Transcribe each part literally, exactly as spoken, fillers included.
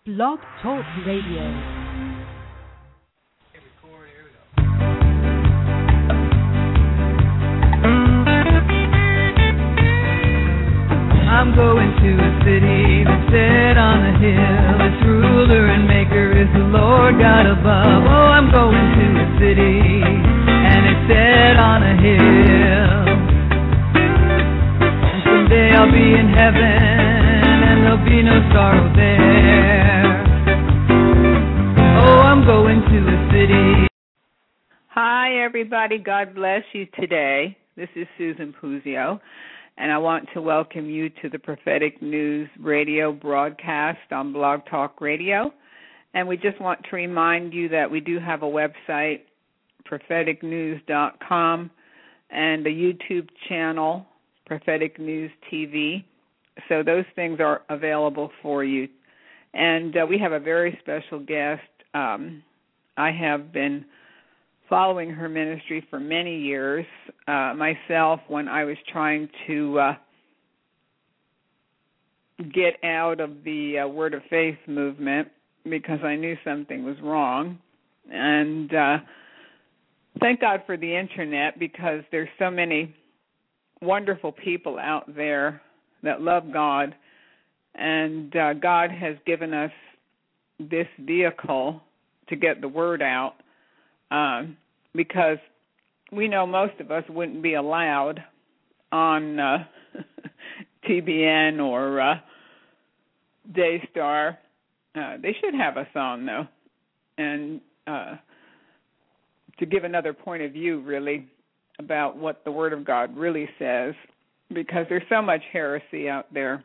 Blog Talk Radio. I'm going to a city that's set on a hill. Its ruler and maker is the Lord God above. Oh, I'm going to a city and it's set on a hill. And someday I'll be in heaven and there'll be no sorrow there. Oh, I'm going to a city. Hi, everybody. God bless you today. This is Susan Puzio. And I want to welcome you to the Prophetic News radio broadcast on Blog Talk Radio. And we just want to remind you that we do have a website, prophetic news dot com, and a YouTube channel, Prophetic News T V. So those things are available for you. And uh, we have a very special guest. Um, I have been following her ministry for many years. Uh, myself, when I was trying to uh, get out of the uh, Word of Faith movement because I knew something was wrong. And uh, thank God for the Internet, because there's so many wonderful people out there that love God. And uh, God has given us this vehicle to get the word out. Um, because we know most of us wouldn't be allowed on uh, T B N or uh, Daystar. Uh, they should have us on, though, and uh, to give another point of view, really, about what the Word of God really says, because there's so much heresy out there,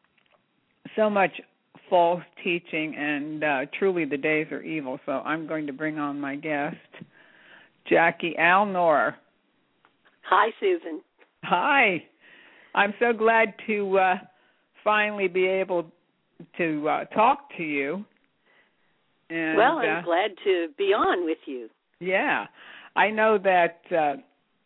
so much false teaching, and uh, truly the days are evil. So I'm going to bring on my guest, Jackie Alnor. Hi, Susan. Hi. I'm so glad to uh, finally be able to uh, talk to you. And, well, I'm uh, glad to be on with you. Yeah. I know that, uh,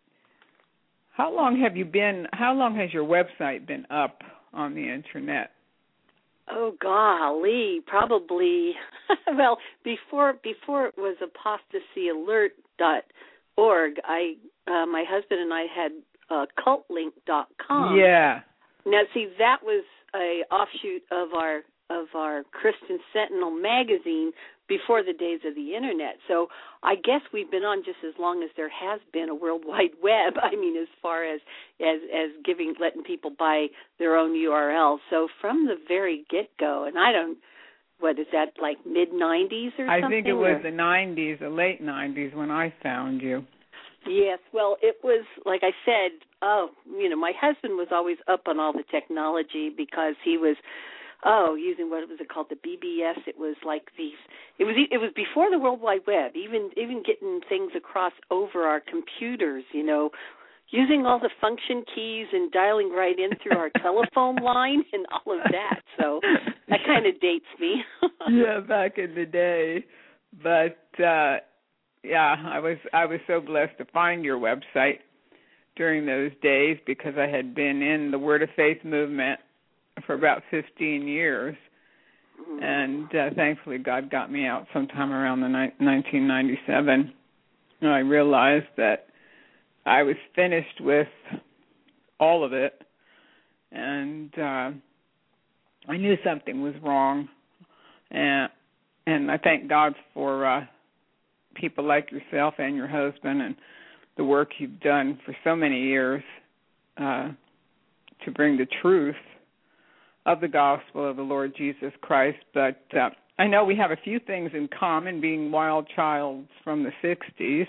how long have you been, how long has your website been up on the Internet? Oh, golly, probably, well, before before it was apostasy alert dot org, I, uh, my husband and I had uh, cult link dot com. Yeah. Now, see, that was a offshoot of our of our Christian Sentinel magazine before the days of the Internet. So I guess we've been on just as long as there has been a World Wide Web. I mean, as far as as, as giving, letting people buy their own U R Ls. So from the very get-go, and I don't, what is that, like mid nineties or I something? I think it was or? the nineties, the late nineties when I found you. Yes, well, it was, like I said, oh, you know, my husband was always up on all the technology because he was, oh, using, what was it called, the B B S. It was like these, it was it was before the World Wide Web, even even getting things across over our computers, you know, using all the function keys and dialing right in through our telephone line and all of that. So that kind of dates me. Yeah, back in the day. But, uh, yeah, I was I was so blessed to find your website during those days, because I had been in the Word of Faith movement for about fifteen years, and uh, thankfully God got me out sometime around the ni- nineteen ninety-seven, and I realized that I was finished with all of it, and uh, I knew something was wrong, and and I thank God for uh, people like yourself and your husband and the work you've done for so many years uh, to bring the truth of the gospel of the Lord Jesus Christ. But uh, I know we have a few things in common, being wild childs from the sixties.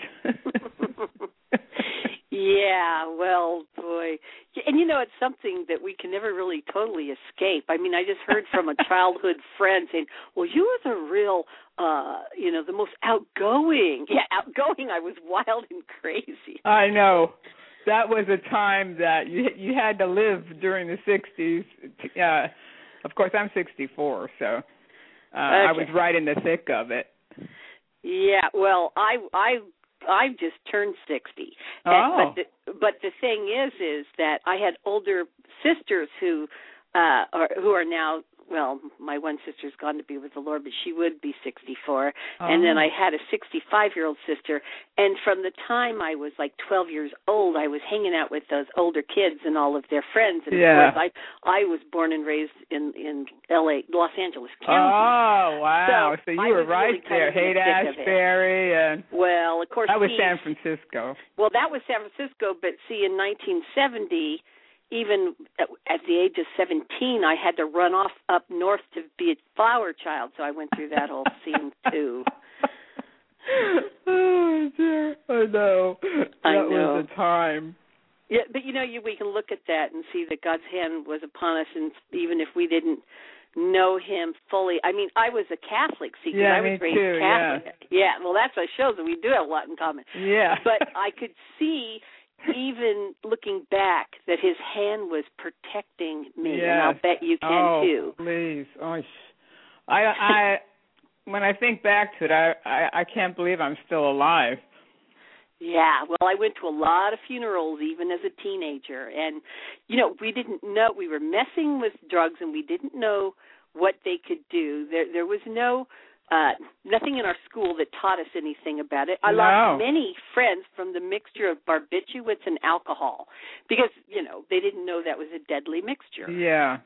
Yeah, well, boy. And, you know, it's something that we can never really totally escape. I mean, I just heard from a childhood friend saying, well, you were the real, uh, you know, the most outgoing. Yeah, outgoing. I was wild and crazy. I know. That was a time that you you had to live during the sixties. Uh, of course, I'm sixty-four, so uh, okay. I was right in the thick of it. Yeah, well, I I I just turned sixty. Oh. And, but the, but the thing is, is that I had older sisters who uh, are who are now well, my one sister's gone to be with the Lord, but she would be sixty-four. Oh. And then I had a sixty-five-year-old sister. And from the time I was like twelve years old, I was hanging out with those older kids and all of their friends. And yeah. of course, I, I was born and raised in, in L A, Los Angeles County. Oh, wow. So, So you I were was right really kind there. of in the Haight thick of it. Ashbury. And Well, of course, that was he, San Francisco. Well, that was San Francisco, but see, in nineteen seventy, even at, at the age of seventeen, I had to run off up north to be a flower child, so I went through that whole scene, too. Oh, dear. I know. That I know. was the time. Yeah, but, you know, you, we can look at that and see that God's hand was upon us, and even if we didn't know him fully. I mean, I was a Catholic, see, because yeah, I was me raised too, Catholic. Yeah. yeah, well, that's what shows that we do have a lot in common. Yeah. But I could see, even looking back, that his hand was protecting me, yes. and I'll bet you can oh, too. Please, oh, I, I, when I think back to it, I, I, I can't believe I'm still alive. Yeah, well, I went to a lot of funerals even as a teenager, and, you know, we didn't know, we were messing with drugs, and we didn't know what they could do. There, there was no, uh, nothing in our school that taught us anything about it. I no. lost many friends from the mixture of barbiturates and alcohol because, you know, they didn't know that was a deadly mixture. Yeah.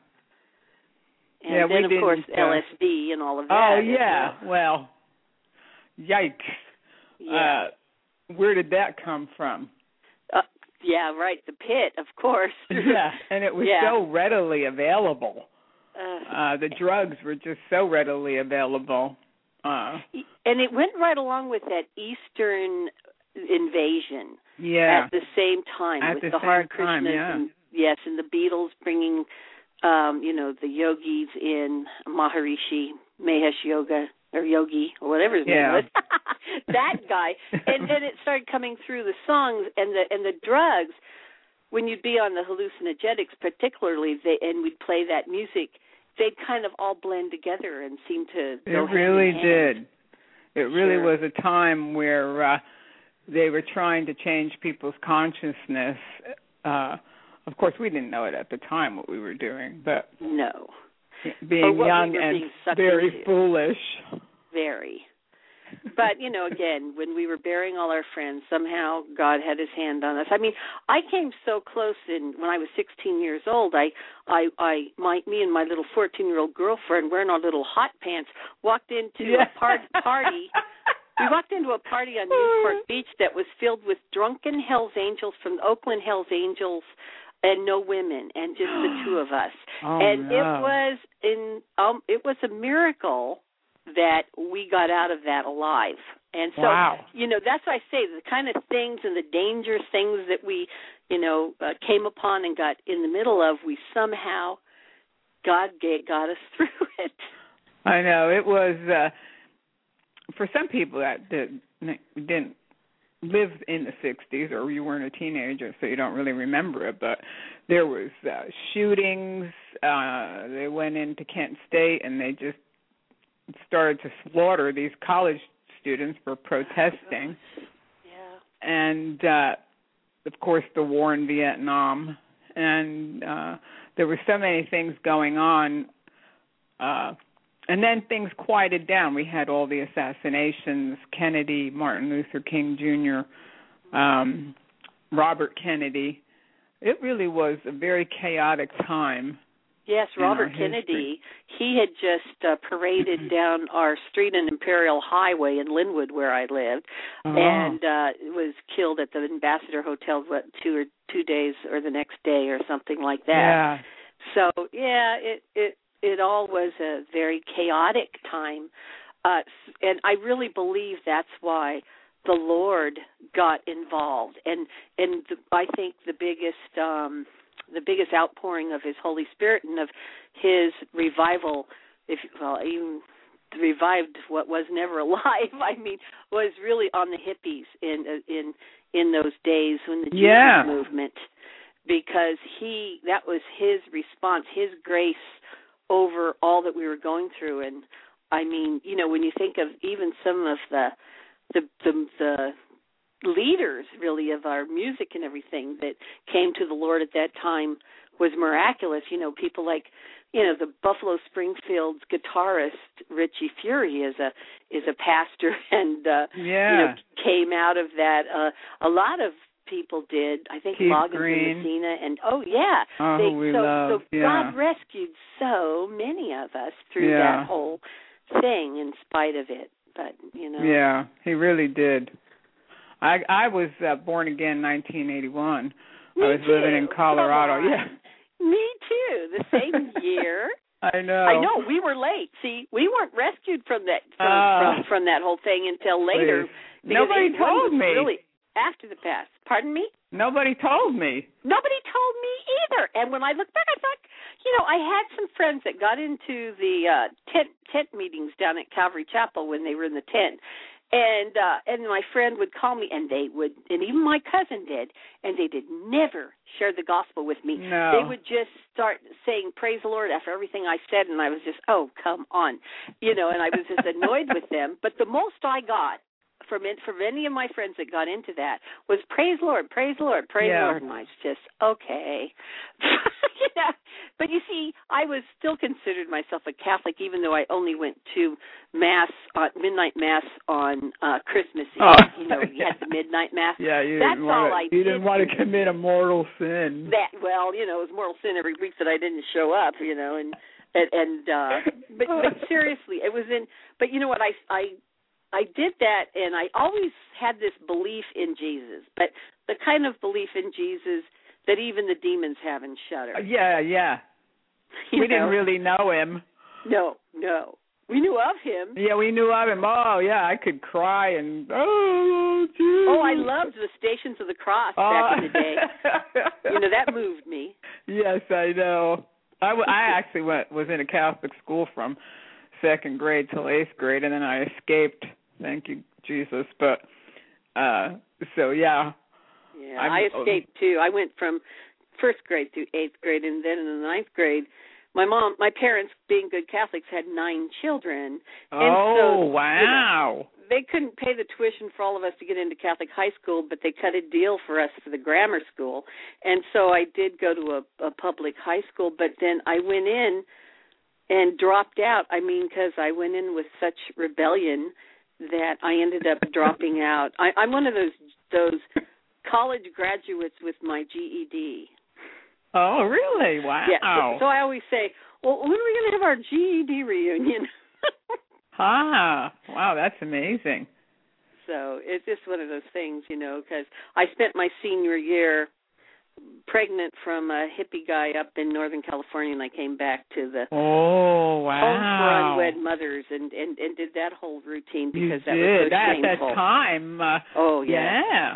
And yeah, then, we of course, uh, L S D and all of that. Oh, yeah, well, yikes. Yeah. Uh, where did that come from? Uh, yeah, right, the pit, of course. yeah, and it was yeah. so readily available. Uh, uh, the drugs were just so readily available. Uh, and it went right along with that Eastern invasion. Yeah. At the same time, at with the, the same Hare time, Krishnas, yeah. and, yes, and the Beatles bringing, um, you know, the yogis in, Maharishi, Mahesh Yoga, or Yogi, or whatever his yeah. name was. That guy. And then it started coming through the songs and the and the drugs. When you'd be on the hallucinogenics, particularly, they, and we'd play that music, they'd kind of all blend together and seem to go It really hand in hand. did. It really Sure. was a time where uh, they were trying to change people's consciousness. Uh, of course, we didn't know it at the time what we were doing, but no, being what young we were and being sucked very into. foolish. Very. But, you know, again, when we were burying all our friends, somehow God had his hand on us. I mean, I came so close in when I was sixteen years old. I, I, I, my, me and my little fourteen-year-old girlfriend, wearing our little hot pants, walked into yeah. a par- party. We walked into a party on Newport Beach that was filled with drunken Hells Angels from the Oakland Hells Angels and no women, and just the two of us. Oh, and no. it was in, um, it was a miracle that we got out of that alive. And so, wow. you know, that's what I say, the kind of things and the dangerous things that we, you know, uh, came upon and got in the middle of, we somehow, God got us through it. I know. It was, uh, for some people that did, didn't live in the sixties, or you weren't a teenager, so you don't really remember it, but there was uh, shootings. Uh, they went into Kent State, and they just started to slaughter these college students for protesting. Yeah. And, uh, of course, the war in Vietnam. And uh, there were so many things going on. Uh, and then things quieted down. We had all the assassinations, Kennedy, Martin Luther King Junior, um, Robert Kennedy. It really was a very chaotic time. Yes, Robert Kennedy, he had just uh, paraded down our street on Imperial Highway in Linwood, where I lived, oh. and uh, was killed at the Ambassador Hotel, what, two or two days or the next day or something like that. Yeah. So, yeah, it, it, it all was a very chaotic time, uh, and I really believe that's why the Lord got involved. And, and the, I think the biggest... Um, the biggest outpouring of his Holy Spirit and of his revival, if well, even revived what was never alive, I mean, was really on the hippies in in in those days when the Jesus yeah. movement, because he that was his response, his grace over all that we were going through. And I mean, you know, when you think of even some of the the the, the leaders, really, of our music and everything that came to the Lord at that time was miraculous. You know, people like you know, the Buffalo Springfield's guitarist Richie Fury is a is a pastor, and uh, yeah, you know, came out of that. Uh, a lot of people did. I think Keith Loggins Green. and Messina, and oh yeah, oh, they, who we so love. so yeah. God rescued so many of us through yeah. that whole thing, in spite of it. But you know, yeah, he really did. I I was uh, born again in nineteen eighty-one. Me I was too. living in Colorado. Come on. Yeah, me too. The same year. I know. I know. We were late. See, we weren't rescued from that from uh, from, from that whole thing until later. Nobody told me. Really, after the past. Pardon me? Nobody told me. Nobody told me either. And when I look back, I thought, you know, I had some friends that got into the uh, tent tent meetings down at Calvary Chapel when they were in the tent. And uh, and my friend would call me, and they would, and even my cousin did, and they did never share the gospel with me. No. They would just start saying praise the Lord after everything I said, and I was just, oh, come on, you know, and I was just annoyed with them. But the most I got from it, from any of my friends that got into that was praise the Lord, praise the Lord, praise yeah. the Lord, and I was just, okay. Yeah. But you see, I was still considered myself a Catholic, even though I only went to Mass, on, midnight Mass on uh, Christmas Eve. Oh, you know, you yeah. had the midnight Mass. Yeah, you That's didn't want all to, I you did. didn't want to commit a mortal sin. That well, you know, it was mortal sin every week that I didn't show up. You know, and and, and uh, but but seriously, it was in. But you know what? I I I did that, and I always had this belief in Jesus, but the kind of belief in Jesus that even the demons have in Shudder. Uh, yeah, yeah. You we know? didn't really know him. No, no. We knew of him. Yeah, we knew of him. Oh, yeah, I could cry and, oh, Jesus. Oh, I loved the Stations of the Cross uh, back in the day. You know, that moved me. Yes, I know. I, w- I actually went was in a Catholic school from second grade till eighth grade, and then I escaped. Thank you, Jesus. But, uh, so, yeah. Yeah, I'm, I escaped, too. I went from first grade through eighth grade, and then in the ninth grade, my mom, my parents, being good Catholics, had nine children. And oh, so, wow. You know, they couldn't pay the tuition for all of us to get into Catholic high school, but they cut a deal for us for the grammar school. And so I did go to a, a public high school, but then I went in and dropped out. I mean, because I went in with such rebellion that I ended up dropping out. I, I'm one of those those college graduates with my G E D. Oh, really? Wow. Yeah. So, so I always say, well, when are we going to have our G E D reunion? Ah, wow, that's amazing. So it's just one of those things, you know, because I spent my senior year pregnant from a hippie guy up in Northern California, and I came back to the oh wow home for unwed mothers and, and, and did that whole routine because you that did. was so that, shameful. At that time. Uh, oh yeah. Yeah.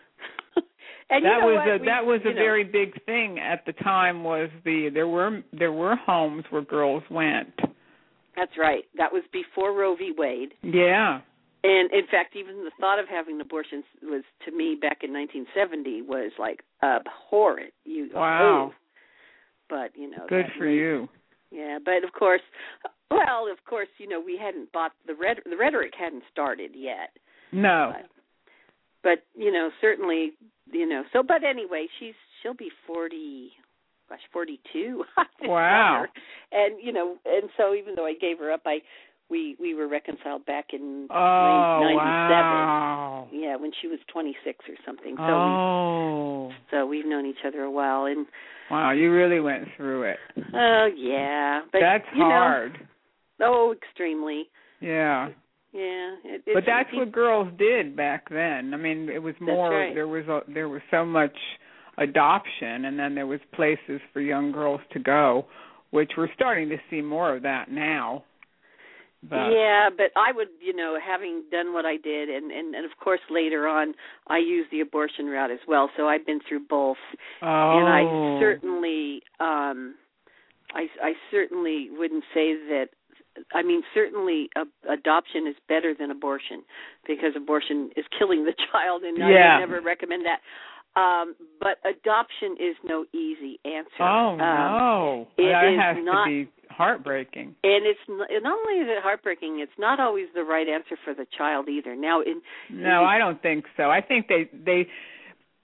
And that you know was what? a we, that was a know, very big thing at the time. Was the there were there were homes where girls went. That's right. That was before Roe v. Wade. Yeah. And in fact, even the thought of having abortions was, to me, back in nineteen seventy, was like abhorrent. You, wow. Oh. But you know. Good for really, you. Yeah, but of course, well, of course, you know, we hadn't bought the rhetoric. The rhetoric hadn't started yet. No. But, but you know, certainly, you know. So, but anyway, she's she'll be forty. Gosh, forty-two. Wow. Summer. And you know, and so even though I gave her up, I we we were reconciled back in oh, ninety-seven. Wow. Yeah, when she was twenty-six or something. So oh. we, so we've known each other a while, and wow, you really went through it. Oh uh, yeah, but that's you hard. Know, oh, extremely. Yeah. Yeah, it, it's, but that's it, what girls did back then. I mean, it was more. Right. There was a, there was so much adoption, and then there was places for young girls to go, which we're starting to see more of that now. But. Yeah, but I would, you know, having done what I did, and, and, and of course later on I used the abortion route as well, so I've been through both. Oh. And I certainly, um, I, I certainly wouldn't say that, I mean, certainly uh, adoption is better than abortion, because abortion is killing the child, and yeah. I would never recommend that. Um, but adoption is no easy answer. Oh, um, no. It that is has not, to be heartbreaking. And it's not, not only is it heartbreaking, it's not always the right answer for the child either. Now, in No, in, I don't think so. I think they, they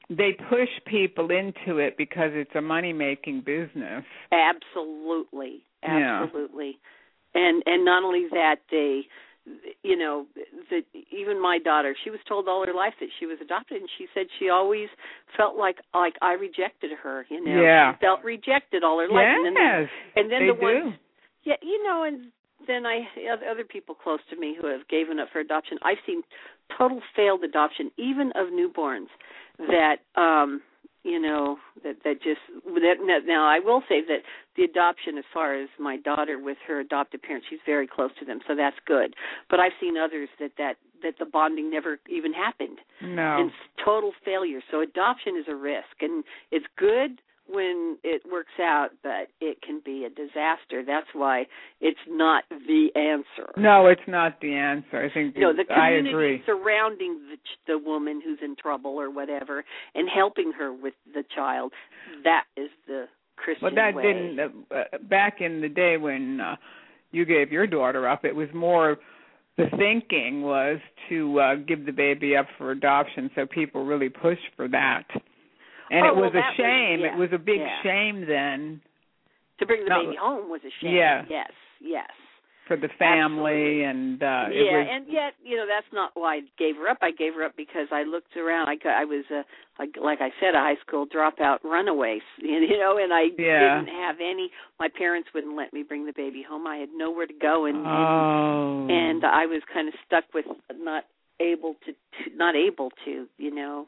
they push people into it because it's a money-making business. Absolutely, absolutely, yeah. and and not only that, they, you know, that even my daughter, she was told all her life that she was adopted, and she said she always felt like like I rejected her. You know, yeah. she felt rejected all her life. Yes, and then, and then they the do. ones, yeah, you know, and then I other people close to me who have given up for adoption. I've seen total failed adoption, even of newborns. That um, you know that that just that, now I will say that the adoption, as far as my daughter with her adopted parents, she's very close to them, so that's good. But I've seen others that that, that the bonding never even happened. No, and it's total failure. So adoption is a risk, and it's good when it works out, but it can be a disaster. That's why it's not the answer. No, it's not the answer. I think no, the community I agree. surrounding the, the woman who's in trouble or whatever and helping her with the child, that is the Christian way. Well, that way. didn't, uh, back in the day when uh, you gave your daughter up, it was more, the thinking was to uh, give the baby up for adoption, so people really pushed for that. And oh, it was well, a shame. Was, yeah, it was a big yeah. shame then. To bring the Not, baby home was a shame. Yeah. Yes, yes. For the family. Absolutely. and uh, Yeah, it was, and yet, you know, that's not why I gave her up. I gave her up because I looked around. I, I was, a, like, like I said, a high school dropout runaway, you know, and I yeah. didn't have any. My parents wouldn't let me bring the baby home. I had nowhere to go, and oh. and, and I was kind of stuck with not able to, to not able to, you know.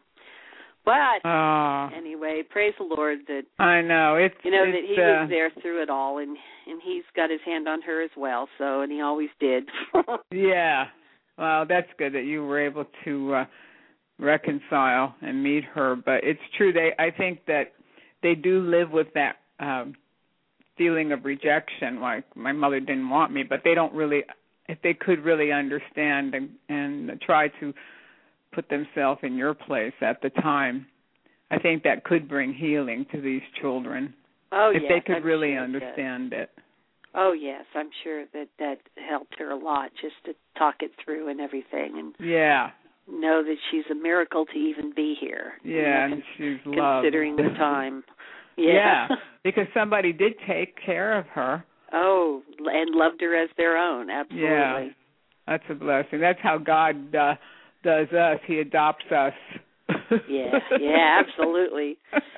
But oh. anyway, praise the Lord that I know it's you know it's, that He uh, was there through it all, and and He's got His hand on her as well. So, and He always did. yeah, well, that's good that you were able to uh, reconcile and meet her. But it's true. They I think that they do live with that um, feeling of rejection. Like my mother didn't want me, but they don't really. If they could really understand and and try to put themselves in your place at the time, I think that could bring healing to these children. Oh, if yes, they could I'm really sure understand it. Oh, yes, I'm sure that that helped her a lot, just to talk it through and everything, and yeah, know that she's a miracle to even be here. Yeah, and and she's considering loved. the time. Yeah. yeah, because somebody did take care of her. Oh, and loved her as their own. Absolutely. Yeah, that's a blessing. That's how God uh, does us. He adopts us. yeah, yeah, absolutely.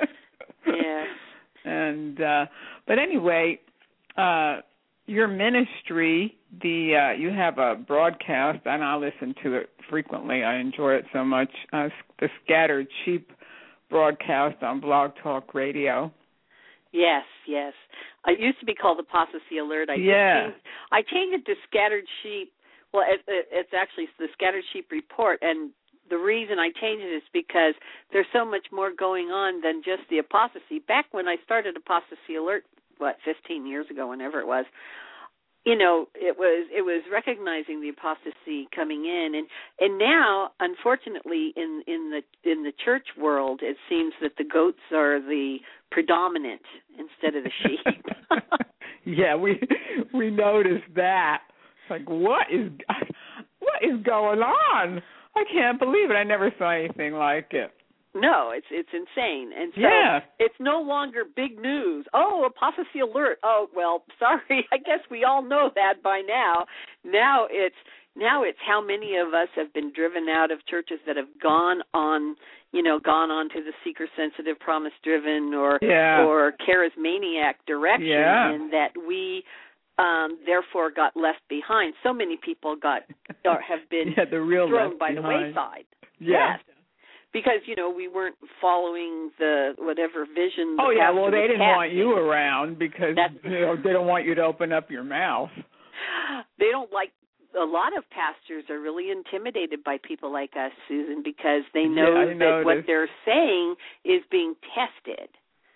Yeah. And uh, but anyway, uh, your ministry, the uh, you have a broadcast, and I listen to it frequently. I enjoy it so much. Uh, the Scattered Sheep broadcast on Blog Talk Radio. Yes, yes. It used to be called Apostasy Alert. I yeah. Changed, I changed it to Scattered Sheep. Well, it, it, it's actually the Scattered Sheep Report, and the reason I changed it is because there's so much more going on than just the apostasy. Back when I started Apostasy Alert, what, fifteen years ago, whenever it was, you know, it was it was recognizing the apostasy coming in, and and now, unfortunately, in in the in the church world, it seems that the goats are the predominant instead of the sheep. yeah, we we noticed that. It's like, what is what is going on? I can't believe it. I never saw anything like it. No, it's it's insane. And so yeah. it's no longer big news. Oh, apostasy alert. Oh, well, sorry. I guess we all know that by now. Now it's now it's how many of us have been driven out of churches that have gone on, you know, gone on to the seeker sensitive, promise driven or yeah. or charismaniac direction, yeah. and that we Um, therefore got left behind. So many people got or have been yeah, the real thrown by behind. the wayside. Yeah. Yes. Because, you know, we weren't following the whatever vision. Oh, the yeah, well, they didn't casting. want you around because, That's, you know, they don't want you to open up your mouth. They don't like, a lot of pastors are really intimidated by people like us, Susan, because they know yeah, that what they're saying is being tested.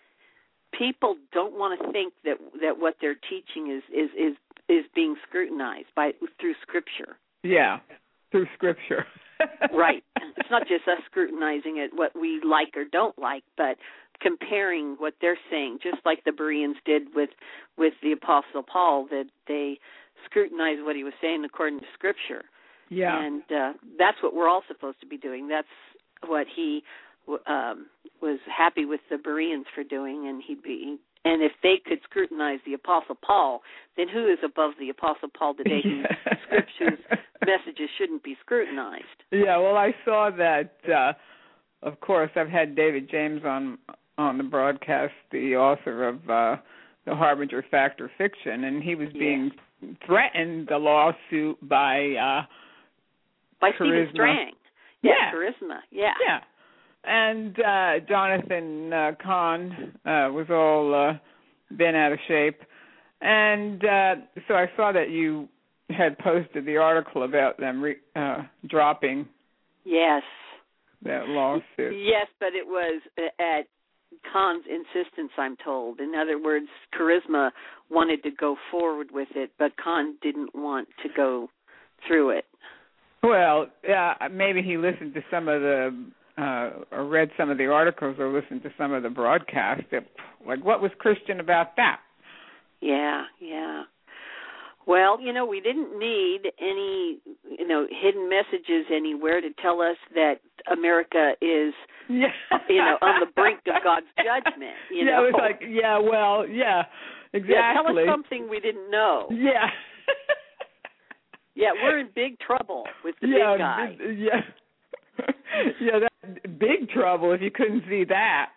People don't want to think that that what they're teaching is, is, is, is being scrutinized by through Scripture. Yeah, through Scripture. Right. It's not just us scrutinizing it, what we like or don't like, but comparing what they're saying, just like the Bereans did with, with the Apostle Paul, that they scrutinized what he was saying according to Scripture. Yeah. And uh, that's what we're all supposed to be doing. That's what he um, was happy with the Bereans for doing, and he'd be. And if they could scrutinize the Apostle Paul, then who is above the Apostle Paul today, whose scriptures, messages shouldn't be scrutinized? Yeah, well, I saw that. Uh, of course, I've had David James on on the broadcast, the author of uh, The Harbinger Fact or Fiction, and he was being yes. threatened, a lawsuit by uh, by Charisma. Stephen Strang. Yeah, yeah, Charisma. Yeah. Yeah. And uh, Jonathan uh, Cahn uh, was all uh, bent out of shape. And uh, so I saw that you had posted the article about them re- uh, dropping yes. that lawsuit. Yes, but it was at Kahn's insistence, I'm told. In other words, Charisma wanted to go forward with it, but Kahn didn't want to go through it. Well, yeah, maybe he listened to some of the Uh, or read some of the articles or listened to some of the broadcasts. That, like, what was Christian about that? Yeah, yeah. Well, you know, we didn't need any, you know, hidden messages anywhere to tell us that America is, yeah. you know, on the brink of God's judgment. You yeah, know? it was like, yeah, well, yeah, exactly. Yeah, tell us something we didn't know. Yeah. yeah, we're in big trouble with the yeah, big guy. B- yeah. yeah, that's big trouble if you couldn't see that.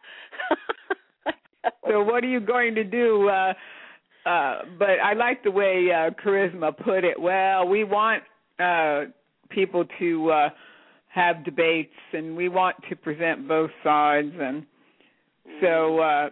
So what are you going to do? Uh, uh, but I like the way uh, Charisma put it. Well, we want uh, people to uh, have debates, and we want to present both sides. And so uh,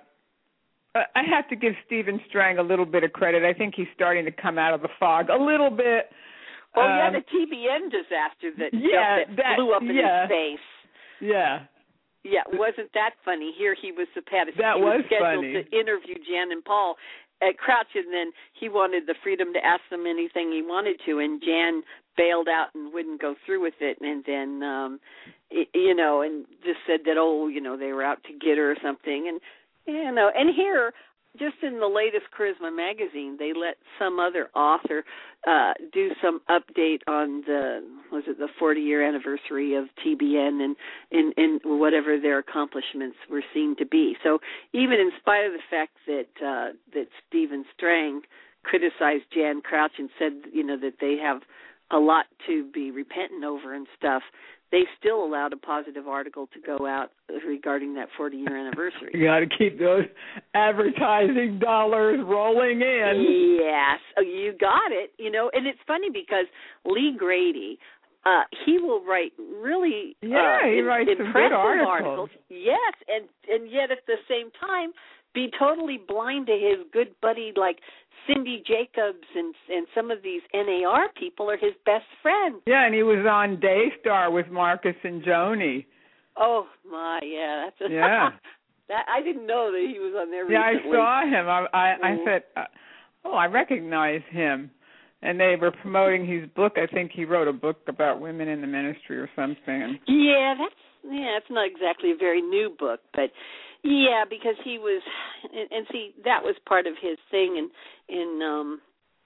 I have to give Stephen Strang a little bit of credit. I think he's starting to come out of the fog a little bit. Oh, yeah, um, the T B N disaster that, yeah, that, that blew up in yeah. his face. Yeah. Yeah, wasn't that funny? Here he was supposed that he was, was scheduled funny. to interview Jan and Paul at Crouch, and then he wanted the freedom to ask them anything he wanted to, and Jan bailed out and wouldn't go through with it, and then, um, you know, and just said that, oh, you know, they were out to get her or something, and, you know, and here, just in the latest Charisma magazine, they let some other author uh, do some update on the, was it the forty-year anniversary of T B N and, and, and whatever their accomplishments were seen to be. So even in spite of the fact that uh, that Stephen Strang criticized Jan Crouch and said, you know, that they have a lot to be repentant over and stuff, they still allowed a positive article to go out regarding that forty-year anniversary. You got to keep those advertising dollars rolling in. Yes, oh, you got it. You know, and it's funny because Lee Grady, uh, he will write really yeah, uh, he in, writes some impressive good articles. articles. Yes, and and yet at the same time be totally blind to his good buddy like Cindy Jacobs and and some of these N A R people are his best friends. Yeah, and he was on Daystar with Marcus and Joni. Oh my, yeah, that's a, yeah. that I didn't know that he was on there yeah, recently. Yeah, I saw him. I I, I said, uh, oh, I recognize him. And they were promoting his book. I think he wrote a book about women in the ministry or something. Yeah, that's yeah, it's not exactly a very new book, but. Yeah, because he was, and, and see, that was part of his thing in, in um,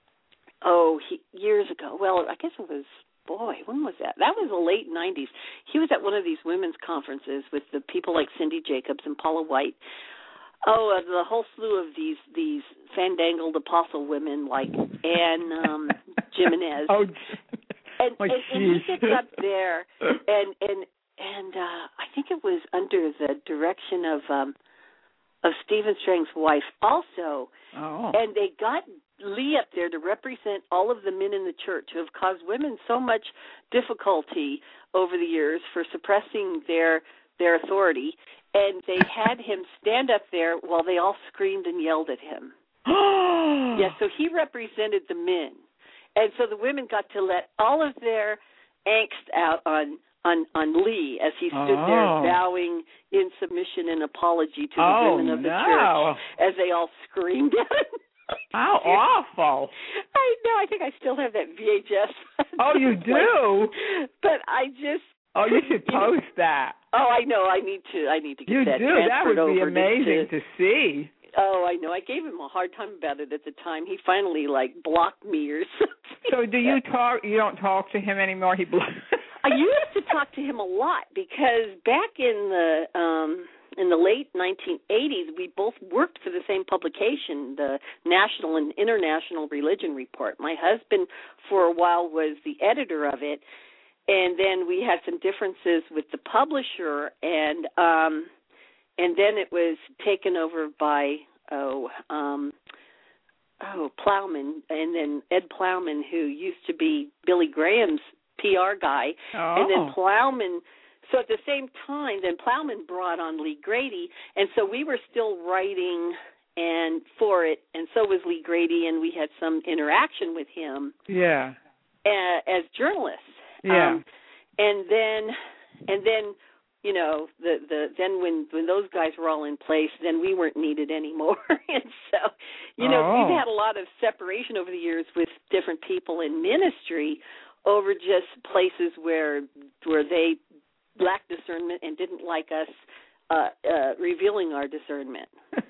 oh, he, years ago. Well, I guess it was, boy, when was that? That was the late nineties. He was at one of these women's conferences with the people like Cindy Jacobs and Paula White. Oh, uh, the whole slew of these these fandangled apostle women like Anne um, Jimenez. Oh, and, oh, and, and he gets up there and and. And uh, I think it was under the direction of um, of Stephen Strang's wife also. Oh. And they got Lee up there to represent all of the men in the church who have caused women so much difficulty over the years for suppressing their their authority. And they had him stand up there while they all screamed and yelled at him. Yeah, so he represented the men. And so the women got to let all of their angst out on On, on Lee as he stood oh. there bowing in submission and apology to the oh, women of the no. church as they all screamed at him. How awful. I know. I think I still have that V H S. Oh, you do? But I just... Oh, you should post you know, that. Oh, I know. I need to I need to get you that do. transferred That would be over amazing to, to see. Oh, I know. I gave him a hard time about it at the time. He finally, like, blocked me or something. So do you talk... You don't talk to him anymore? He blocked... I used to talk to him a lot because back in the um, in the late nineteen eighties, we both worked for the same publication, the National and International Religion Report. My husband, for a while, was the editor of it, and then we had some differences with the publisher, and um, and then it was taken over by oh. Um, Oh, Plowman, and then Ed Plowman, who used to be Billy Graham's P R guy, oh. and then Plowman. So at the same time, then Plowman brought on Lee Grady, and so we were still writing and for it, and so was Lee Grady, and we had some interaction with him. Yeah. Uh, as journalists. Yeah. Um, and then, and then. You know, the, the then when, when those guys were all in place, then we weren't needed anymore. And so, you know, oh. we've had a lot of separation over the years with different people in ministry over just places where where they lacked discernment and didn't like us uh, uh, revealing our discernment.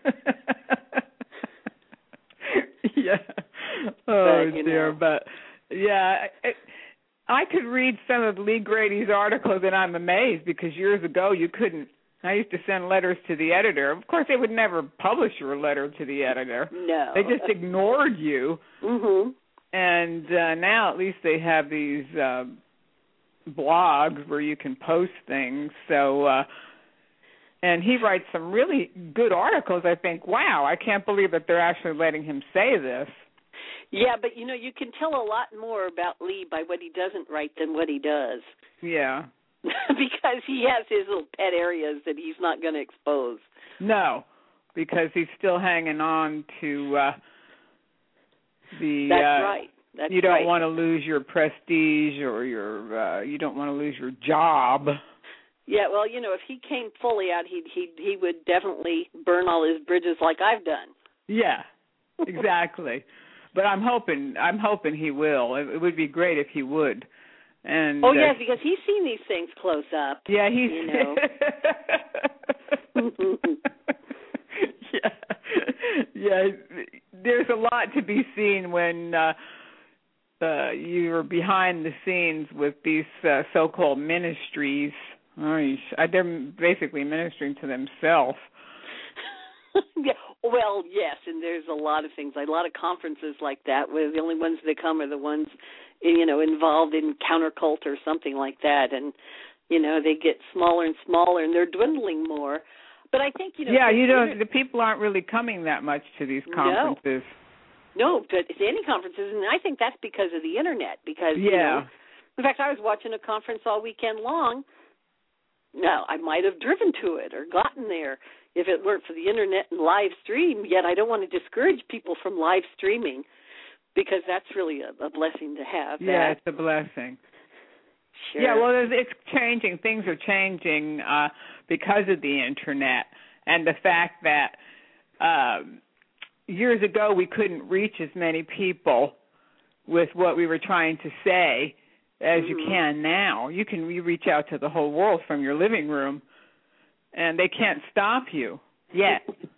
yeah. Oh, but, dear. know. But, yeah, it, I could read some of Lee Grady's articles, and I'm amazed because years ago you couldn't. I used to send letters to the editor. Of course, they would never publish your letter to the editor. No. They just ignored you. Mm-hmm. And uh, now at least they have these uh, blogs where you can post things. So, uh, and he writes some really good articles. I think, wow, I can't believe that they're actually letting him say this. Yeah, but, you know, you can tell a lot more about Lee by what he doesn't write than what he does. Yeah. Because he has his little pet areas that he's not going to expose. No, because he's still hanging on to uh, the... That's uh, right. That's you don't right. want to lose your prestige or your... Uh, you don't want to lose your job. Yeah, well, you know, if he came fully out, he he he would definitely burn all his bridges like I've done. Yeah, exactly. But I'm hoping I'm hoping he will. It, it would be great if he would. And oh uh, yes, because he's seen these things close up. Yeah, he's. You know. yeah, yeah. There's a lot to be seen when uh, uh, you're behind the scenes with these uh, so-called ministries. Oh, they're basically ministering to themselves. Yeah, well, yes, and there's a lot of things, a lot of conferences like that, where the only ones that come are the ones, you know, involved in countercult or something like that, and you know they get smaller and smaller, and they're dwindling more. But I think you know, yeah, you know, the people aren't really coming that much to these conferences. No, no, to, to any conferences, and I think that's because of the internet. Because yeah, you know, in fact, I was watching a conference all weekend long. Now, I might have driven to it or gotten there if it weren't for the internet and live stream, yet I don't want to discourage people from live streaming because that's really a, a blessing to have. Yeah, that. it's a blessing. Sure. Yeah, well, it's changing. Things are changing uh, because of the internet and the fact that um, years ago we couldn't reach as many people with what we were trying to say as mm-hmm. you can now. You can you reach out to the whole world from your living room, and they can't stop you yet.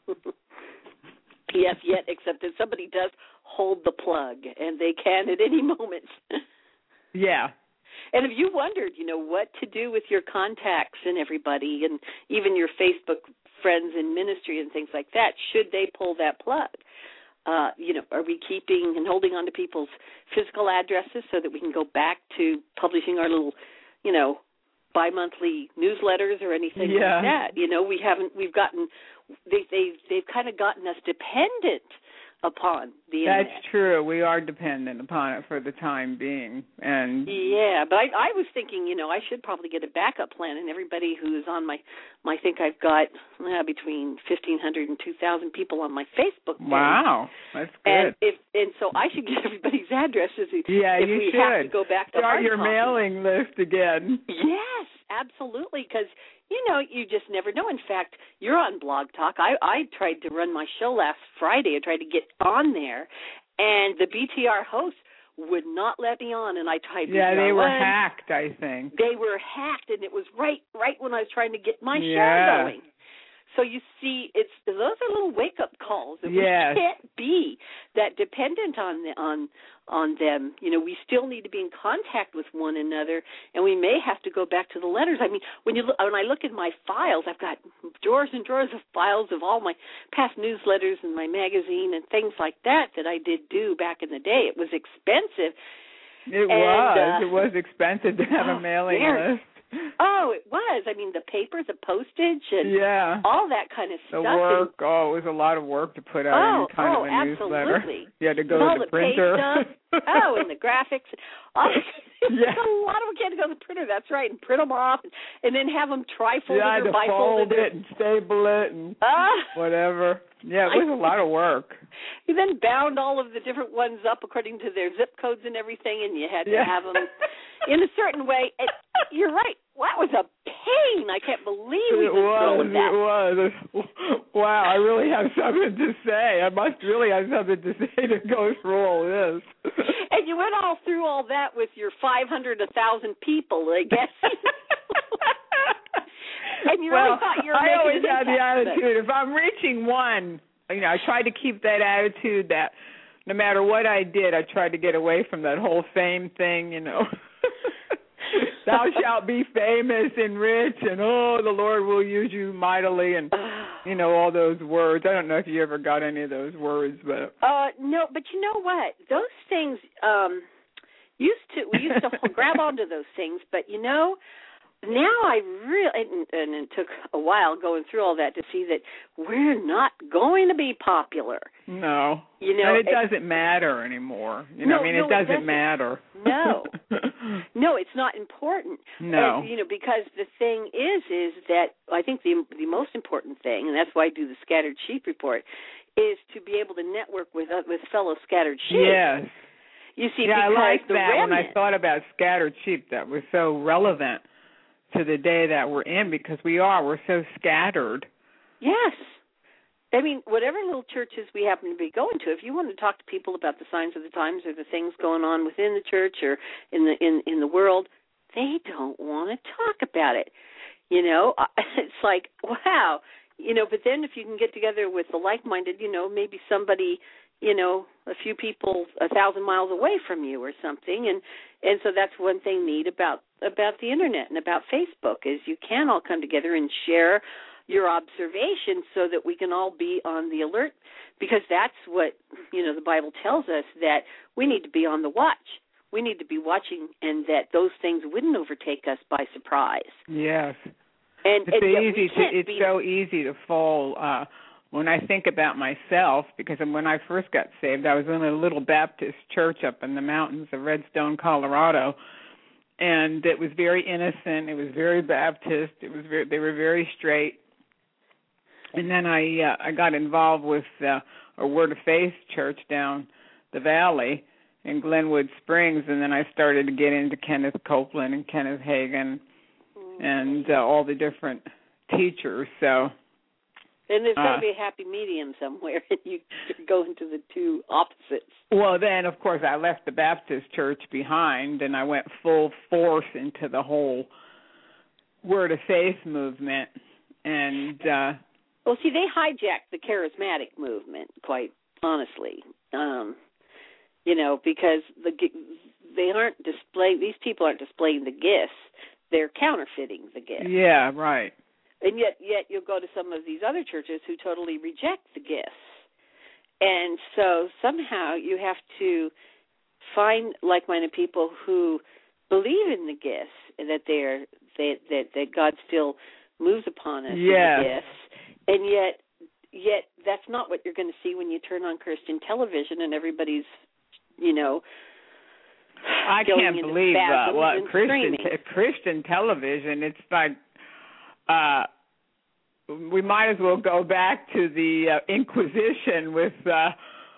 Yes, yet, except that somebody does hold the plug, and they can at any moment. Yeah. And if you wondered, you know, what to do with your contacts and everybody, and even your Facebook friends in ministry and things like that, should they pull that plug? Uh, you know, are we keeping and holding on to people's physical addresses so that we can go back to publishing our little, you know, bi-monthly newsletters or anything yeah. like that? You know, we haven't, we've gotten, they, they, they've kind of gotten us dependent upon the internet. That's true. We are dependent upon it for the time being. And yeah, but I, I was thinking, you know, I should probably get a backup plan, and everybody who's on my, my I think I've got uh, between fifteen hundred and two thousand people on my Facebook page. Wow, that's good. And if and so I should get everybody's addresses if, yeah, if you we should. have to go back to start hard your copy. mailing list again. Yes, absolutely, because you know, you just never know. In fact, you're on Blog Talk. I, I tried to run my show last Friday. I tried to get on there, and the B T R host would not let me on, and I typed Yeah, B T R they were one. hacked, I think. They were hacked, and it was right right when I was trying to get my yeah. show going. So you see, it's those are little wake-up calls. And yes. We can't be that dependent on the, on on them. You know, we still need to be in contact with one another, and we may have to go back to the letters. I mean, when you look, when I look at my files, I've got drawers and drawers of files of all my past newsletters and my magazine and things like that that I did do back in the day. It was expensive. It and, was. Uh, it was expensive to have oh, a mailing very. list. Oh, it was. I mean, the paper, the postage, and yeah. all that kind of the stuff. The work, and, oh, it was a lot of work to put out oh, any kind oh, of a absolutely. newsletter. You had to go and to all the, the printer. Pay stuff. Oh, and the graphics. Oh, yeah. A lot of them had to go to the printer, that's right, and print them off, and, and then have them trifolded yeah, or to fold bifolded. it and staple it and uh, whatever. Yeah, it was a lot of work. You then bound all of the different ones up according to their zip codes and everything, and you had to yeah. have them in a certain way. And you're right. That was a pain. I can't believe we it went was, through all of that. It was. Wow, I really have something to say. I must really have something to say to go through all this. And you went all through all that with your five hundred, one thousand people, I guess. And you well, really thought you were I making always an had the impact, attitude, if I'm reaching one, you know, I tried to keep that attitude that no matter what I did, I tried to get away from that whole fame thing, you know. Thou shalt be famous and rich, and oh, the Lord will use you mightily, and you know all those words. I don't know if you ever got any of those words, but uh, no. But you know what? Those things um, used to we used to grab onto those things, but you know. Now I really, and, and it took a while going through all that to see that we're not going to be popular. No. You know, and it, it doesn't matter anymore. You know, no, I mean, no, it doesn't, it doesn't matter. No. No, it's not important. No. And, you know, because the thing is, is that I think the the most important thing, and that's why I do the Scattered Sheep Report, is to be able to network with uh, with fellow scattered sheep. Yes. You see, yeah, because I like the that remnant, when I thought about scattered sheep. That was so relevant to the day that we're in, because we are. We're so scattered. Yes. I mean, whatever little churches we happen to be going to, if you want to talk to people about the signs of the times or the things going on within the church or in the in, in the world, they don't want to talk about it. You know, it's like, wow. You know, but then if you can get together with the like-minded, you know, maybe somebody, you know, a few people a thousand miles away from you or something, and and so that's one thing neat about about the internet and about Facebook is you can all come together and share your observations so that we can all be on the alert, because that's what, you know, the Bible tells us, that we need to be on the watch. We need to be watching, and that those things wouldn't overtake us by surprise. Yes. And, it's and easy to, it's be, so easy to fall uh when I think about myself, because when I first got saved, I was in a little Baptist church up in the mountains of Redstone, Colorado, and it was very innocent. It was very Baptist. It was very, they were very straight. And then I uh, I got involved with uh, a Word of Faith church down the valley in Glenwood Springs, and then I started to get into Kenneth Copeland and Kenneth Hagin mm-hmm. and uh, all the different teachers. So. And there's got to uh, be a happy medium somewhere, and you go into the two opposites. Well, then, of course, I left the Baptist church behind, and I went full force into the whole Word of Faith movement. And uh, well, see, they hijacked the charismatic movement, quite honestly. Um, you know, because the they aren't displaying; these people aren't displaying the gifts; they're counterfeiting the gifts. Yeah, right. And yet, yet you'll go to some of these other churches who totally reject the gifts. And so somehow you have to find like-minded people who believe in the gifts, and that they're that that, that God still moves upon us yes. in the gifts. And yet, yet that's not what you're going to see when you turn on Christian television and everybody's, you know. I can't believe uh, what Christian te- Christian television. It's like. Uh, we might as well go back to the uh, Inquisition with uh,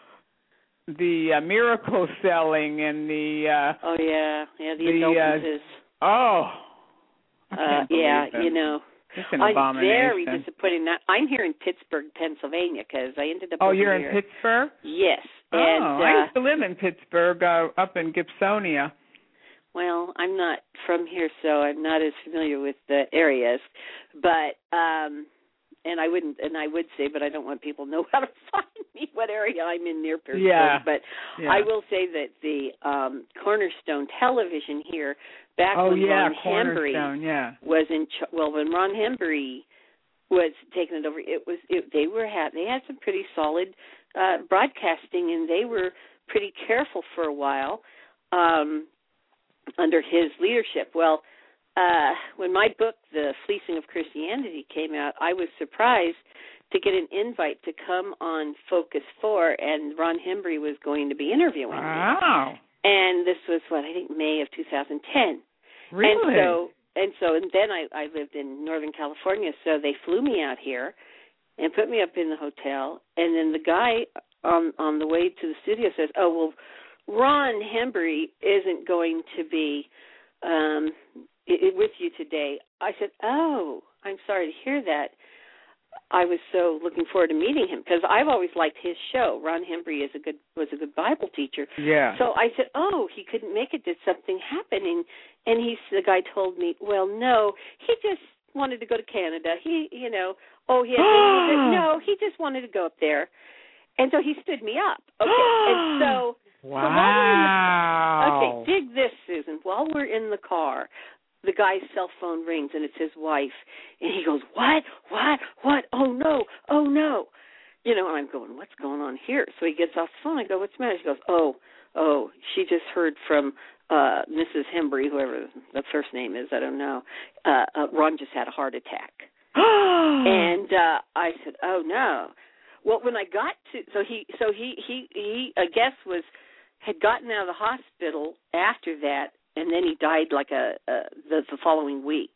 the uh, miracle selling and the. Uh, oh yeah, yeah, the, the indulgences. Uh, oh. I can't uh, yeah, them. you know. It's an I'm abomination. very disappointed. Not, I'm here in Pittsburgh, Pennsylvania, because I ended up. Oh, over you're here. in Pittsburgh? Yes. Oh, and, uh, I used to live in Pittsburgh, uh, up in Gibsonia. Well, I'm not from here, so I'm not as familiar with the areas. But um, and I wouldn't, and I would say, but I don't want people to know how to find me, what area I'm in near Pittsburgh. Yeah. But yeah. I will say that the um, Cornerstone Television here, back oh, when yeah, Ron Hembree yeah. was in, ch- well, when Ron Hembree was taking it over, it was it, they were had they had some pretty solid uh, broadcasting, and they were pretty careful for a while um, under his leadership. Well. Uh, when my book, The Fleecing of Christianity, came out, I was surprised to get an invite to come on Focus four, and Ron Hembree was going to be interviewing wow. me. And this was, what, I think May of two thousand ten. Really? And so, and so, and then I, I lived in Northern California, so they flew me out here and put me up in the hotel, and then the guy on, on the way to the studio says, oh, well, Ron Hembree isn't going to be... Um, with you today. I said, oh, I'm sorry to hear that. I was so looking forward to meeting him because I've always liked his show. Ron Hembree is a good was a good Bible teacher. Yeah. So I said, oh, he couldn't make it. Did something happen? And and he the guy told me, well, no, he just wanted to go to Canada. He, you know, oh, he had no, he just wanted to go up there. And so he stood me up. Okay, and so wow. So while we're in the, okay, dig this, Susan. While we're in the car, the guy's cell phone rings, and it's his wife. And he goes, what, what, what? Oh, no, oh, no. You know, and I'm going, what's going on here? So he gets off the phone. I go, what's the matter? She goes, oh, oh, she just heard from uh, Missus Hembree, whoever the first name is, I don't know. Uh, uh, Ron just had a heart attack. And uh, I said, oh, no. Well, when I got to, so he, so he, he, he, I guess was, had gotten out of the hospital after that, and then he died like a, a the, the following week.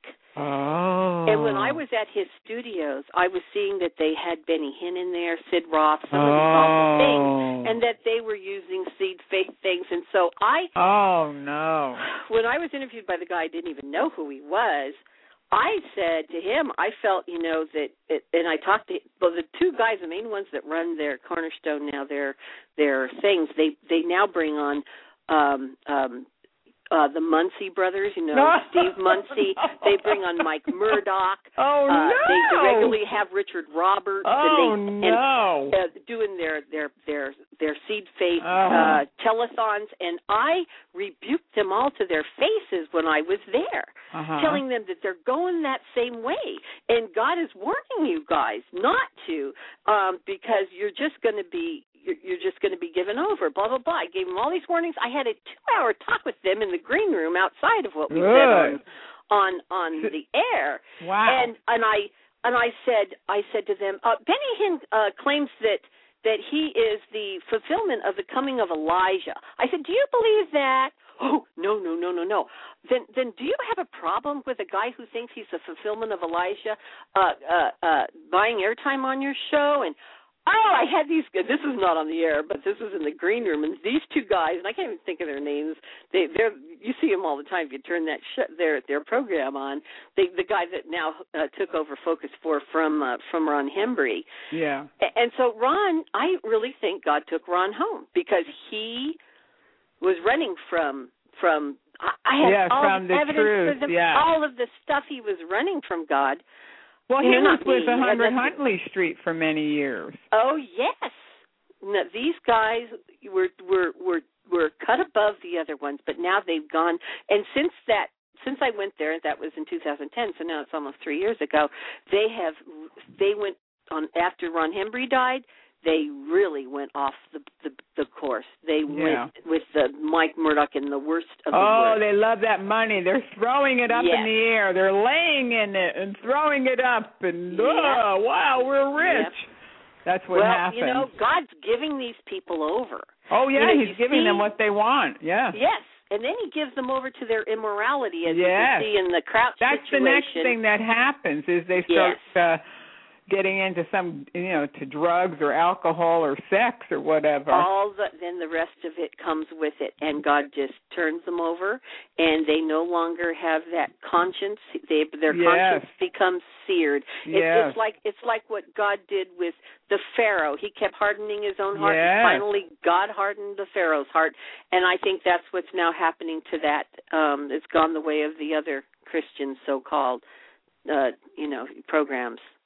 Oh. And when I was at his studios, I was seeing that they had Benny Hinn in there, Sid Roth, some oh. of these awful things, and that they were using seed faith things. And so I, oh no, when I was interviewed by the guy, I didn't even know who he was. I said to him, I felt, you know, that, it, and I talked to, well, the two guys, the main ones that run their Cornerstone now, their their things, they they now bring on um, um, uh, the Muncie brothers, you know, no. Steve Muncie. They bring on Mike Murdoch. Oh, uh, no. They regularly have Richard Roberts. Oh, and they, no. And, uh, doing their, their, their, their seed faith uh. uh, telethons, and I rebuked them all to their faces when I was there, uh-huh. telling them that they're going that same way. And God is warning you guys not to, um, because you're just going to be You're just going to be given over, blah, blah, blah. I gave them all these warnings. I had a two-hour talk with them in the green room outside of what we Good. said on, on on the air. Wow. And and I and I said I said to them, uh, Benny Hinn uh, claims that that he is the fulfillment of the coming of Elijah. I said, do you believe that? Oh, no, no, no, no, no. Then then do you have a problem with a guy who thinks he's the fulfillment of Elijah uh, uh, uh, buying airtime on your show? And oh, I had these, this is not on the air, but this was in the green room, and these two guys, and I can't even think of their names, they, they're, you see them all the time if you turn that sh- their their program on, they, the guy that now uh, took over Focus four from uh, from Ron Hembree. Yeah. And so Ron, I really think God took Ron home, because he was running from, from I had yeah, all from the the evidence truth, for the, yeah. all of the stuff he was running from God. Well, he You're was not with me. one hundred Yeah, Huntley Street for many years. Oh yes, no, these guys were were were were cut above the other ones, but now they've gone. And since that, since I went there, that was in two thousand ten. So now it's almost three years ago. They have they went on after Ron Hembree died. They really went off the the, the course. They yeah. went with the Mike Murdoch and the worst of the oh, worst. they love that money. They're throwing it up yes. in the air. They're laying in it and throwing it up. And, yep. oh, wow, we're rich. Yep. That's what well, happens. you know, God's giving these people over. Oh, yeah, you know, he's giving see, them what they want. Yeah. Yes. And then he gives them over to their immorality, as yes. you can see in the Crouch That's situation. the next thing that happens is they start yes. uh, getting into some, you know, to drugs or alcohol or sex or whatever. All the, then the rest of it comes with it, and God just turns them over, and they no longer have that conscience. They, their yes. conscience becomes seared. It's, yes. it's like it's like what God did with the Pharaoh. He kept hardening his own heart, yes. and finally God hardened the Pharaoh's heart. And I think that's what's now happening to that. Um, it's gone the way of the other Christian so-called, uh, you know, programs.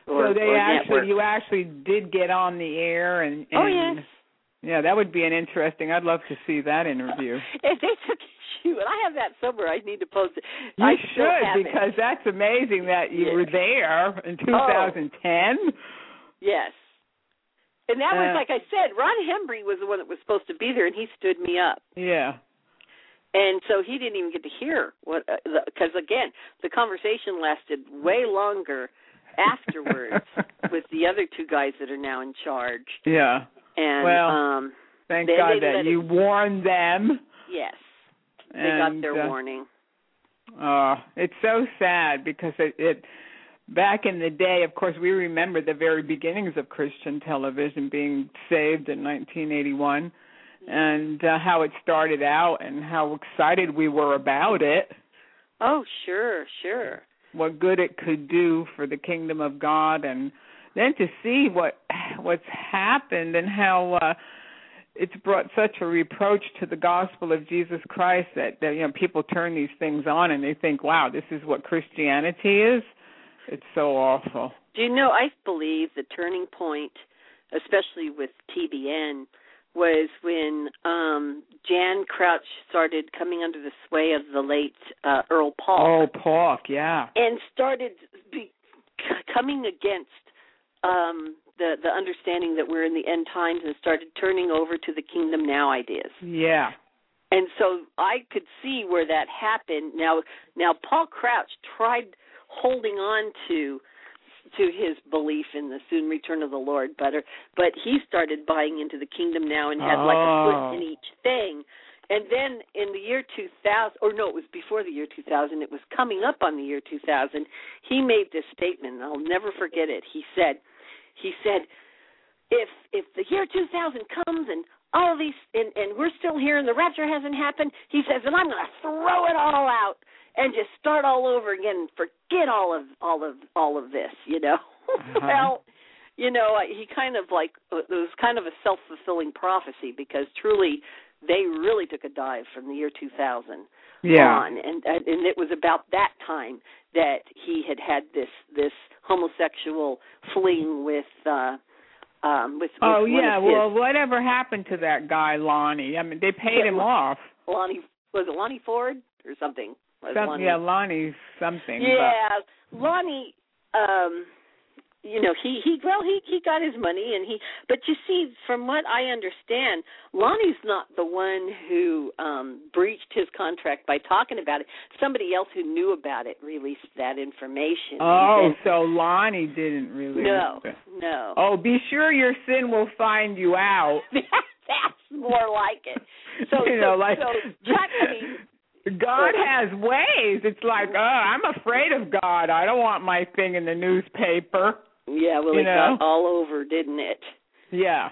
or, so they or actually, networks. you actually did get on the air, and, and oh yes, yeah, that would be an interesting. I'd love to see that interview. If they took issue, and I have that somewhere, I need to post it. You I should, because it. That's amazing that you yeah. were there in two thousand ten. Oh. Yes. And that was, uh, like I said, Ron Hembry was the one that was supposed to be there, and he stood me up. Yeah. And so he didn't even get to hear what, because, uh, again, the conversation lasted way longer afterwards with the other two guys that are now in charge. Yeah. And, well, um, thank they, God they that you it, warned them. Yes. They and, got their uh, warning. Oh, it's so sad because it, it back in the day, of course, we remember the very beginnings of Christian television being saved in nineteen eighty-one, and uh, how it started out and how excited we were about it. Oh, sure, sure. What good it could do for the kingdom of God, and then to see what what's happened and how uh, it's brought such a reproach to the gospel of Jesus Christ that, that you know people turn these things on and they think, wow, this is what Christianity is. It's so awful. Do you know, I believe the turning point, especially with T B N, was when um, Jan Crouch started coming under the sway of the late uh, Earl Paulk. Oh, Paulk, yeah. And started be, coming against um, the, the understanding that we're in the end times, and started turning over to the Kingdom Now ideas. Yeah. And so I could see where that happened. Now, now Paul Crouch tried holding on to to his belief in the soon return of the Lord, but but he started buying into the Kingdom Now and had oh. like a foot in each thing. And then in the year two thousand, or no, it was before the year two thousand, it was coming up on the year two thousand, he made this statement, and I'll never forget it. He said, he said, if if the year two thousand comes and all of these, and, and we're still here and the rapture hasn't happened, he says, and I'm going to throw it all out and just start all over again and forget all of all of all of this, you know. Uh-huh. Well, you know, he kind of like, it was kind of a self-fulfilling prophecy, because truly they really took a dive from the year two thousand yeah. on, and and it was about that time that he had had this this homosexual fling with. Uh, Um, with, with oh, yeah, well, his, whatever happened to that guy, Lonnie? I mean, they paid yeah, him off. Lonnie, was it Lonnie Ford or something? Some, Lonnie? Yeah, Lonnie something. Yeah, but. Lonnie, um, you know, he, he well, he, he got his money, and he, but you see, from what I understand, Lonnie's not the one who um, breached his contract by talking about it. Somebody else who knew about it released that information. Oh, said, so Lonnie didn't release no, it. No, Oh, be sure your sin will find you out. That's more like it. So, you know, so, like, so Chuck, I mean, God has ways. It's like, oh, I'm afraid of God. I don't want my thing in the newspaper. Yeah, well, you it know? got all over, didn't it? Yeah.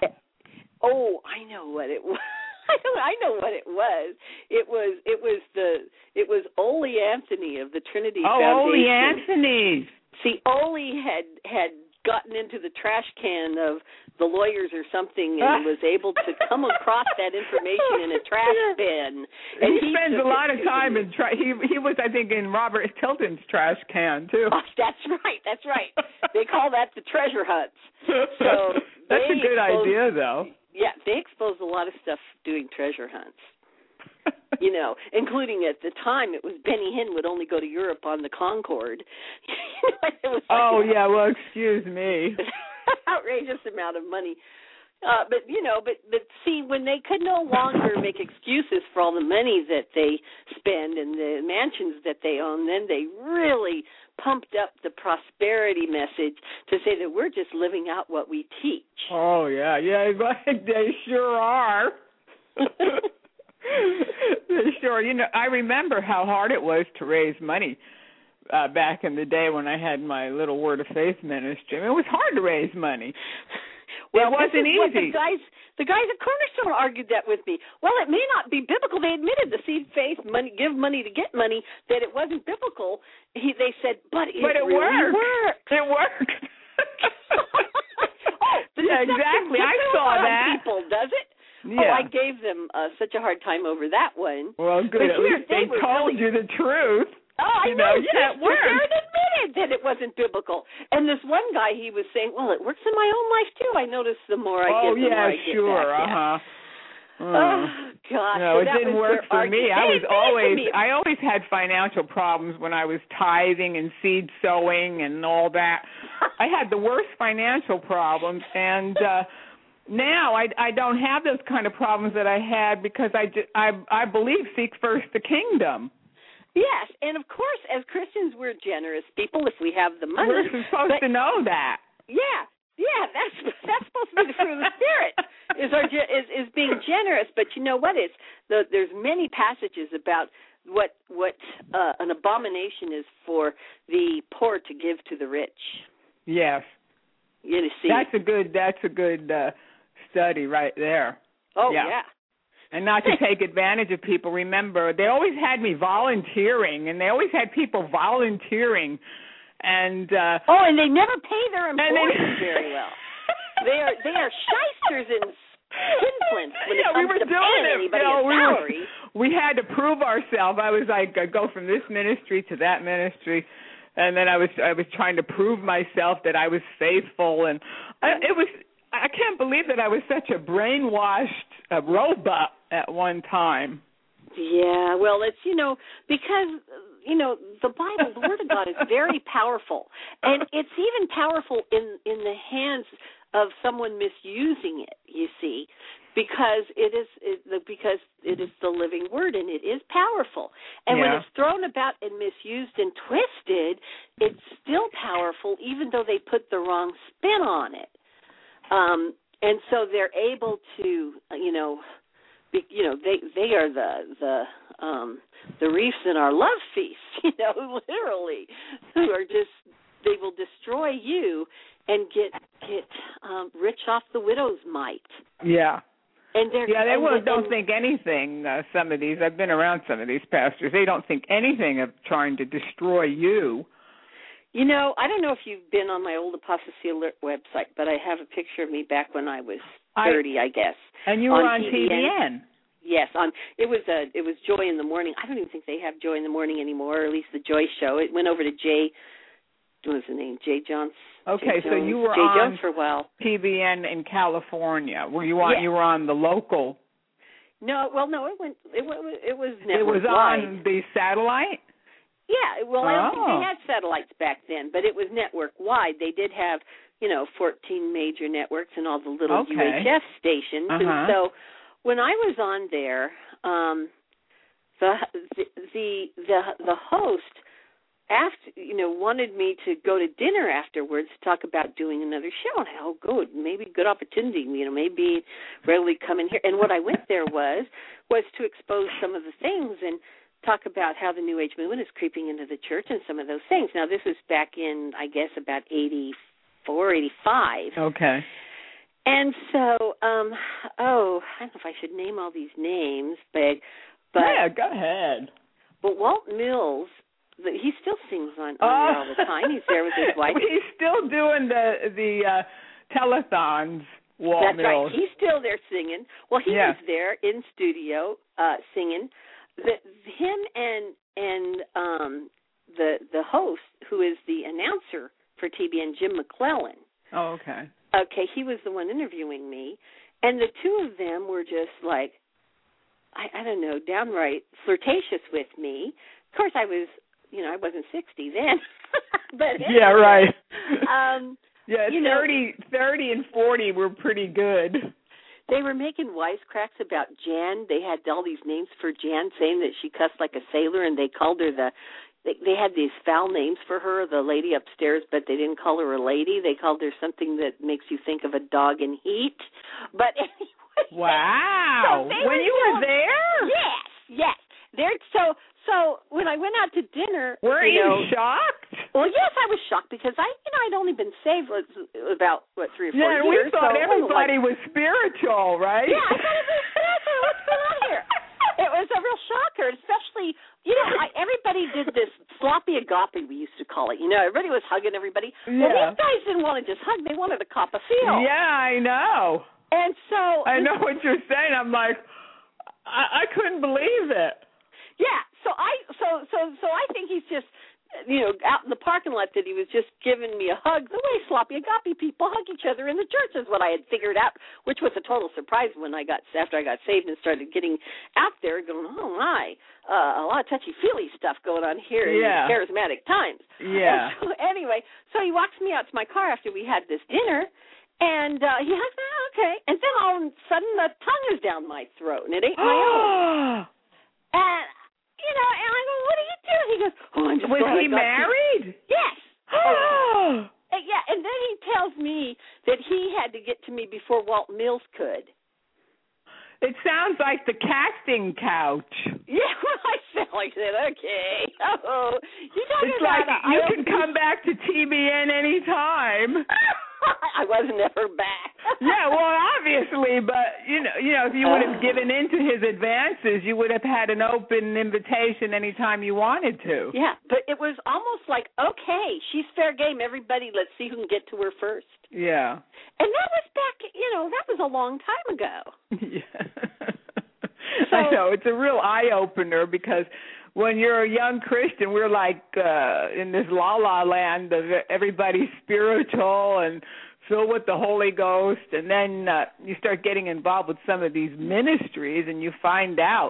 Oh, I know what it was. I know what it was. It was it was the it was Ole Anthony of the Trinity oh, Foundation. Ole Anthony. See, Ole had had gotten into the trash can of the lawyers or something, and was able to come across that information in a trash bin. And he, he spends a lot of time in tra- he he was I think in Robert Tilton's trash can too. Oh, that's right, that's right. They call that the treasure hunts. So that's a good exposed, idea, though. Yeah, they exposed a lot of stuff doing treasure hunts. You know, including at the time it was Benny Hinn would only go to Europe on the Concorde. It was like, oh you know, yeah, well excuse me. outrageous amount of money. Uh, but you know, but but see, when they could no longer make excuses for all the money that they spend and the mansions that they own, then they really pumped up the prosperity message to say that we're just living out what we teach. Oh yeah, yeah, they sure are. Sure, you know, I remember how hard it was to raise money uh, back in the day when I had my little Word of Faith ministry. I mean, it was hard to raise money. Well, it wasn't this is easy. What the guys, the guys at Cornerstone argued that with me. Well, it may not be biblical. They admitted the seed faith, money, give money to get money, that it wasn't biblical. He, they said, but it, but it really worked. worked. It worked. Oh, the yeah, exactly. I saw that. People, does it? Yeah. Oh, I gave them uh, such a hard time over that one. Well, good. But At here, least they, they told really... you the truth. Oh, I you know. know. Yeah, it worked. It admitted that it wasn't biblical. And this one guy, he was saying, well, it works in my own life, too. I notice the more I oh, get, the yeah, more I get sure, back. uh-huh. Yeah. Oh, gosh. No, so it that didn't was work for argument. me. I was Hey, always, me. I always had financial problems when I was tithing and seed sowing and all that. I had the worst financial problems, and uh, now I, I don't have those kind of problems that I had because I, ju- I, I believe seek first the kingdom. Yes, and of course, as Christians, we're generous people if we have the money. We're supposed but, to know that. Yeah, yeah, that's that's supposed to be the fruit of the Spirit, is our is is being generous. But you know what? It's the, there's many passages about what what uh, an abomination is for the poor to give to the rich. Yes, you see, that's a good that's a good uh, study right there. Oh yeah. yeah. And not to take advantage of people. Remember, they always had me volunteering, and they always had people volunteering. And uh, oh, and they never pay their employees they, very well. They are they are shysters and skinflints when yeah, it comes we were to doing paying it. anybody You know, a we salary. Were, we had to prove ourselves. I was like, I go from this ministry to that ministry, and then I was I was trying to prove myself that I was faithful, and I, it was. I can't believe that I was such a brainwashed uh, robot at one time. Yeah, well, it's, you know, because, you know, the Bible, the Word of God is very powerful. And it's even powerful in, in the hands of someone misusing it, you see, because it is it, because it is the living Word and it is powerful. And yeah. when it's thrown about and misused and twisted, it's still powerful even though they put the wrong spin on it. Um, and so they're able to, you know, be, you know, they they are the the um, the reefs in our love feast, you know, literally, who are just they will destroy you and get get um, rich off the widow's mite. Yeah. And they're yeah, they and, will, don't and, think anything. Uh, some of these, I've been around some of these pastors. They don't think anything of trying to destroy you. You know, I don't know if you've been on my old Apostasy Alert website, but I have a picture of me back when I was thirty, I, I guess. And you were on, on T V N. Yes, on it was a it was Joy in the Morning. I don't even think they have Joy in the Morning anymore, or at least the Joy Show. It went over to Jay. What was the name? Jay Jones. Okay, Jay so you were Jay on Jones for a while. T V N in California. Were you on? Yes. You were on the local. No, well, no, it went. It was. It was It was network-wide. on the satellite. Yeah, well, I don't think Oh. they had satellites back then, but it was network-wide. They did have, you know, fourteen major networks and all the little Okay. U H F stations. Uh-huh. And so when I was on there, um, the, the the the the host after you know wanted me to go to dinner afterwards to talk about doing another show. And I, oh, good, maybe good opportunity. You know, maybe readily come in here. And what I went there was was to expose some of the things and talk about how the New Age movement is creeping into the church and some of those things. Now, this was back in, I guess, about eighty-four, eighty-five. Okay. And so, um, oh, I don't know if I should name all these names, but, but yeah, go ahead. But Walt Mills, the, he still sings on, on oh. there all the time. He's there with his wife. He's still doing the the uh, telethons. Walt That's Mills. right. He's still there singing. Well, he yeah. was there in studio uh, singing. The, him and and um, the the host, who is the announcer for T V N, Jim McClellan. Oh, okay. Okay, he was the one interviewing me, and the two of them were just like, I, I don't know, downright flirtatious with me. Of course, I was, you know, I wasn't sixty then, but anyway, yeah, right. Um, yeah, you thirty, know, thirty and forty were pretty good. They were making wisecracks about Jan. They had all these names for Jan, saying that she cussed like a sailor, and they called her the. They, they had these foul names for her, the lady upstairs, but they didn't call her a lady. They called her something that makes you think of a dog in heat. But anyway. Wow! So when were you so, were there? Yes, yes. They're so. So when I went out to dinner, were you, you know, shocked? Well, yes, I was shocked because I, you know, I'd only been saved about what three or four yeah, years. we thought so everybody like, was spiritual, right? Yeah, I thought it was spiritual. What's going on here? It was a real shocker, especially, you know, I, everybody did this sloppy agape, we used to call it. You know, everybody was hugging everybody. Yeah. Well, these guys didn't want to just hug; they wanted to cop a feel. Yeah, I know. And so I know what you're saying. I'm like, I, I couldn't believe it. Yeah, so I so so so I think he's just you know, out in the parking lot that he was just giving me a hug. The way sloppy agape people hug each other in the church is what I had figured out, which was a total surprise when I got after I got saved and started getting out there, going, oh my, uh, a lot of touchy feely stuff going on here yeah. in charismatic times. Yeah. And so anyway, so he walks me out to my car after we had this dinner. And uh, he hugs me, oh, okay. And then all of a sudden, the tongue is down my throat, and it ain't my own. And, you know, and I go, what are you doing? He goes, oh, I'm just Was glad he I got married? To... Yes. Oh. And, yeah, and then he tells me that he had to get to me before Walt Mills could. It sounds like the casting couch. Yeah, well, I said, I said, okay. Oh, you talking it's about like a, you I can come back to T B N anytime. I wasn't ever back. Yeah, well, obviously, but you know, you know, if you would have given in to his advances, you would have had an open invitation anytime you wanted to. Yeah, but it was almost like, okay, she's fair game. Everybody, let's see who can get to her first. Yeah. And that was back, you know, that was a long time ago. Yeah. So, I know it's a real eye opener because when you're a young Christian, we're like uh, in this la la land of everybody's spiritual and filled with the Holy Ghost, and then uh, you start getting involved with some of these ministries, and you find out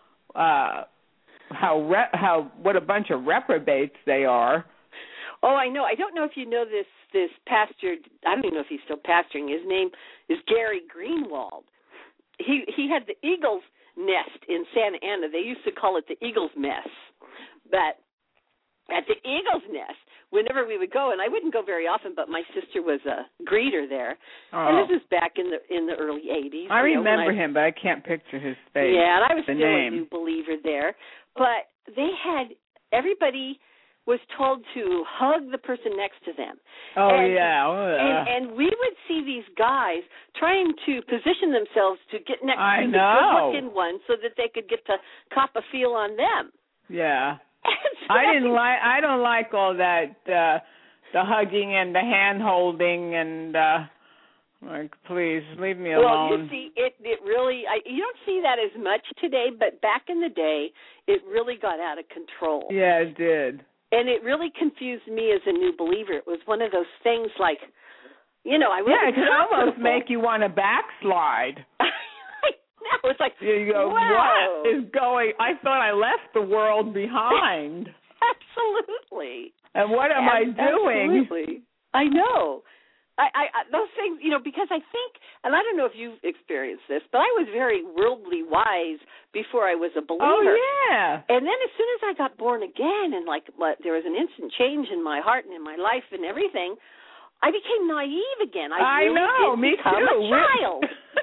uh, how re- how what a bunch of reprobates they are. Oh, I know. I don't know if you know this this pastor. I don't even know if he's still pastoring. His name is Gary Greenwald. He he had the Eagles Nest in Santa Ana. They used to call it the Eagles Mess. But at the Eagles Nest, whenever we would go, and I wouldn't go very often, but my sister was a greeter there. Oh. And this is back in the in the early eighties. I you know, remember I, him, but I can't picture his face. Yeah, and I was the still name. a new believer there. But they had, everybody was told to hug the person next to them. Oh, and, yeah. And, and we would see these guys trying to position themselves to get next I to know. the good-looking one so that they could get to cop a feel on them. Yeah. So I didn't like. I don't like all that, uh, the hugging and the hand holding and, uh, like, please leave me alone. Well, you see, it it really, I, you don't see that as much today, but back in the day, it really got out of control. Yeah, it did. And it really confused me as a new believer. It was one of those things like, you know, I wasn't Yeah, it could almost comfortable. make you want to backslide. I know. It's like, You go, whoa. what is going? I thought I left the world behind. Absolutely. And what am I doing? Absolutely. I know. I, I, I those things, you know, because I think, and I don't know if you've experienced this, but I was very worldly wise before I was a believer. Oh, yeah. And then as soon as I got born again and, like, there was an instant change in my heart and in my life and everything, I became naive again. I, I really know, did me become too. a child.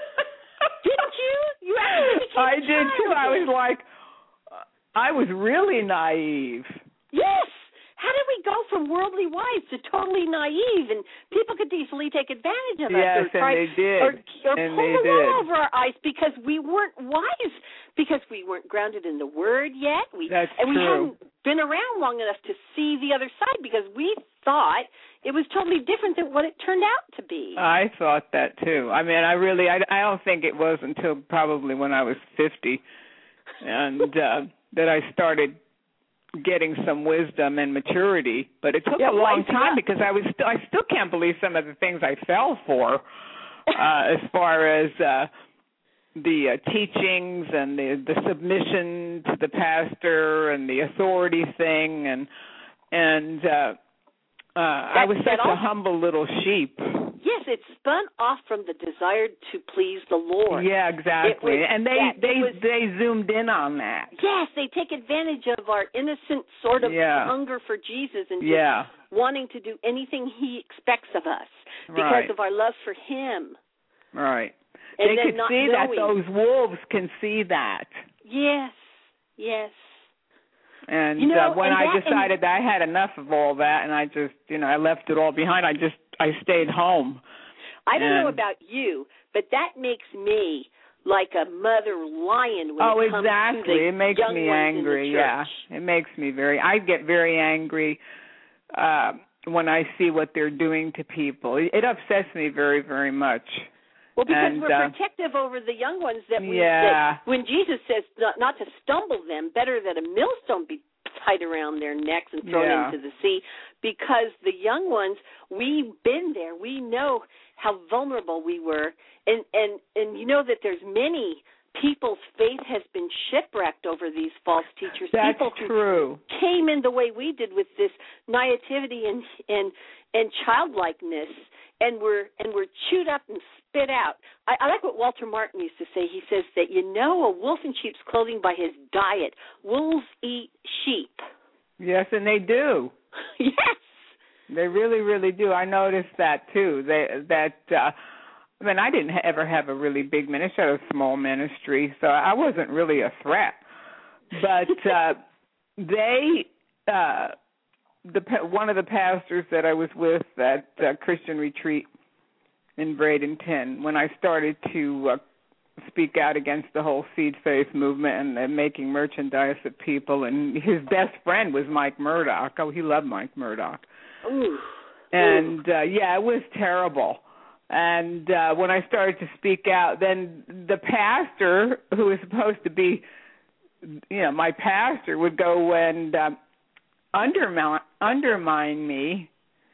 Didn't you? You actually became I a did, child too. I was again. like, I was really naive. Yes. How did we go from worldly wise to totally naive? And people could easily take advantage of us. Yes, or try, and they did. Or, or and pull they the wool did. over our eyes because we weren't wise, because we weren't grounded in the Word yet. We, That's and we true. hadn't been around long enough to see the other side because we thought it was totally different than what it turned out to be. I thought that, too. I mean, I really, I, I don't think it was until probably when I was fifty and uh, that I started getting some wisdom and maturity, but it took Yeah, a long wising time up. because I was st- I still can't believe some of the things I fell for, uh, as far as uh, the uh, teachings and the the submission to the pastor and the authority thing, and and uh, uh, I was that such a also- humble little sheep. Yes, it spun off from the desire to please the Lord. Yeah, exactly, was and they that. they It was- they zoomed in on that. Yes, they take advantage of our innocent sort of Yeah. hunger for Jesus and just Yeah. wanting to do anything he expects of us because Right. of our love for him. Right. And they then could not see that. knowing. Those wolves can see that. Yes, yes. And You know, uh, when and I that- decided that I had enough of all that, and I just, you know, I left it all behind. I just, I stayed home. I don't know And- about you, but that makes me like a mother lion when Oh, it comes exactly. to the It makes young me ones angry. in the Yeah, church. it makes me very. I get very angry uh, when I see what they're doing to people. It, it upsets me very, very much. Well, because And, we're uh, protective over the young ones that we Yeah. that when Jesus says not, not to stumble them, better that a millstone be tied around their necks and thrown yeah. into the sea, because the young ones, we've been there. We know how vulnerable we were, and and and you know that there's many people's faith has been shipwrecked over these false teachers. That's People true. who came in the way we did with this naivety and and and childlikeness, and were and were chewed up and spit out. I, I like what Walter Martin used to say. He says that you know a wolf in sheep's clothing by his diet. Wolves eat sheep. Yes, and they do. Yes. They really, really do. I noticed that too. They that uh, I mean, I didn't ever have a really big ministry. I had a small ministry, so I wasn't really a threat. But uh, they, uh, the one of the pastors that I was with at uh, Christian Retreat in Bradenton, when I started to uh, speak out against the whole seed faith movement and, and making merchandise of people, and his best friend was Mike Murdoch. Oh, he loved Mike Murdoch. Ooh. And, uh, yeah, it was terrible. And uh, when I started to speak out, then the pastor, who was supposed to be, you know, my pastor, would go and um, undermine, undermine me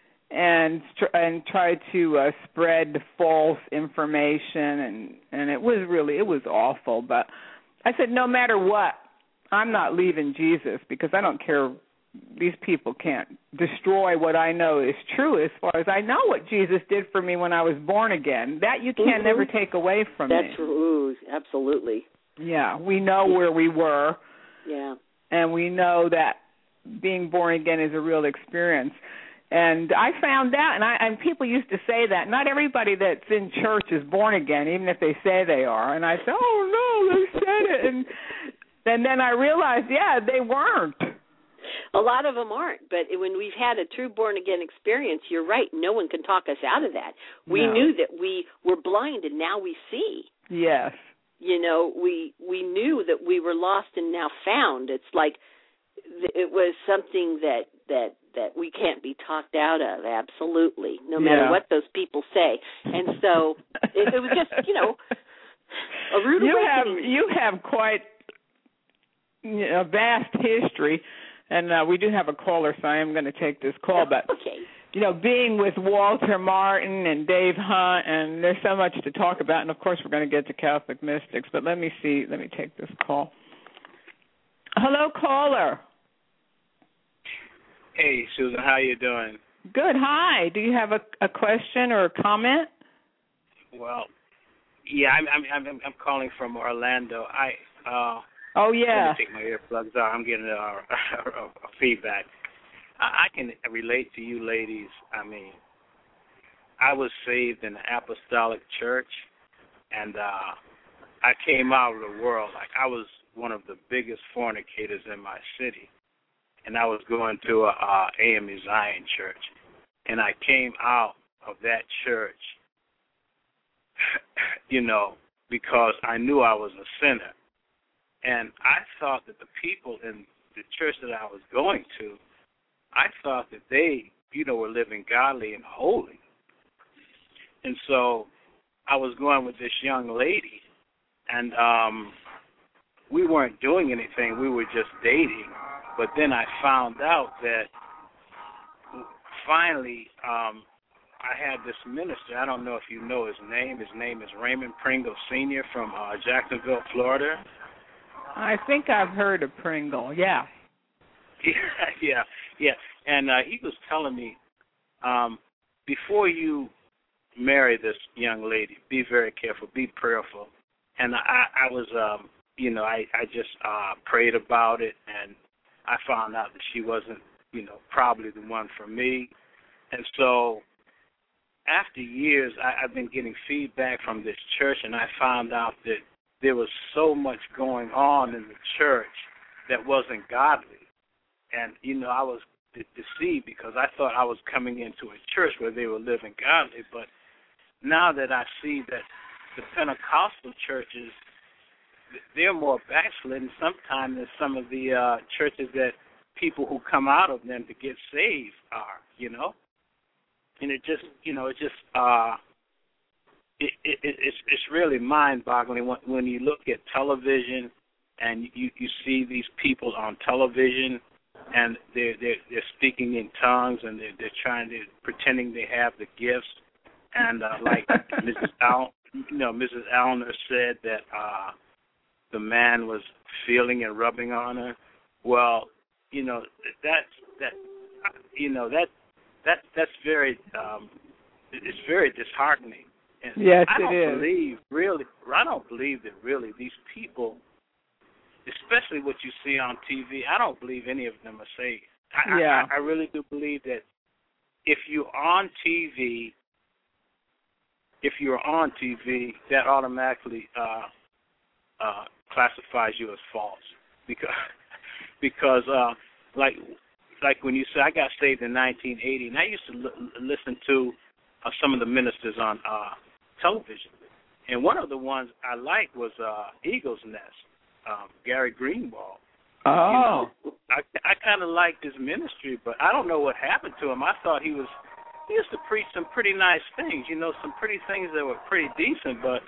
and and try to uh, spread false information, and, and it was really, it was awful. But I said, no matter what, I'm not leaving Jesus, because I don't care. These people can't destroy what I know is true, as far as I know what Jesus did for me when I was born again. That you can't mm-hmm. never take away from That's me. That's true, absolutely. Yeah, we know where we were. Yeah. And we know that being born again is a real experience. And I found out, and, I, and people used to say that, not everybody that's in church is born again, even if they say they are. And I said, oh, no, they said it. And, and then I realized, yeah, they weren't. A lot of them aren't, but when we've had a true born-again experience, you're right, no one can talk us out of that. We no. knew that we were blind, and now we see. Yes. You know, we we knew that we were lost and now found. It's like it was something that, that, that we can't be talked out of, absolutely, no matter yeah. what those people say. And so it, it was just, you know, a rude you awakening. Have, you have quite a vast history. And uh, we do have a caller, so I am going to take this call. But, okay. you know, being with Walter Martin and Dave Hunt, and there's so much to talk about. And, of course, we're going to get to Catholic mystics. But let me see. Let me take this call. Hello, caller. Hey, Susan. How you doing? Good. Hi. Do you have a, a question or a comment? Well, yeah, I'm I'm I'm, I'm calling from Orlando. I uh Oh, yeah. Let me take my earplugs out. I'm getting a, a, a feedback. I, I can relate to you ladies. I mean, I was saved in the Apostolic Church, and uh, I came out of the world. Like, I was one of the biggest fornicators in my city, and I was going to a, a A M E Zion church. And I came out of that church, you know, because I knew I was a sinner. And I thought that the people in the church that I was going to, I thought that they, you know, were living godly and holy. And so I was going with this young lady, and um, we weren't doing anything. We were just dating. But then I found out that finally um, I had this minister. I don't know if you know his name. His name is Raymond Pringle Senior from uh, Jacksonville, Florida. I think I've heard of Pringle, yeah. Yeah, yeah, yeah. And uh, he was telling me, um, before you marry this young lady, be very careful, be prayerful. And I, I was, um, you know, I, I just uh, prayed about it, and I found out that she wasn't, you know, probably the one for me. And so after years, I, I've been getting feedback from this church, and I found out that there was so much going on in the church that wasn't godly. And, you know, I was de- deceived because I thought I was coming into a church where they were living godly. But now that I see that the Pentecostal churches, they're more backslidden sometimes than some of the uh, churches that people who come out of them to get saved are, you know. And it just, you know, it just... Uh, It, it, it's it's really mind-boggling when, when you look at television and you, you see these people on television and they're they're, they're speaking in tongues, and they're they're trying to pretending they have the gifts, and uh, like Missus Al, you know, Missus Allner said that uh, the man was feeling and rubbing on her. Well, you know, that's that, you know that that that's very um, it's very disheartening. And yes, I don't it is. believe really. I don't believe that really these people, especially what you see on T V, I don't believe any of them are saved. I, yeah. I, I really do believe that if you're on T V, if you're on T V, that automatically uh, uh, classifies you as false because because uh, like like when you say I got saved in nineteen eighty, and I used to l- listen to uh, some of the ministers on uh, television, and one of the ones I liked was uh, Eagle's Nest, um, Gary Greenwald. Oh, you know, I I kind of liked his ministry, but I don't know what happened to him. I thought he was he used to preach some pretty nice things, you know, some pretty things that were pretty decent, but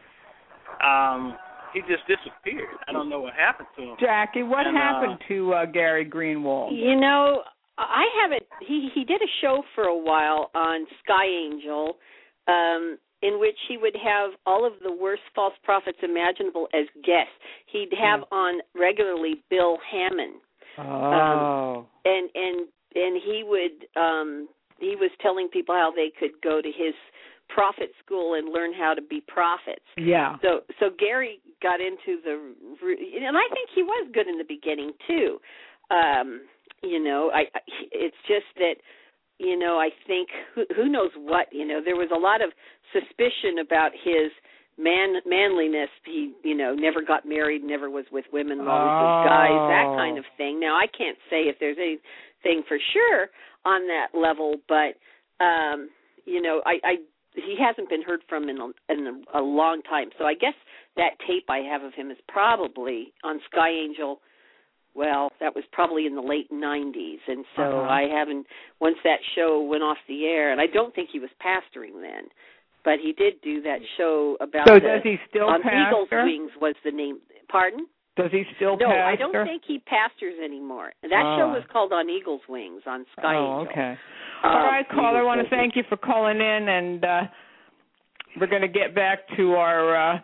um, he just disappeared. I don't know what happened to him. Jackie, what and, happened uh, to uh, Gary Greenwald? You know, I haven't. He he did a show for a while on Sky Angel, um, in which he would have all of the worst false prophets imaginable as guests. He'd have yeah. on regularly Bill Hammond. Oh. Um, and and and he would um, he was telling people how they could go to his prophet school and learn how to be prophets. Yeah. So so Gary got into the, and I think he was good in the beginning too. Um, you know, I, I it's just that, you know, I think who, who knows what, you know, there was a lot of suspicion about his man manliness. He, you know, never got married, never was with women, always oh. with guys, that kind of thing. Now, I can't say if there's anything for sure on that level, but um, you know, I, I he hasn't been heard from in a, in a long time. So I guess that tape I have of him is probably on Sky Angel. Well, that was probably in the late nineties, and so uh-huh. I haven't, once that show went off the air, and I don't think he was pastoring then, but he did do that show about so the, does he still on pastor? Eagle's Wings was the name. Pardon? Does he still no, pastor? I don't think he pastors anymore. That oh. show was called On Eagle's Wings on Sky oh, Angel. okay. Um, All right, caller, I want to busy. thank you for calling in, and uh, we're going to get back to our uh,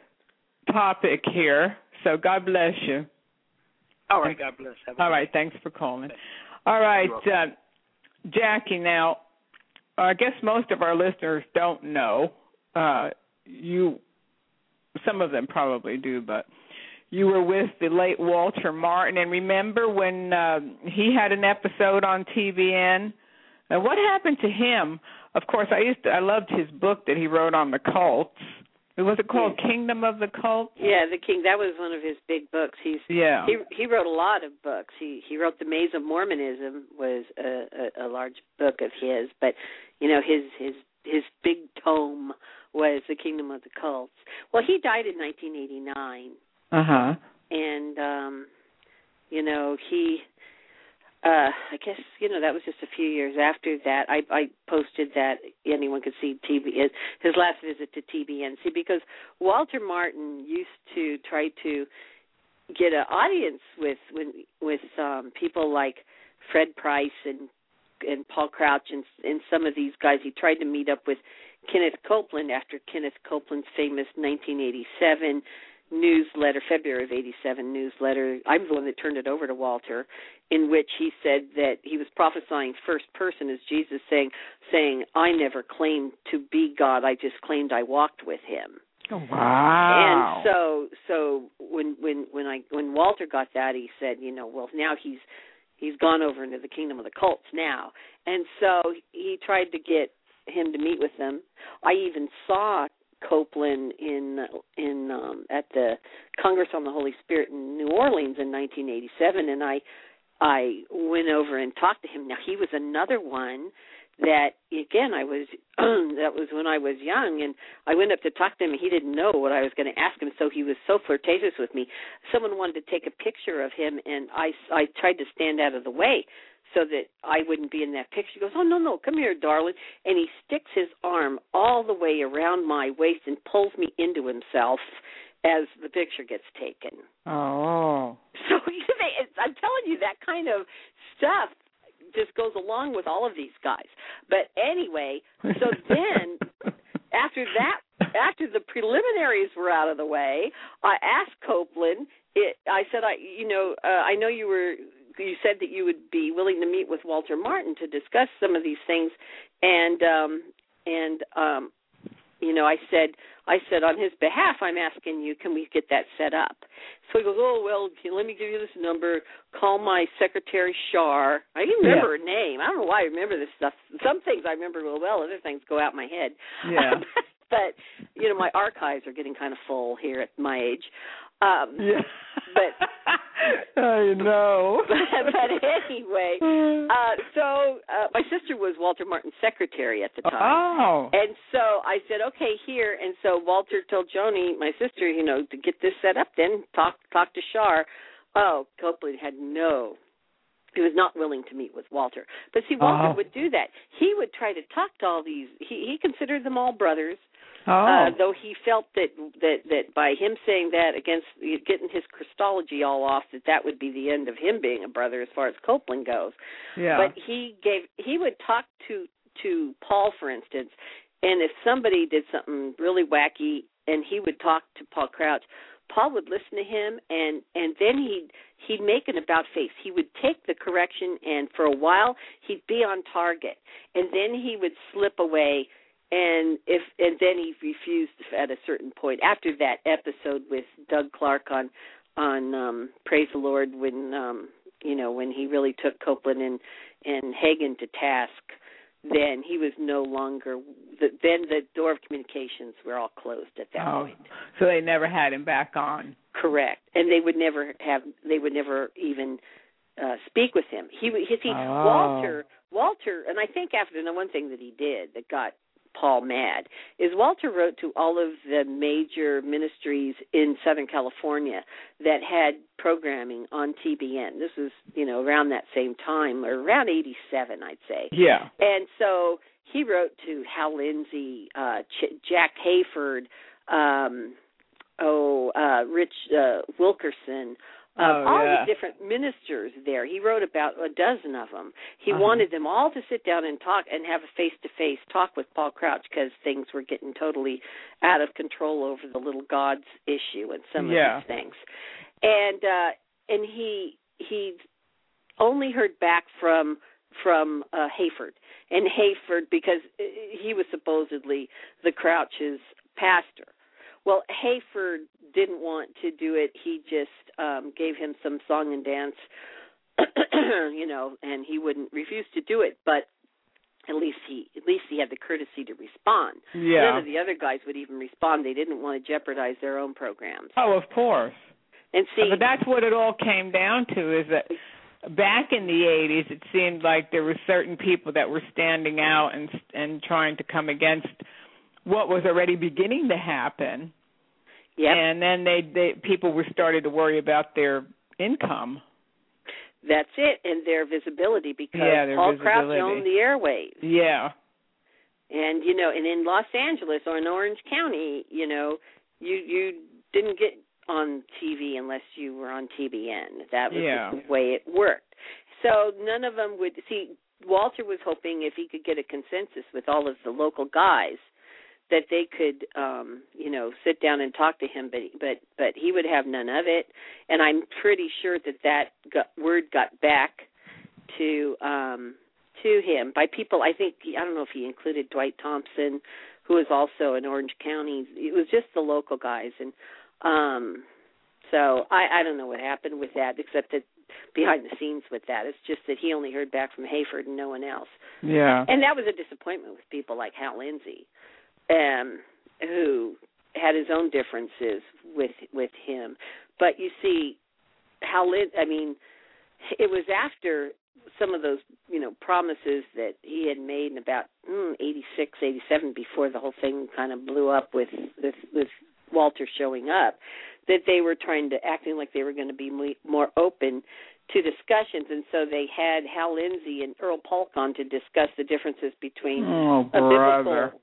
topic here, so God bless you. All right, God bless. Have a All good right, thanks for calling. All right, uh, Jackie, now, I guess most of our listeners don't know. Uh, you, some of them probably do, but you were with the late Walter Martin, and remember when uh, he had an episode on T V N? Now, what happened to him? Of course, I used to, I loved his book that he wrote on the cults. Was it called yeah. Kingdom of the Cults? Yeah, the King. That was one of his big books. He's yeah. He he wrote a lot of books. He he wrote The Maze of Mormonism was a, a, a large book of his, but you know his his his big tome was The Kingdom of the Cults. Well, he died in nineteen eighty-nine. Uh huh. And um, you know he. Uh, I guess, you know, that was just a few years after that. I, I posted that anyone could see T V, his last visit to T B N. See, because Walter Martin used to try to get an audience with when, with um, people like Fred Price and and Paul Crouch and, and some of these guys. He tried to meet up with Kenneth Copeland after Kenneth Copeland's famous nineteen eighty-seven newsletter, February of eighty-seven newsletter. I'm the one that turned it over to Walter, in which he said that he was prophesying first person as Jesus, saying, saying, I never claimed to be God, I just claimed I walked with him. Oh, wow. And so so when when when I when Walter got that, he said, you know, well, now he's he's gone over into the kingdom of the cults now. And so he tried to get him to meet with them. I even saw Copeland in in um, at the Congress on the Holy Spirit in New Orleans in nineteen eighty-seven, and I I went over and talked to him. Now he was another one that again I was that was when I was young, and I went up to talk to him, and he didn't know what I was going to ask him, so he was so flirtatious with me. Someone wanted to take a picture of him, and I I tried to stand out of the way so that I wouldn't be in that picture. He goes, oh, no, no, come here, darling. And he sticks his arm all the way around my waist and pulls me into himself as the picture gets taken. Oh. So I'm telling you, that kind of stuff just goes along with all of these guys. But anyway, so then after that, after the preliminaries were out of the way, I asked Copeland. It, I said, I, you know, uh, I know you were. You said that you would be willing to meet with Walter Martin to discuss some of these things, and um, and um, you know, I said, I said on his behalf, I'm asking you, can we get that set up? So he goes, oh well, let me give you this number. Call my secretary Shar. I even remember yeah. her name. I don't know why I remember this stuff. Some things I remember real well. Other things go out my head. Yeah. But you know, my archives are getting kind of full here at my age. Um, yeah. But I know. but, but anyway, uh, so uh, my sister was Walter Martin's secretary at the time. Oh. And so I said, okay, here. And so Walter told Joni, my sister, you know, to get this set up, then talk talk to Shar. Oh, Copeland had no. He was not willing to meet with Walter. But see, Walter oh. would do that. He would try to talk to all these. He, he considered them all brothers. Oh. Uh, though he felt that, that that by him saying that against getting his Christology all off, that that would be the end of him being a brother as far as Copeland goes. Yeah. But he gave he would talk to to Paul, for instance, and if somebody did something really wacky, and he would talk to Paul Crouch, Paul would listen to him, and and then he'd he'd make an about face. He would take the correction, and for a while he'd be on target, and then he would slip away. And if and then he refused at a certain point after that episode with Doug Clark on on um, Praise the Lord, when um, you know when he really took Copeland and and Hagen to task. Then he was no longer. The, then the door of communications were all closed at that oh, point. So they never had him back on. Correct, and they would never have. They would never even uh, speak with him. He would. See, oh. Walter. Walter, and I think after the one thing that he did that got Paul mad is Walter wrote to all of the major ministries in Southern California that had programming on T B N. This was, you know, around that same time, or around eighty-seven, I'd say. Yeah. And so he wrote to Hal Lindsey, uh, Ch- Jack Hayford, um, oh, uh, Rich uh, Wilkerson, Um, oh, all yeah. the different ministers there. He wrote about a dozen of them. He uh-huh. wanted them all to sit down and talk and have a face-to-face talk with Paul Crouch because things were getting totally out of control over the little gods issue and some yeah. of these things. And uh, and he he only heard back from from uh, Hayford and Hayford because he was supposedly the Crouch's pastor. Well, Hayford didn't want to do it. He just um, gave him some song and dance, you know, and he wouldn't refuse to do it. But at least he at least he had the courtesy to respond. Yeah. None of the other guys would even respond. They didn't want to jeopardize their own programs. Oh, of course. And see, but that's what it all came down to, is that back in the eighties, it seemed like there were certain people that were standing out and and trying to come against what was already beginning to happen. Yep. And then they, they people were starting to worry about their income. That's it, and their visibility, because yeah, their Paul visibility. Crouch owned the airwaves. Yeah. And, you know, and in Los Angeles or in Orange County, you know, you you didn't get on T V unless you were on T B N. That was yeah. the way it worked. So none of them would see. Walter was hoping if he could get a consensus with all of the local guys that they could, um, you know, sit down and talk to him, but but but he would have none of it. And I'm pretty sure that that got, word got back to um, to him by people. I think I don't know if he included Dwight Thompson, who is also in Orange County. It was just the local guys, and um, so I, I don't know what happened with that, except that behind the scenes with that, it's just that he only heard back from Hayford and no one else. Yeah, and that was a disappointment with people like Hal Lindsey. Um, who had his own differences with with him. But you see, how Lin- I mean, it was after some of those, you know, promises that he had made in about mm, eighty-six, eighty-seven, before the whole thing kind of blew up with, with, with Walter showing up, that they were trying to, acting like they were going to be more open to discussions, and so they had Hal Lindsey and Earl Polk on to discuss the differences between oh, a biblical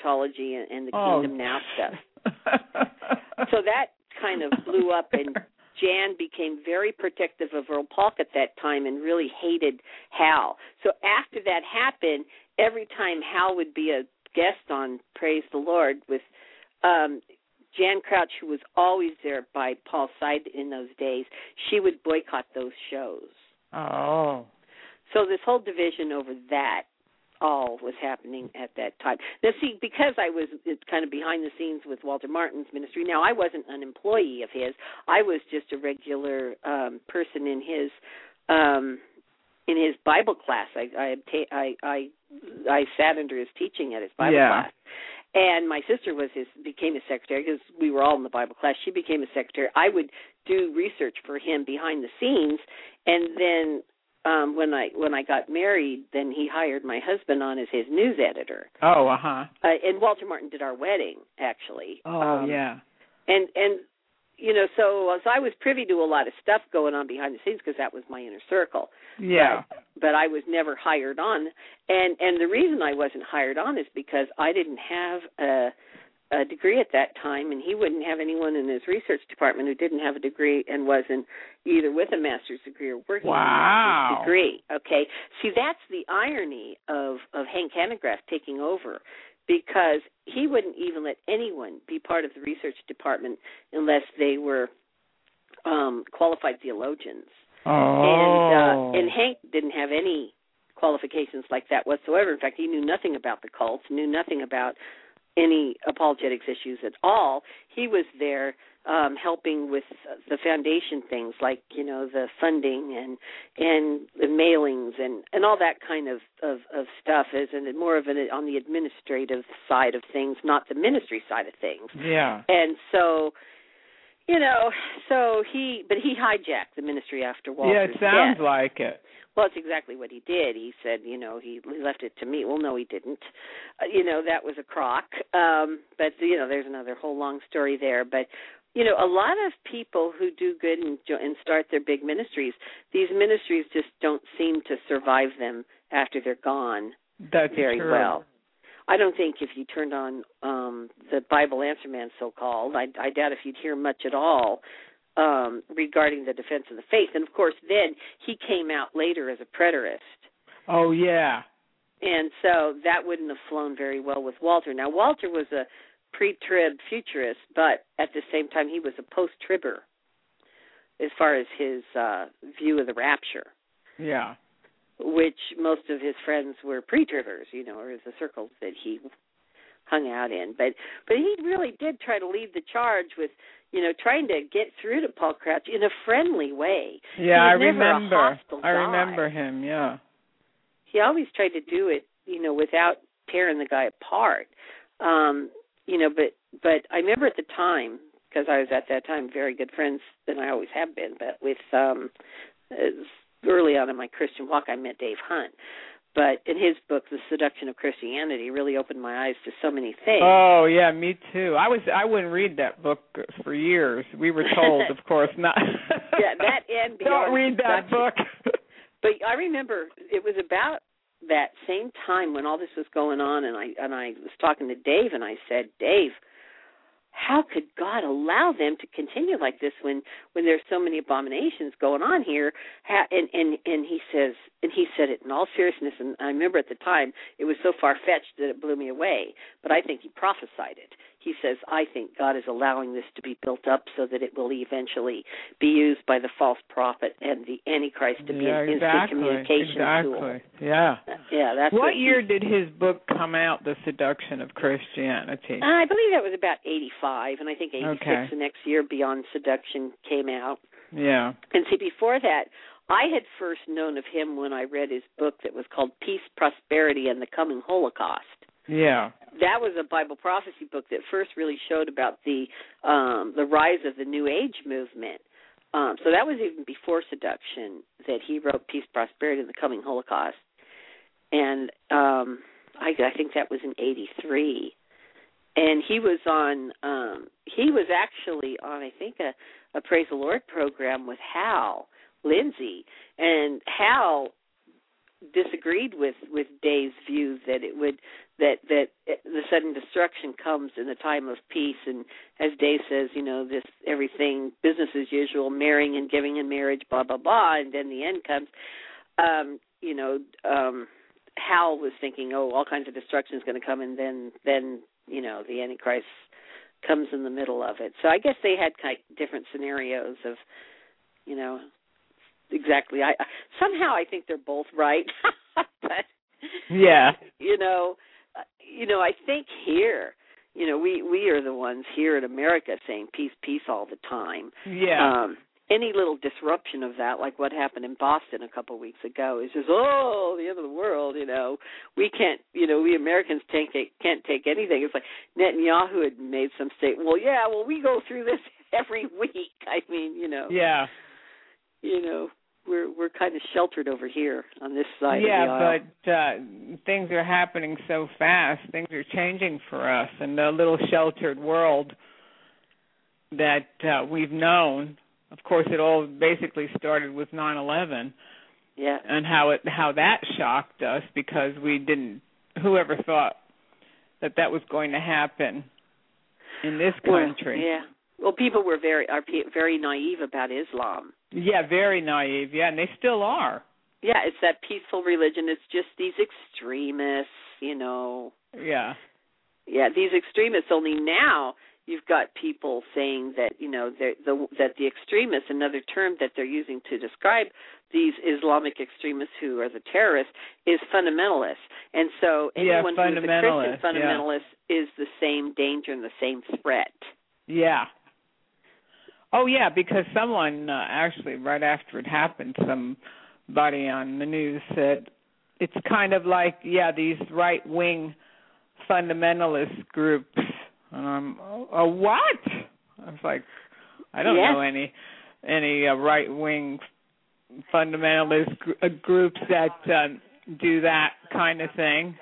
eschatology and, and the oh. Kingdom Now stuff. So that kind of blew up, and Jan became very protective of Earl Polk at that time and really hated Hal. So after that happened, every time Hal would be a guest on Praise the Lord with um, Jan Crouch, who was always there by Paul's side in those days, she would boycott those shows. Oh. So this whole division over that all was happening at that time. Now, see, because I was kind of behind the scenes with Walter Martin's ministry, now I wasn't an employee of his. I was just a regular um, person in his um, in his Bible class. I I, I I I sat under his teaching at his Bible yeah. class. And my sister was his became his secretary because we were all in the Bible class. She became a secretary. I would do research for him behind the scenes, and then um, when I when I got married, then he hired my husband on as his news editor. Oh, uh-huh. Uh, and Walter Martin did our wedding, actually. Oh, um, yeah. And and you know, so so I was privy to a lot of stuff going on behind the scenes because that was my inner circle. Yeah. But, but I was never hired on, and and the reason I wasn't hired on is because I didn't have a, a degree at that time, and he wouldn't have anyone in his research department who didn't have a degree and wasn't either with a master's degree or working wow. on a master's degree. Okay, see, that's the irony of of Hank Hanegraaff taking over, because he wouldn't even let anyone be part of the research department unless they were um, qualified theologians. Oh. And, uh, and Hank didn't have any qualifications like that whatsoever. In fact, he knew nothing about the cults, knew nothing about any apologetics issues at all. He was there um, helping with the foundation things like, you know, the funding and and the mailings and, and all that kind of, of, of stuff, is and more of an on the administrative side of things, not the ministry side of things. Yeah. And so, you know, so he, but he hijacked the ministry after Walter's Yeah, it sounds death. like it. Well, it's exactly what he did. He said, you know, he left it to me. Well, no, he didn't. Uh, you know, that was a crock. Um, but, you know, there's another whole long story there. But, you know, a lot of people who do good and, and start their big ministries, these ministries just don't seem to survive them after they're gone That's very true. well. I don't think if you turned on um, the Bible Answer Man, so-called, I, I doubt if you'd hear much at all um, regarding the defense of the faith. And, of course, then he came out later as a preterist. Oh, yeah. And so that wouldn't have flown very well with Walter. Now, Walter was a pre-trib futurist, but at the same time he was a post-tribber as far as his uh, view of the rapture. Yeah. Which most of his friends were pre-tribbers, you know, or the circles that he hung out in. But but he really did try to lead the charge with, you know, trying to get through to Paul Crouch in a friendly way. Yeah, I never remember. A hostile I guy. remember him, yeah. He always tried to do it, you know, without tearing the guy apart. Um, you know, but but I remember at the time, because I was at that time very good friends, and I always have been, but with um early on in my Christian walk, I met Dave Hunt. But in his book, The Seduction of Christianity, really opened my eyes to so many things. Oh, yeah, me too. I was I wouldn't read that book for years. We were told, of course, not. Yeah, that and beyond. Don't read that book. But I remember it was about that same time when all this was going on, and I and I was talking to Dave, and I said, Dave, how could God allow them to continue like this when, when there's so many abominations going on here? And, and and he says, and he said it in all seriousness. And I remember at the time it was so far fetched that it blew me away. But I think he prophesied it. He says, I think God is allowing this to be built up so that it will eventually be used by the false prophet and the Antichrist to be yeah, an exactly, instant communication exactly. tool. Yeah. Yeah, that's what, what year he, did his book come out, The Seduction of Christianity? I believe that was about eighty-five, and I think eighty-six okay. the next year Beyond Seduction came out. Yeah. And see, before that, I had first known of him when I read his book that was called Peace, Prosperity, and the Coming Holocaust. Yeah. That was a Bible prophecy book that first really showed about the um, the rise of the New Age movement. Um, so that was even before Seduction that he wrote Peace, Prosperity, and the Coming Holocaust. And um, I, I think that was in eighty-three. And he was on, um, he was actually on, I think, a, a Praise the Lord program with Hal Lindsey. And Hal disagreed with, with Day's view that it would that that the sudden destruction comes in a time of peace, and as Day says, you know, this everything business as usual, marrying and giving in marriage, blah blah blah, and then the end comes. Um, you know, um, Hal was thinking, oh, all kinds of destruction is going to come, and then then you know the Antichrist comes in the middle of it. So I guess they had kind of different scenarios of, you know. Exactly. I somehow I think they're both right, but yeah, you know, uh, you know, I think here, you know, we we are the ones here in America saying peace, peace all the time. Yeah. Um, any little disruption of that, like what happened in Boston a couple of weeks ago, is just oh, the end of the world. You know, we can't. You know, we Americans can't take, can't take anything. It's like Netanyahu had made some statement. Well, yeah, well, we go through this every week. I mean, you know. Yeah. You know. We're we're kind of sheltered over here on this side yeah, of the aisle. but uh, things are happening so fast. Things are changing for us, and the little sheltered world that uh, we've known. Of course, it all basically started with nine eleven. Yeah. And how it how that shocked us because we didn't. Whoever thought that that was going to happen in this country? Well, yeah. Well, people were very are very naive about Islam. Yeah, very naive. Yeah, and they still are. Yeah, it's that peaceful religion. It's just these extremists, you know. Yeah. Yeah, these extremists. Only now you've got people saying that, you know, the that the extremists, another term that they're using to describe these Islamic extremists who are the terrorists, is fundamentalists. And so anyone yeah, who is a Christian fundamentalist yeah. is the same danger and the same threat. Yeah. Oh, yeah, because someone uh, actually, right after it happened, somebody on the news said it's kind of like, yeah, these right-wing fundamentalist groups. And I'm, oh, oh what? I was like, I don't yes. know any any uh, right-wing fundamentalist gr- uh, groups that uh, do that kind of thing.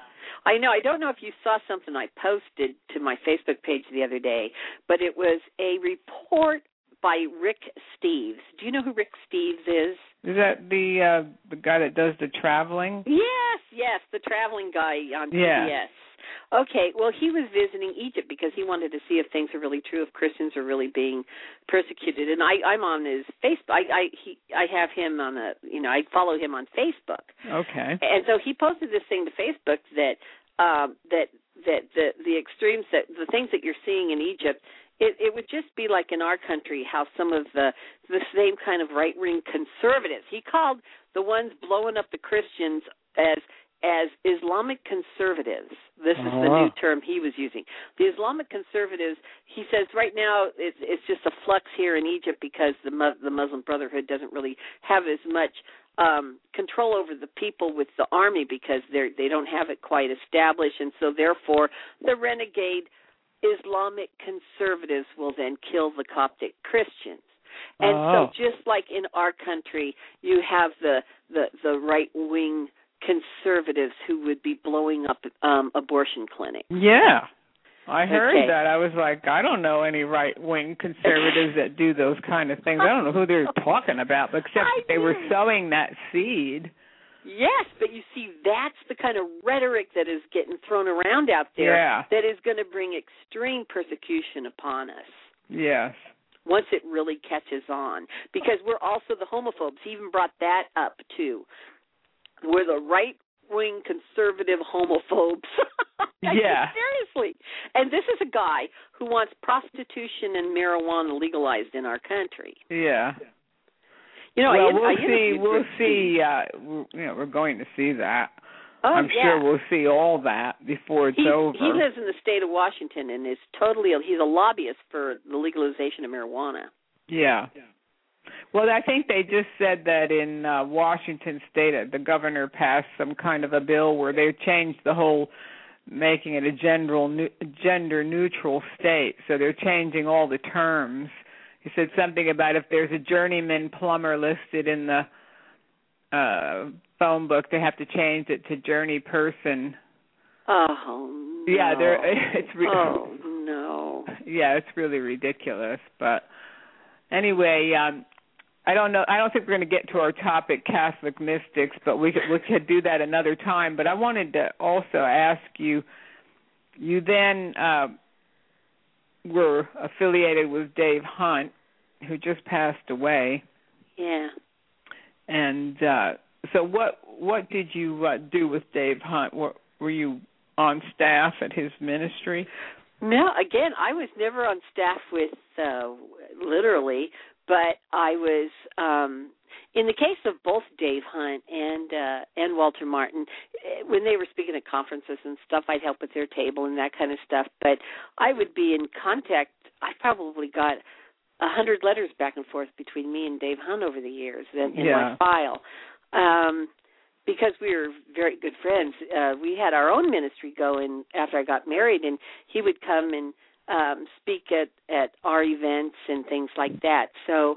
I know. I don't know if you saw something I posted to my Facebook page the other day, but it was a report by Rick Steves. Do you know who Rick Steves is? Is that the uh, the guy that does the traveling? Yes, yes, the traveling guy on P B S. Yeah. Okay, well, he was visiting Egypt because he wanted to see if things are really true, if Christians are really being persecuted. And I, I'm on his Facebook. I, I, he, I have him on a, you know, I follow him on Facebook. Okay. And so he posted this thing to Facebook that um, that that the the extremes, that the things that you're seeing in Egypt, it, it would just be like in our country how some of the the same kind of right wing conservatives. He called the ones blowing up the Christians as as Islamic conservatives. This is the new term he was using. The Islamic conservatives, he says right now it's, it's just a flux here in Egypt because the the Muslim Brotherhood doesn't really have as much um, control over the people with the army because they they don't have it quite established, and so therefore the renegade Islamic conservatives will then kill the Coptic Christians. And oh. so just like in our country, you have the, the, the right-wing conservatives who would be blowing up um, abortion clinics. Yeah, I heard okay. that. I was like, I don't know any right-wing conservatives that do those kind of things. I don't know who they're talking about, except that they were sowing that seed. Yes, but you see, that's the kind of rhetoric that is getting thrown around out there yeah. that is going to bring extreme persecution upon us. Yes. Once it really catches on. Because we're also the homophobes. He even brought that up, too. We're the right-wing conservative homophobes. Yeah. Seriously. And this is a guy who wants prostitution and marijuana legalized in our country. Yeah. You know, well, I, we'll I see. We'll see. Uh, we're, you know, we're going to see that. Oh, I'm yeah. sure we'll see all that before it's he, over. He lives in the state of Washington and is totally. He's a lobbyist for the legalization of marijuana. Yeah. yeah. Well, I think they just said that in uh, Washington State, the governor passed some kind of a bill where they changed the whole, making it a gender gender neutral state. So they're changing all the terms. He said something about if there's a journeyman plumber listed in the uh, phone book, they have to change it to journey person. Oh, no. Yeah, they're, it's re- oh, no. Yeah, it's really ridiculous. But anyway, um, I don't know. I don't think we're going to get to our topic, Catholic mystics, but we could, we could do that another time. But I wanted to also ask you. You then uh, were affiliated with Dave Hunt, who just passed away. Yeah. And uh, so, what what did you uh, do with Dave Hunt? Were, were you on staff at his ministry? No, again, I was never on staff with uh, literally, but I was um, in the case of both Dave Hunt and uh, and Walter Martin. When they were speaking at conferences and stuff, I'd help at their table and that kind of stuff. But I would be in contact. I probably got a hundred letters back and forth between me and Dave Hunt over the years in, in yeah. my file. Um, Because we were very good friends, uh, we had our own ministry going after I got married, and he would come and um, speak at, at our events and things like that. So,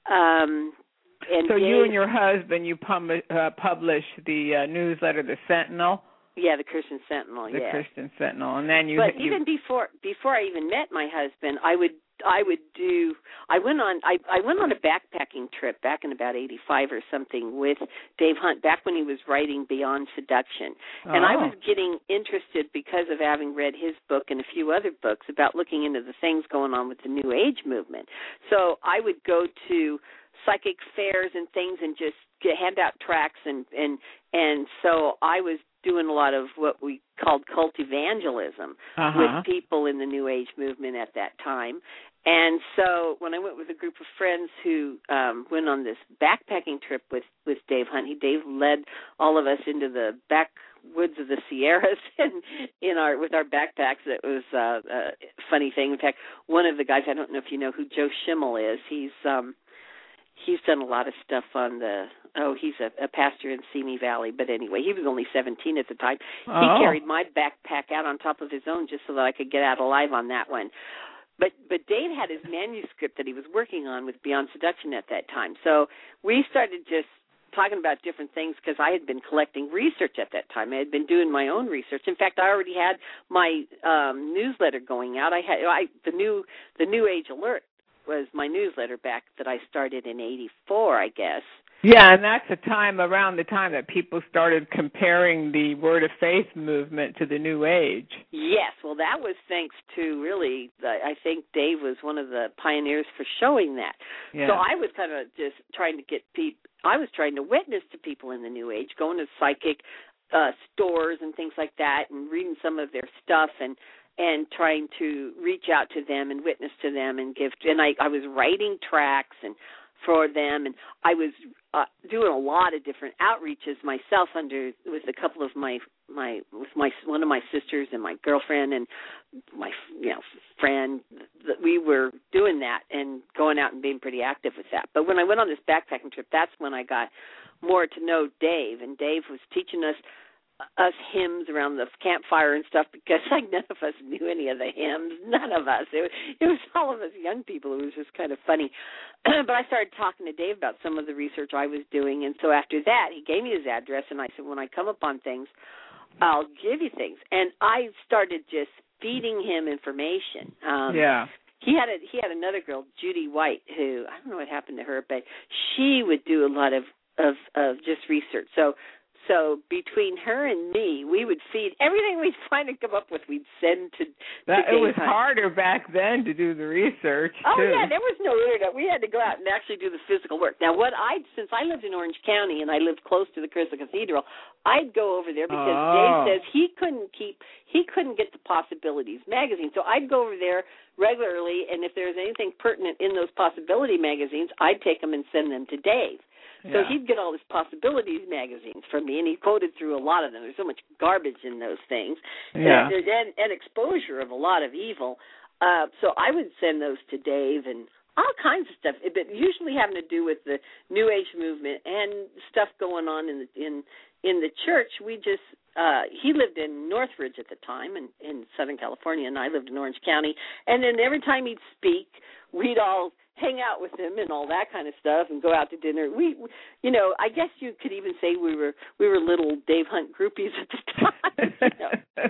um, and so Dave, you and your husband, you pub- uh, publish the uh, newsletter, The Sentinel. Yeah, the Christian Sentinel. The yeah. Christian Sentinel, and then you. But you, even before before I even met my husband, I would I would do. I went on. I, I went on a backpacking trip back in about eighty-five or something with Dave Hunt, back when he was writing Beyond Seduction, and oh. I was getting interested because of having read his book and a few other books about looking into the things going on with the New Age movement. So I would go to psychic fairs and things and just get, hand out tracts, and and and so I was doing a lot of what we called cult evangelism uh-huh. with people in the New Age movement at that time. And so when I went with a group of friends who um, went on this backpacking trip with, with Dave Hunt, he, Dave led all of us into the backwoods of the Sierras and in our with our backpacks. It was uh, a funny thing. In fact, one of the guys, I don't know if you know who Joe Schimmel is, he's um, he's done a lot of stuff on the, oh, he's a, a pastor in Simi Valley. But anyway, he was only seventeen at the time. Oh. He carried my backpack out on top of his own just so that I could get out alive on that one. But but Dave had his manuscript that he was working on with Beyond Seduction at that time. So we started just talking about different things because I had been collecting research at that time. I had been doing my own research. In fact, I already had my um, newsletter going out. I had I, the new the New Age Alert was my newsletter back that I started in eighty-four, I guess. Yeah, and that's the time, around the time that people started comparing the Word of Faith movement to the New Age. Yes, well, that was thanks to really, the, I think Dave was one of the pioneers for showing that. Yeah. So I was kind of just trying to get people, I was trying to witness to people in the New Age, going to psychic uh, stores and things like that and reading some of their stuff and and trying to reach out to them and witness to them and give, and I, I was writing tracts and for them, and I was uh, doing a lot of different outreaches myself under with a couple of my my with my one of my sisters and my girlfriend and my you know friend. That we were doing that and going out and being pretty active with that. But when I went on this backpacking trip, that's when I got more to know Dave, and Dave was teaching us us hymns around the campfire and stuff because like none of us knew any of the hymns, none of us. It, it was all of us young people. It was just kind of funny. But I started talking to Dave about some of the research I was doing, and so after that, he gave me his address, and I said, when I come upon things, I'll give you things. And I started just feeding him information. Um, yeah. He had a, he had another girl, Judy White, who, I don't know what happened to her, but she would do a lot of, of, of just research. So So between her and me, we would feed everything we'd find and come up with. We'd send to. That, to it was Hunt. harder back then to do the research. Oh too. yeah, there was no internet. We had to go out and actually do the physical work. Now, what I since I lived in Orange County and I lived close to the Crystal Cathedral, I'd go over there because oh. Dave says he couldn't keep he couldn't get the Possibilities magazine. So I'd go over there regularly, and if there was anything pertinent in those Possibility magazines, I'd take them and send them to Dave. So yeah. he'd get all his Possibilities magazines from me, and he quoted through a lot of them. There's so much garbage in those things, yeah. and, and, and exposure of a lot of evil. Uh, so I would send those to Dave and all kinds of stuff, but usually having to do with the New Age movement and stuff going on in the, in in the church. We just uh, he lived in Northridge at the time in, in Southern California, and I lived in Orange County. And then every time he'd speak, we'd all hang out with him and all that kind of stuff and go out to dinner. We, you know, I guess you could even say we were we were little Dave Hunt groupies at the time. You know.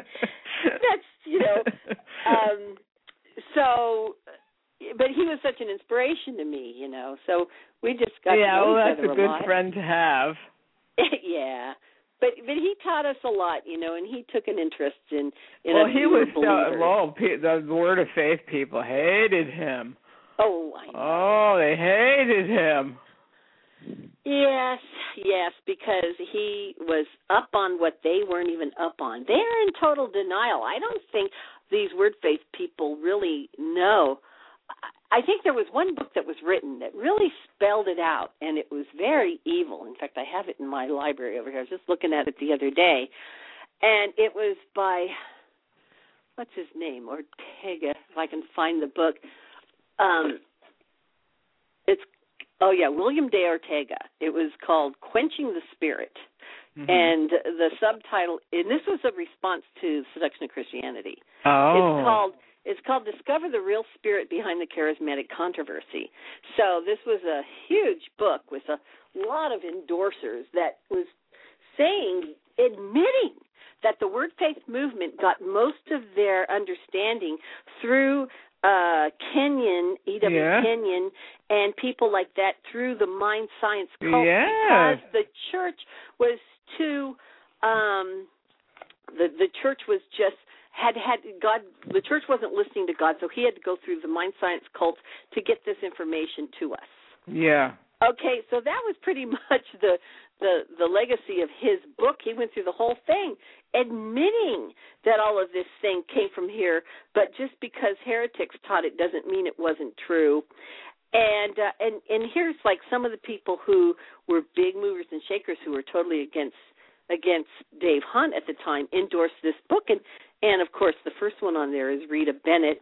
That's, you know, um, so, but he was such an inspiration to me, you know. So we just got yeah, to know well, each that's other a good lot. friend to have. Yeah. But but he taught us a lot, you know, and he took an interest in in well, us he newer was so believers. well. pe- The Word of Faith people hated him. Oh, I know. Oh, they hated him. Yes, yes, because he was up on what they weren't even up on. They're in total denial. I don't think these word faith people really know. I think there was one book that was written that really spelled it out, and it was very evil. In fact, I have it in my library over here. I was just looking at it the other day, and it was by, what's his name, Ortega, if I can find the book. Um, it's Oh, yeah, William de Ortega. It was called Quenching the Spirit. Mm-hmm. And the subtitle, and this was a response to Seduction of Christianity. Oh. It's called it's called Discover the Real Spirit Behind the Charismatic Controversy. So this was a huge book with a lot of endorsers that was saying, admitting that the Word Faith movement got most of their understanding through Uh, Kenyon, E W Yeah. Kenyon, and people like that through the mind science cult, Yes. because the church was too, um, the the church was just had had God. The church wasn't listening to God, so he had to go through the mind science cult to get this information to us. Yeah. Okay, so that was pretty much the, the the legacy of his book. He went through the whole thing, admitting that all of this thing came from here, but just because heretics taught it doesn't mean it wasn't true. And uh, and and here's like some of the people who were big movers and shakers who were totally against against Dave Hunt at the time endorsed this book, and and of course the first one on there is Rita Bennett.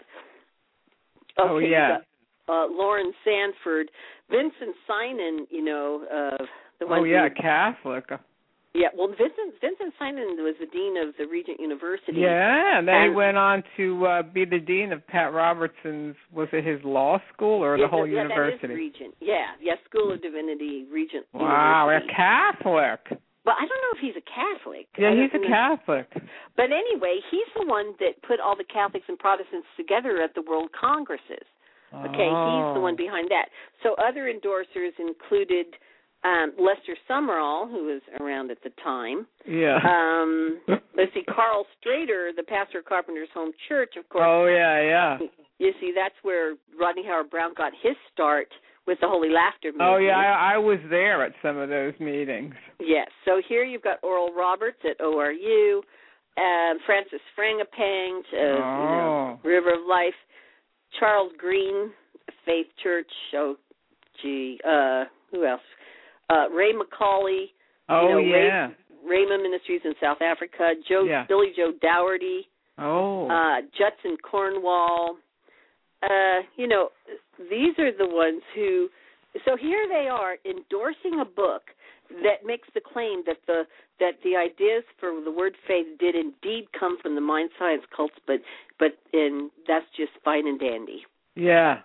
Okay, oh yeah. Uh, Lauren Sanford, Vincent Synan, you know, uh, the one. Oh yeah, who, Catholic. Yeah, well, Vincent Vincent Synan was the dean of the Regent University. Yeah, and then and he went on to uh, be the dean of Pat Robertson's. Was it his law school or yeah, the whole yeah, university? That is Regent. Yeah, yeah, School of Divinity, Regent Wow, University. a Catholic. But I don't know if he's a Catholic. Yeah, I he's a know. Catholic. But anyway, he's the one that put all the Catholics and Protestants together at the World Congresses. Okay, oh. he's the one behind that. So other endorsers included um, Lester Summerall, who was around at the time. Yeah. Um, let's see, Carl Strader, the pastor of Carpenter's Home Church, of course. Oh, yeah, yeah. You see, that's where Rodney Howard Brown got his start with the Holy Laughter movement. Oh, yeah, I, I was there at some of those meetings. Yes. So here you've got Oral Roberts at O R U, um, Francis Frangipane, uh, oh. you know, River of Life, Charles Green, Faith Church. Oh, gee, uh, who else? Uh, Ray McCauley. Oh, you know, yeah. Ray, Raymond Ministries in South Africa. Joe, yeah. Billy Joe Dougherty. Oh. Uh, Judson Cornwall. Uh, you know, these are the ones who. So here they are endorsing a book that makes the claim that the that the ideas for the word faith did indeed come from the mind science cults, but but and that's just fine and dandy. Yeah.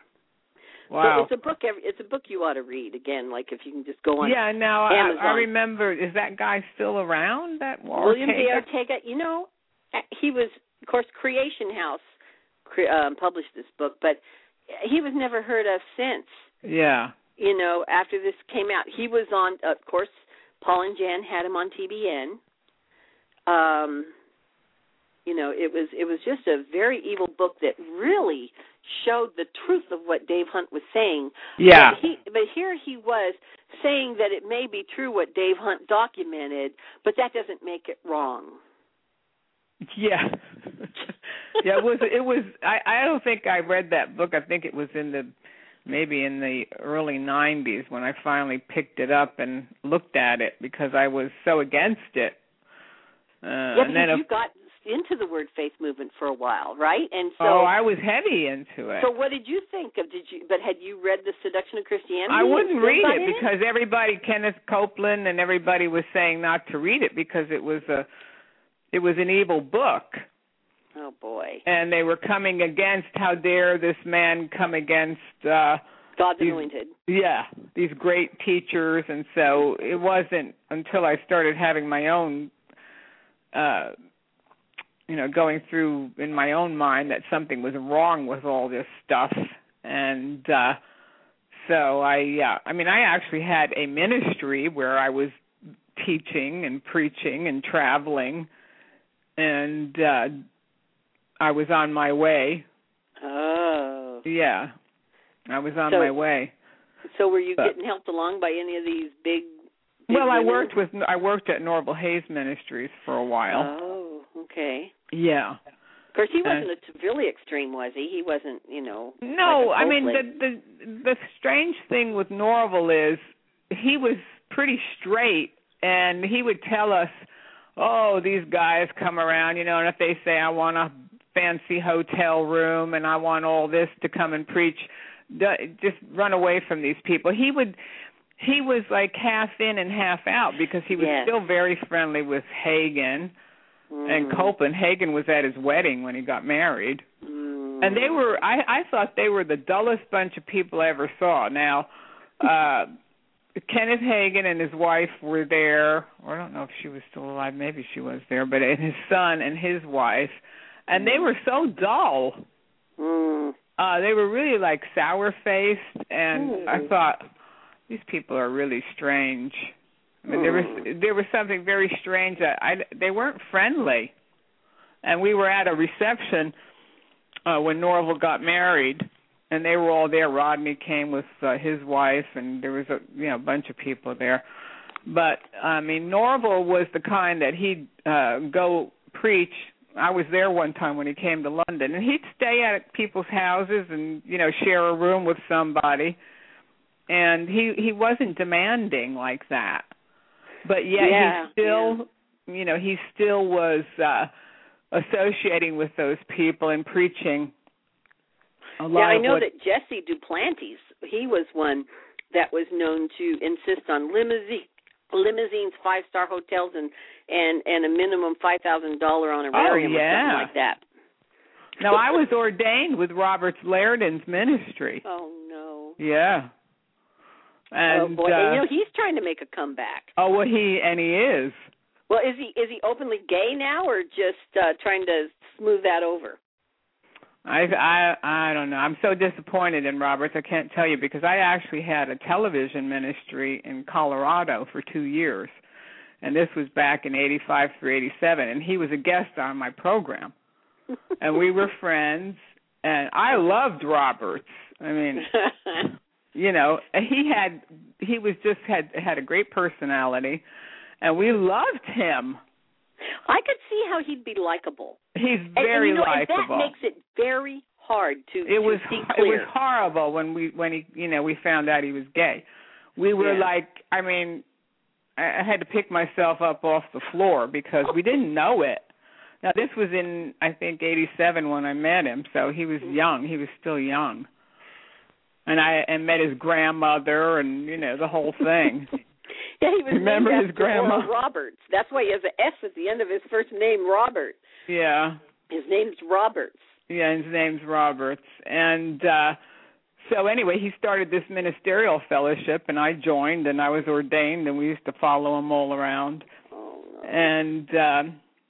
Wow. So it's a book. It's a book you ought to read again. Like if you can just go on. Yeah. Now Amazon. I, I remember. Is that guy still around? That William Ortega? de Ortega. You know, he was, of course, Creation House um, published this book, but he was never heard of since. Yeah. You know, after this came out, he was on. Of course, Paul and Jan had him on T B N. Um, you know, it was it was just a very evil book that really showed the truth of what Dave Hunt was saying. Yeah. But, he, but here he was saying that it may be true what Dave Hunt documented, but that doesn't make it wrong. Yeah. yeah, it was it was I, I don't think I read that book. I think it was in the maybe in the early nineties when I finally picked it up and looked at it because I was so against it. Uh, yeah, and because then you got into the word faith movement for a while, right? And so oh, I was heavy into it. So what did you think of? Did you? But had you read The Seduction of Christianity? I wouldn't read it it because everybody, Kenneth Copeland and everybody was saying not to read it because it was a, it was an evil book. Oh boy! And they were coming against. How dare this man come against uh, God's these, anointed? Yeah, these great teachers, and so it wasn't until I started having my own. Uh, you know, going through in my own mind that something was wrong with all this stuff. And uh, so I, yeah, I mean, I actually had a ministry where I was teaching and preaching and traveling, and uh, I was on my way. Oh. Yeah, I was on so, my way. So were you but, getting helped along by any of these big? big well, I women? worked with I worked at Norval Hayes Ministries for a while. Oh, okay. Yeah. Of course, he wasn't uh, a really extreme, was he? He wasn't, you know. No, like I mean the the the strange thing with Norval is he was pretty straight, and he would tell us, "Oh, these guys come around, you know, and if they say I want a fancy hotel room and I want all this to come and preach, just run away from these people." He would. He was like half in and half out because he was yes. still very friendly with Hagin. Mm. And Copeland. Hagin was at his wedding when he got married. Mm. And they were, I, I thought they were the dullest bunch of people I ever saw. Now, uh, Kenneth Hagin and his wife were there, or I don't know if she was still alive, maybe she was there, but and his son and his wife, and they were so dull. Mm. Uh, they were really like sour-faced, and mm. I thought, these people are really strange. I mean, there was there was something very strange. That I, they weren't friendly, and we were at a reception uh, when Norval got married, and they were all there. Rodney came with uh, his wife, and there was a you know a bunch of people there. But I mean, Norval was the kind that he'd uh, go preach. I was there one time when he came to London, and he'd stay at people's houses and you know share a room with somebody, and he he wasn't demanding like that. But yet yeah, he still, yeah. you know, he still was uh, associating with those people and preaching a lot. Yeah, I of know what... that Jesse Duplantis, he was one that was known to insist on limousine, limousines, five-star hotels, and, and, and a minimum five thousand dollars honorarium oh, yeah. or something like that. Now, I was ordained with Roberts Lairdon's ministry. Oh, no. Yeah. And, oh boy, uh, and, you know he's trying to make a comeback. Oh, well, he and he is. Well, is he is he openly gay now, or just uh, trying to smooth that over? I I I don't know. I'm so disappointed in Roberts. I can't tell you because I actually had a television ministry in Colorado for two years, and this was back in eighty-five through eighty-seven, and he was a guest on my program, and we were friends, and I loved Roberts. I mean. You know, he had he was just had had a great personality, and we loved him. I could see how he'd be likable. He's very and, and, you know, likable. And that makes it very hard to, it to was, see clear. It was horrible when we when he you know we found out he was gay. We were yeah. like, I mean, I had to pick myself up off the floor because we didn't know it. Now this was in I think eighty-seven when I met him, so he was young. He was still young. And I and met his grandmother, and you know the whole thing. yeah, he was Remember named his after grandma Oral Roberts. That's why he has an S at the end of his first name, Robert. Yeah. His name's Roberts. Yeah, his name's Roberts, and uh, so anyway, he started this ministerial fellowship, and I joined, and I was ordained, and we used to follow him all around. Oh, no. And uh,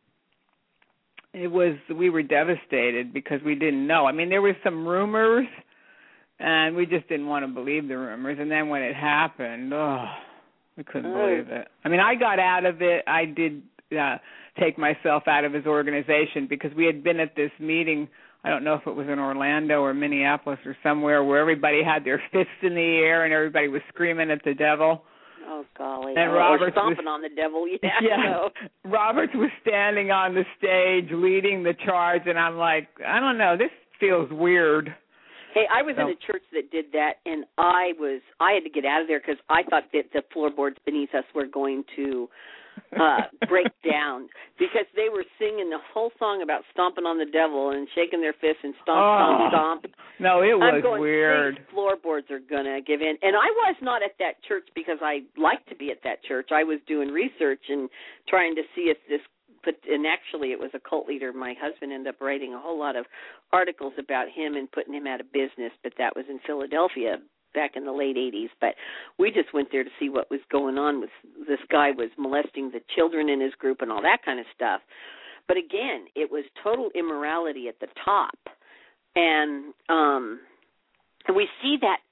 it was we were devastated because we didn't know. I mean, there were some rumors. And we just didn't want to believe the rumors. And then when it happened, oh, we couldn't oh. believe it. I mean, I got out of it. I did uh, take myself out of his organization because we had been at this meeting, I don't know if it was in Orlando or Minneapolis or somewhere, where everybody had their fists in the air and everybody was screaming at the devil. Oh, golly. And oh, Roberts or stomping was, on the devil, yeah. yeah. No. Roberts was standing on the stage leading the charge, and I'm like, I don't know, this feels weird. Hey, I was so. in a church that did that, and I was I had to get out of there because I thought that the floorboards beneath us were going to uh, break down because they were singing the whole song about stomping on the devil and shaking their fists and stomp, oh. stomp, stomp. No, it was I'm going, weird. These floorboards are going to give in. And I was not at that church because I like to be at that church. I was doing research and trying to see if this But and actually, it was a cult leader. My husband ended up writing a whole lot of articles about him and putting him out of business. But that was in Philadelphia back in the late eighties. But we just went there to see what was going on with this guy was molesting the children in his group and all that kind of stuff. But again, it was total immorality at the top, and um, and we see that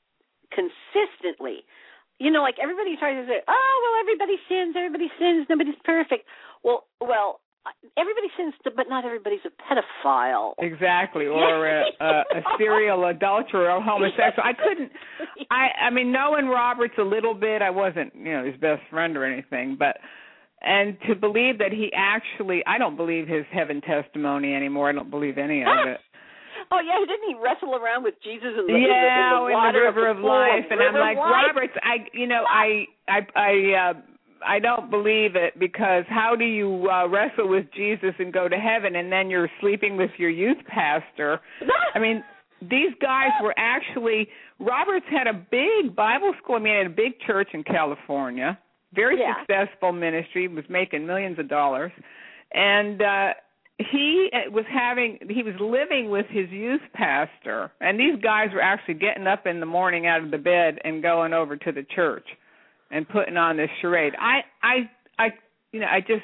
consistently. You know, like everybody tries to say, oh, well, everybody sins, everybody sins, nobody's perfect. Well, well, everybody sins, but not everybody's a pedophile. Exactly, or a, a, a serial adulterer or homosexual. I couldn't, I, I mean, knowing Roberts a little bit, I wasn't, you know, his best friend or anything, but, and to believe that he actually, I don't believe his heaven testimony anymore. I don't believe any of it. Oh, yeah, didn't he wrestle around with Jesus in the, yeah, in the, in the, in the river of, of the life? of And I'm like, life? Roberts, I, you know, I, I, I, uh, I don't believe it, because how do you uh, wrestle with Jesus and go to heaven, and then you're sleeping with your youth pastor? I mean, these guys were actually, Roberts had a big Bible school. I mean, had a big church in California, very yeah. successful ministry, was making millions of dollars, and uh, he was having, he was living with his youth pastor, and these guys were actually getting up in the morning out of the bed and going over to the church and putting on this charade. I, I, I, you know, I just,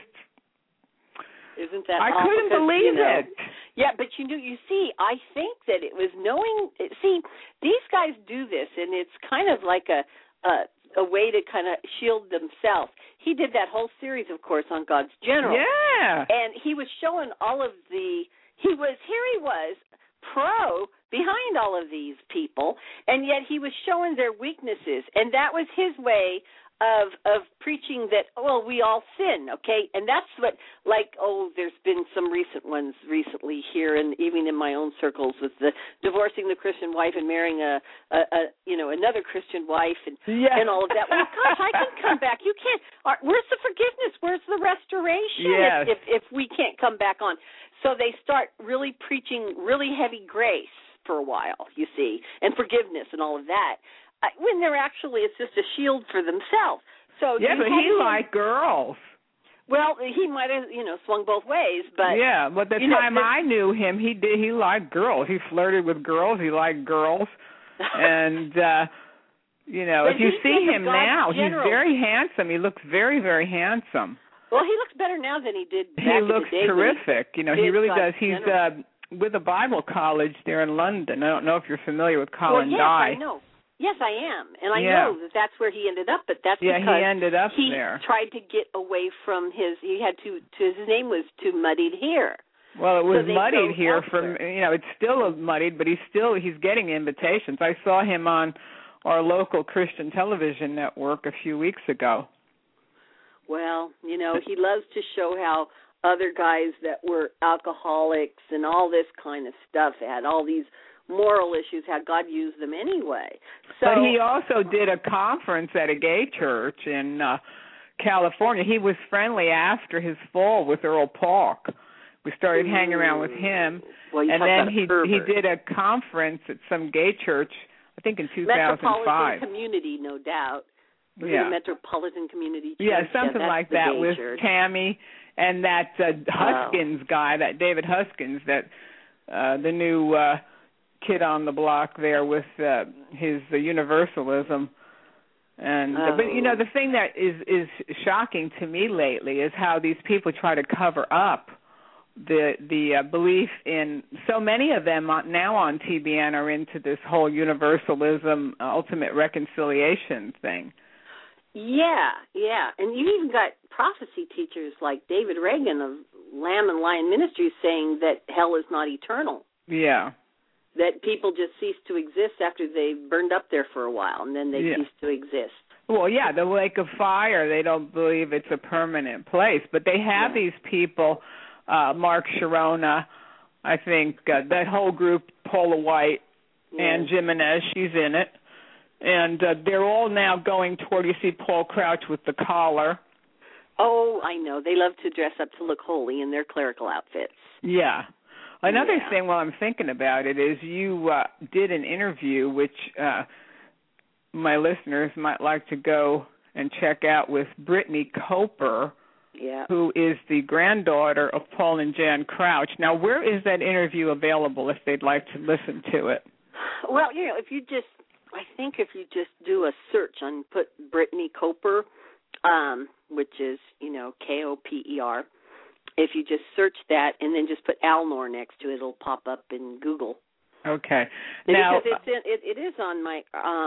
isn't that? I awful? couldn't Because, believe you know, it. Yeah, but you know, you see, I think that it was knowing. See, these guys do this, and it's kind of like a a, a way to kind of shield themselves. He did that whole series, of course, on God's General. Yeah, and he was showing all of the. He was here. He was pro behind all of these people, and yet he was showing their weaknesses, and that was his way of of preaching that, well, we all sin, okay? And that's what, like, oh, there's been some recent ones recently here, and even in my own circles, with the divorcing the Christian wife and marrying a, a, a you know, another Christian wife, and yes. and all of that. Well, gosh, I can come back. You can't. Where's the forgiveness? Where's the restoration? Yes. If, if if we can't come back on, so they start really preaching really heavy grace for a while, you see, and forgiveness and all of that. When they're actually, it's just a shield for themselves. So yeah, but he him, liked girls. Well, he might have, you know, swung both ways, but yeah. But the time know, the, I knew him, he did. He liked girls. He flirted with girls. He liked girls, and uh, you know, if you see him now, general. he's very handsome. He looks very, very handsome. Well, he looks better now than he did back he in looks the day. terrific. You know, he really God's does. He's uh, with a Bible college there in London. I don't know if you're familiar with Colin well, yes, Dye. I know. Yes, I am, and I yeah. know that that's where he ended up. But that's yeah, because he ended up he there. tried to get away from his. He had to. to his name was too muddied here. Well, it was so muddied here elsewhere. from. You know, it's still muddied, but he's still he's getting invitations. I saw him on our local Christian television network a few weeks ago. Well, you know, he loves to show how other guys that were alcoholics and all this kind of stuff had all these moral issues, how God used them anyway. So, but he also did a conference at a gay church in uh, California. He was friendly after his fall with Earl Park. We started mm-hmm. hanging around with him, well, and then he he did a conference at some gay church, I think in two thousand five. Metropolitan Community, no doubt. Was yeah. it a Metropolitan Community Church? Yeah, something yeah, like that with church. Tammy and that uh, Huskins oh. guy, that David Huskins, that uh, the new uh, kid on the block there with uh, his uh, universalism. And oh. uh, but you know, the thing that is is shocking to me lately is how these people try to cover up the the uh, belief in. So many of them now on T B N are into this whole universalism, uh, ultimate reconciliation thing. Yeah, yeah, and you even got prophecy teachers like David Reagan of Lamb and Lion Ministries saying that hell is not eternal. Yeah. That people just cease to exist after they've burned up there for a while, and then they yeah. cease to exist. Well, yeah, the lake of fire, they don't believe it's a permanent place. But they have yeah. these people, uh, Mark Sharona, I think, uh, that whole group, Paula White, yeah. and Jimenez, she's in it. And uh, they're all now going toward, you see Paul Crouch with the collar. Oh, I know. They love to dress up to look holy in their clerical outfits. Yeah. Another yeah. thing while I'm thinking about it is you uh, did an interview, which uh, my listeners might like to go and check out, with Brittany Coper, yeah. who is the granddaughter of Paul and Jan Crouch. Now, where is that interview available if they'd like to listen to it? Well, you know, if you just, I think if you just do a search and put Brittany Coper, um, which is, you know, K O P E R, if you just search that and then just put Alnor next to it, it'll pop up in Google. Okay. And now, because it's in, it, it is on my um,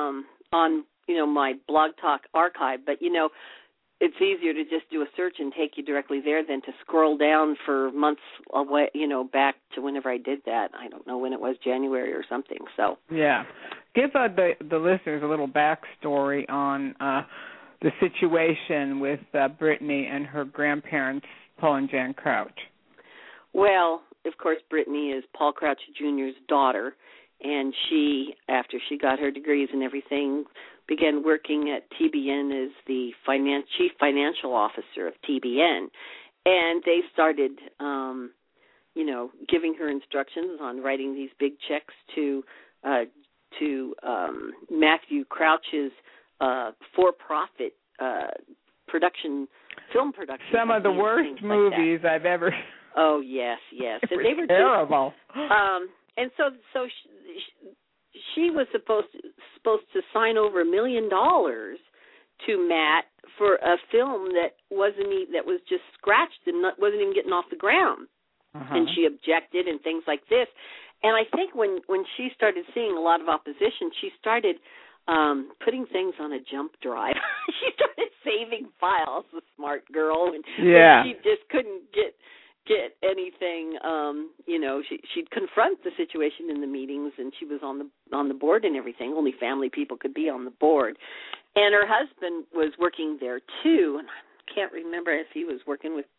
on you know my Blog Talk archive, but you know. It's easier to just do a search and take you directly there than to scroll down for months away, you know, back to whenever I did that. I don't know when it was, January or something. So yeah, give uh, the the listeners a little backstory on uh, the situation with uh, Brittany and her grandparents, Paul and Jan Crouch. Well, of course, Brittany is Paul Crouch Junior's daughter, and she, after she got her degrees and everything, began working at T B N as the finan- chief financial officer of T B N. And they started, um, you know, giving her instructions on writing these big checks to uh, to um, Matthew Crouch's uh, for-profit uh, production, film production. Some of the worst movies like I've ever. Oh yes, yes. It and was they were terrible. Just, um, and so, so she, she was supposed to, supposed to sign over a million dollars to Matt for a film that wasn't e- that was just scratched and not, wasn't even getting off the ground. Uh-huh. And she objected and things like this. And I think when, when she started seeing a lot of opposition, she started um, putting things on a jump drive. She started saving files, the smart girl, and yeah. she just couldn't get get anything. Um, you know, she she'd confront the situation in the meetings, and she was on the on the board and everything. Only family people could be on the board. And her husband was working there too, and I can't remember if he was working with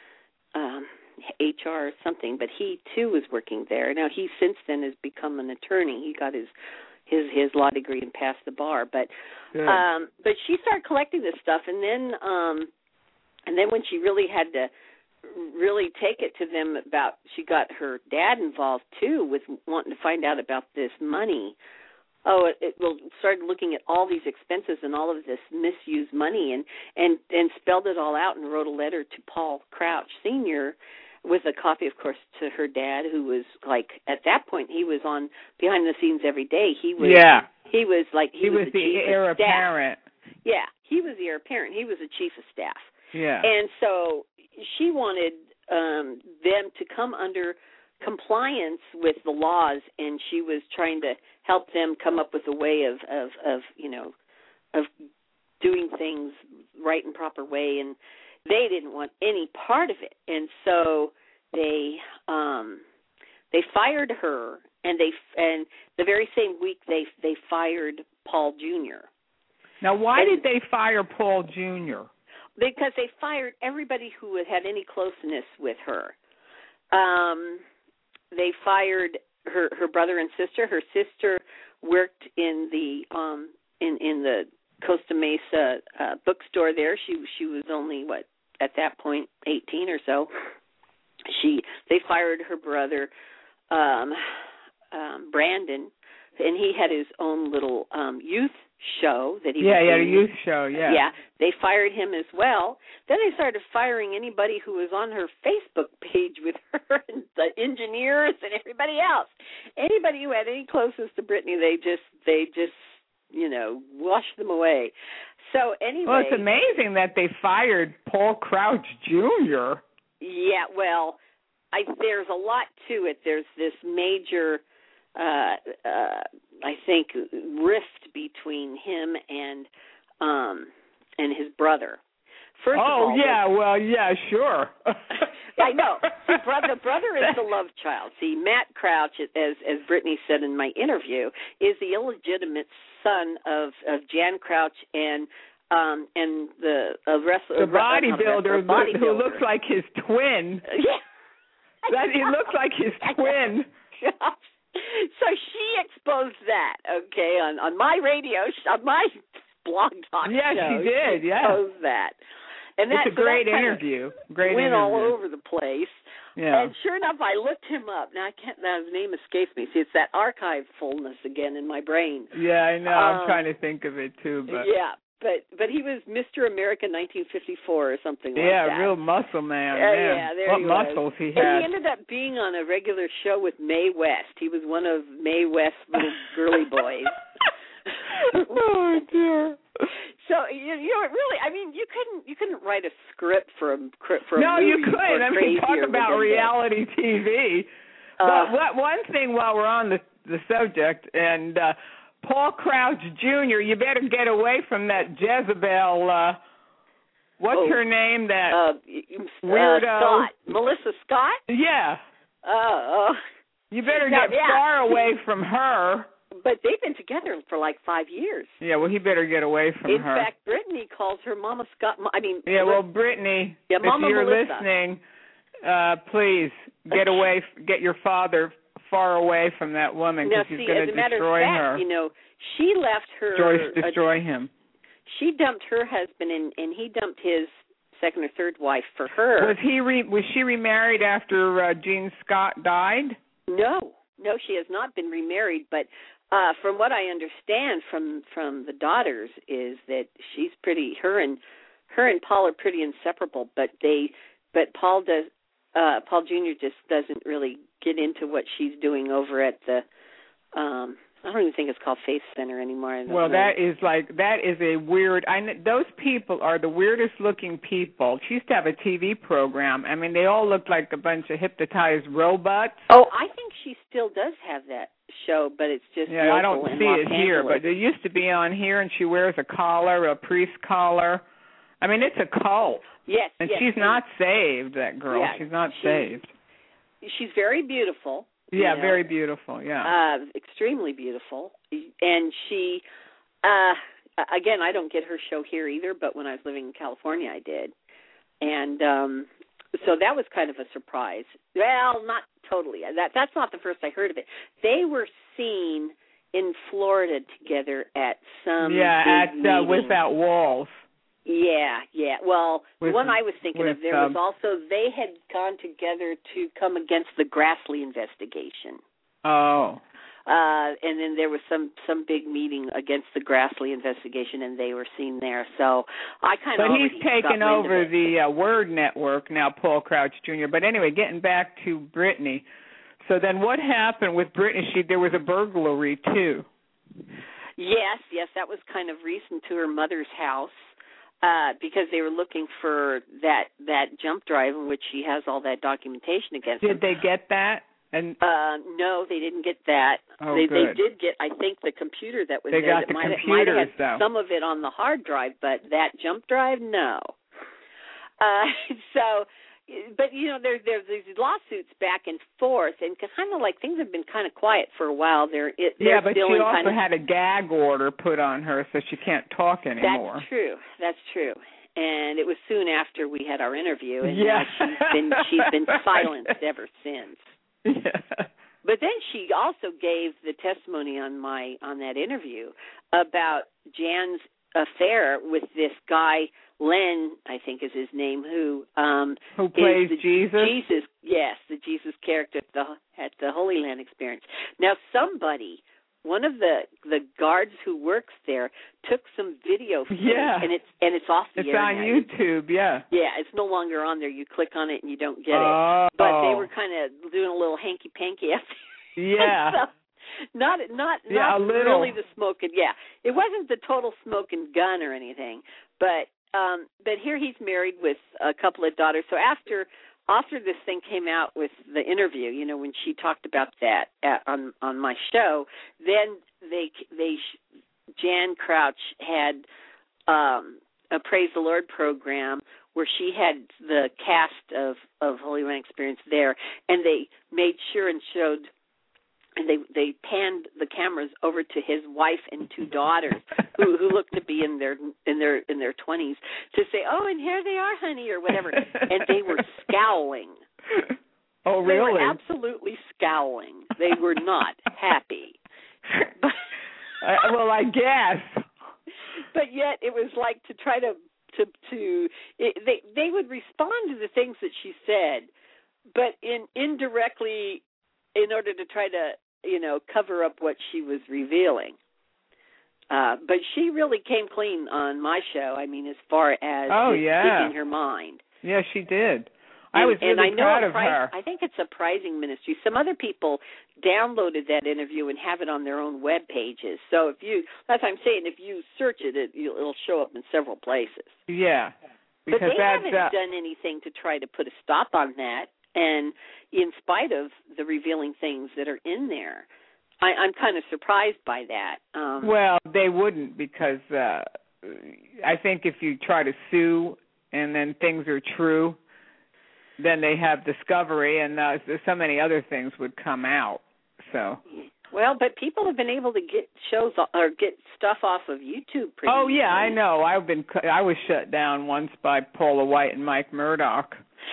um, H R or something, but he too was working there. Now he since then has become an attorney. He got his his his law degree and passed the bar. But um, but she started collecting this stuff, and then um, and then when she really had to really take it to them about, she got her dad involved too with wanting to find out about this money. Oh, it, it well, started looking at all these expenses and all of this misused money, and, and, and spelled it all out and wrote a letter to Paul Crouch Senior with a copy, of course, to her dad, who was like, at that point, he was on behind the scenes every day. He was, yeah. he was like, he, he was, was the, the chief heir of staff. apparent. Yeah, he was the heir apparent. He was the chief of staff. Yeah. And so she wanted um, them to come under compliance with the laws, and she was trying to help them come up with a way of, of, of you know, of doing things right and proper way, and they didn't want any part of it. And so they um, they fired her, and they and the very same week they they fired Paul Junior Now, why and, did they fire Paul Junior? Because they fired everybody who had any closeness with her. Um, they fired her, her brother and sister. Her sister worked in the um, in in the Costa Mesa uh, bookstore there. She she was only what at that point eighteen or so. She they fired her brother um, um, Brandon, and he had his own little um, youth show that he yeah, was he had a doing. youth show, yeah. Yeah, they fired him as well. Then they started firing anybody who was on her Facebook page with her, and the engineers and everybody else. Anybody who had any closeness to Brittany, they just, they just, you know, washed them away. So anyway. Well, it's amazing that they fired Paul Crouch Junior Yeah, well, I, there's a lot to it. There's this major Uh, uh, I think rift between him and um, and his brother. First oh of all, yeah, well yeah, sure. I know. See, brother, brother is the love child. See, Matt Crouch, as as Brittany said in my interview, is the illegitimate son of, of Jan Crouch and um, and the uh, wrestler, the bodybuilder, bodybuilder who looks like his twin. Yeah, that he looks like his twin. So she exposed that, okay, on, on my radio, on my blog talk yeah, show. she did, she yeah. exposed that. And that, it's a so great that interview. Great went interview. all over the place. Yeah. And sure enough, I looked him up. Now, I can't, now his name escapes me. See, it's that archive fullness again in my brain. Yeah, I know. Um, I'm trying to think of it, too. But yeah, but but he was Mister America nineteen fifty-four or something like yeah, that. real muscle man. Uh, man. yeah, there what he muscles was. he And had. he ended up being on a regular show with Mae West. He was one of Mae West's little girly boys. Oh dear. So you, you know, really, I mean, you couldn't you couldn't write a script for a for a no, movie. you couldn't. I mean, talk about reality this. T V. Uh, but what, one thing while we're on the the subject, and uh, Paul Crouch Junior, you better get away from that Jezebel. Uh, what's oh, her name? That uh, weirdo. Uh, Scott. Melissa Scott? Yeah. Oh. Uh, you better no, get yeah. far away from her. But they've been together for like five years. Yeah, well, he better get away from In her. In fact, Brittany calls her Mama Scott. I mean, yeah, well, Brittany, yeah, if Mama you're Melissa. listening, uh, please get away, get your father far away from that woman because he's going to destroy fact, her. You know, she left her. Joyce, destroy uh, him. She dumped her husband, and, and he dumped his second or third wife for her. Was he? Re, was she remarried after uh, Gene Scott died? No, no, she has not been remarried. But uh, from what I understand from from the daughters is that she's pretty. Her and her and Paul are pretty inseparable. But they, but Paul does. Uh, Paul Junior just doesn't really get into what she's doing over at the. Um, I don't even think it's called Faith Center anymore. Well, know. that is like that is a weird. I those people are the weirdest looking people. She used to have a T V program. I mean, they all look like a bunch of hypnotized robots. Oh, I think she still does have that show, but it's just yeah. I don't see Los it Angeles. here, but it used to be on here, and she wears a collar, a priest collar. I mean, it's a cult. Yes, and yes, she's and not saved. That girl, yeah, she's not she, saved. She's very beautiful. Yeah, you know, very beautiful, yeah. Uh, extremely beautiful. And she, uh, again, I don't get her show here either, but when I was living in California, I did. And um, so that was kind of a surprise. Well, not totally. That That's not the first I heard of it. They were seen in Florida together at some Yeah, big at uh, meeting. Without Walls. Yeah, yeah. Well, with, the one I was thinking with, of, there um, was also, they had gone together to come against the Grassley investigation. Oh. Uh, and then there was some, some big meeting against the Grassley investigation, and they were seen there. So I kind of But he's taken over the uh, Word Network now, Paul Crouch Junior But anyway, getting back to Brittany. So then what happened with Brittany? She, there was a burglary, too. Yes, yes. That was kind of recent to her mother's house. Uh, because they were looking for that that jump drive in which she has all that documentation against Did them. they get that? And uh, no, they didn't get that. Oh, they, good. they did get, I think, the computer that was they there. got that the might, computers, might have had though. some of it on the hard drive, but that jump drive, no. Uh, so, but you know, there's there's these lawsuits back and forth, and kind of like things have been kind of quiet for a while. They're, it, yeah, they're but still she in also kind of, had a gag order put on her, so she can't talk anymore. That's true. That's true. And it was soon after we had our interview, and yeah. now she's been she's been silenced ever since. Yeah. But then she also gave the testimony on my on that interview about Jan's affair with this guy, Len, I think is his name, who um, who plays the, Jesus. Jesus, yes, the Jesus character at the at the Holy Land Experience. Now, somebody. One of the, the guards who works there took some video footage, yeah. and it's and it's off the it's air on now. YouTube, yeah. Yeah, it's no longer on there. You click on it and you don't get oh. it. But they were kind of doing a little hanky panky after. Yeah. so, not not yeah, not a little. really the smoking. Yeah, it wasn't the total smoking gun or anything. But um, but here he's married with a couple of daughters. So after. After this thing came out with the interview, you know, when she talked about that at, on on my show, then they they Jan Crouch had um, a Praise the Lord program where she had the cast of of Holy Land Experience there, and they made sure and showed. And they they panned the cameras over to his wife and two daughters, who who looked to be in their in their in their twenties, to say, "Oh, and here they are, honey," or whatever. And they were scowling. Oh, really? They were absolutely scowling. They were not happy. But, uh, well, I guess. But yet, it was like to try to to to it, they they would respond to the things that she said, but in indirectly, in order to try to, you know, cover up what she was revealing. Uh, but she really came clean on my show, I mean, as far as oh, yeah. speaking her mind. Yeah, she did. And, I was really and I know proud of pri- her. I think it's a Prizing Ministry. Some other people downloaded that interview and have it on their own web pages. So if you, that's what I'm saying, if you search it, it it'll show up in several places. Yeah. But they that's, haven't uh, done anything to try to put a stop on that. And in spite of the revealing things that are in there, I, I'm kind of surprised by that. Um, well, they wouldn't because uh, I think if you try to sue and then things are true, then they have discovery, and uh, so many other things would come out. So. Well, but people have been able to get shows or get stuff off of YouTube. Pretty oh yeah, easily. I know. I've been. I was shut down once by Paula White and Mike Murdoch.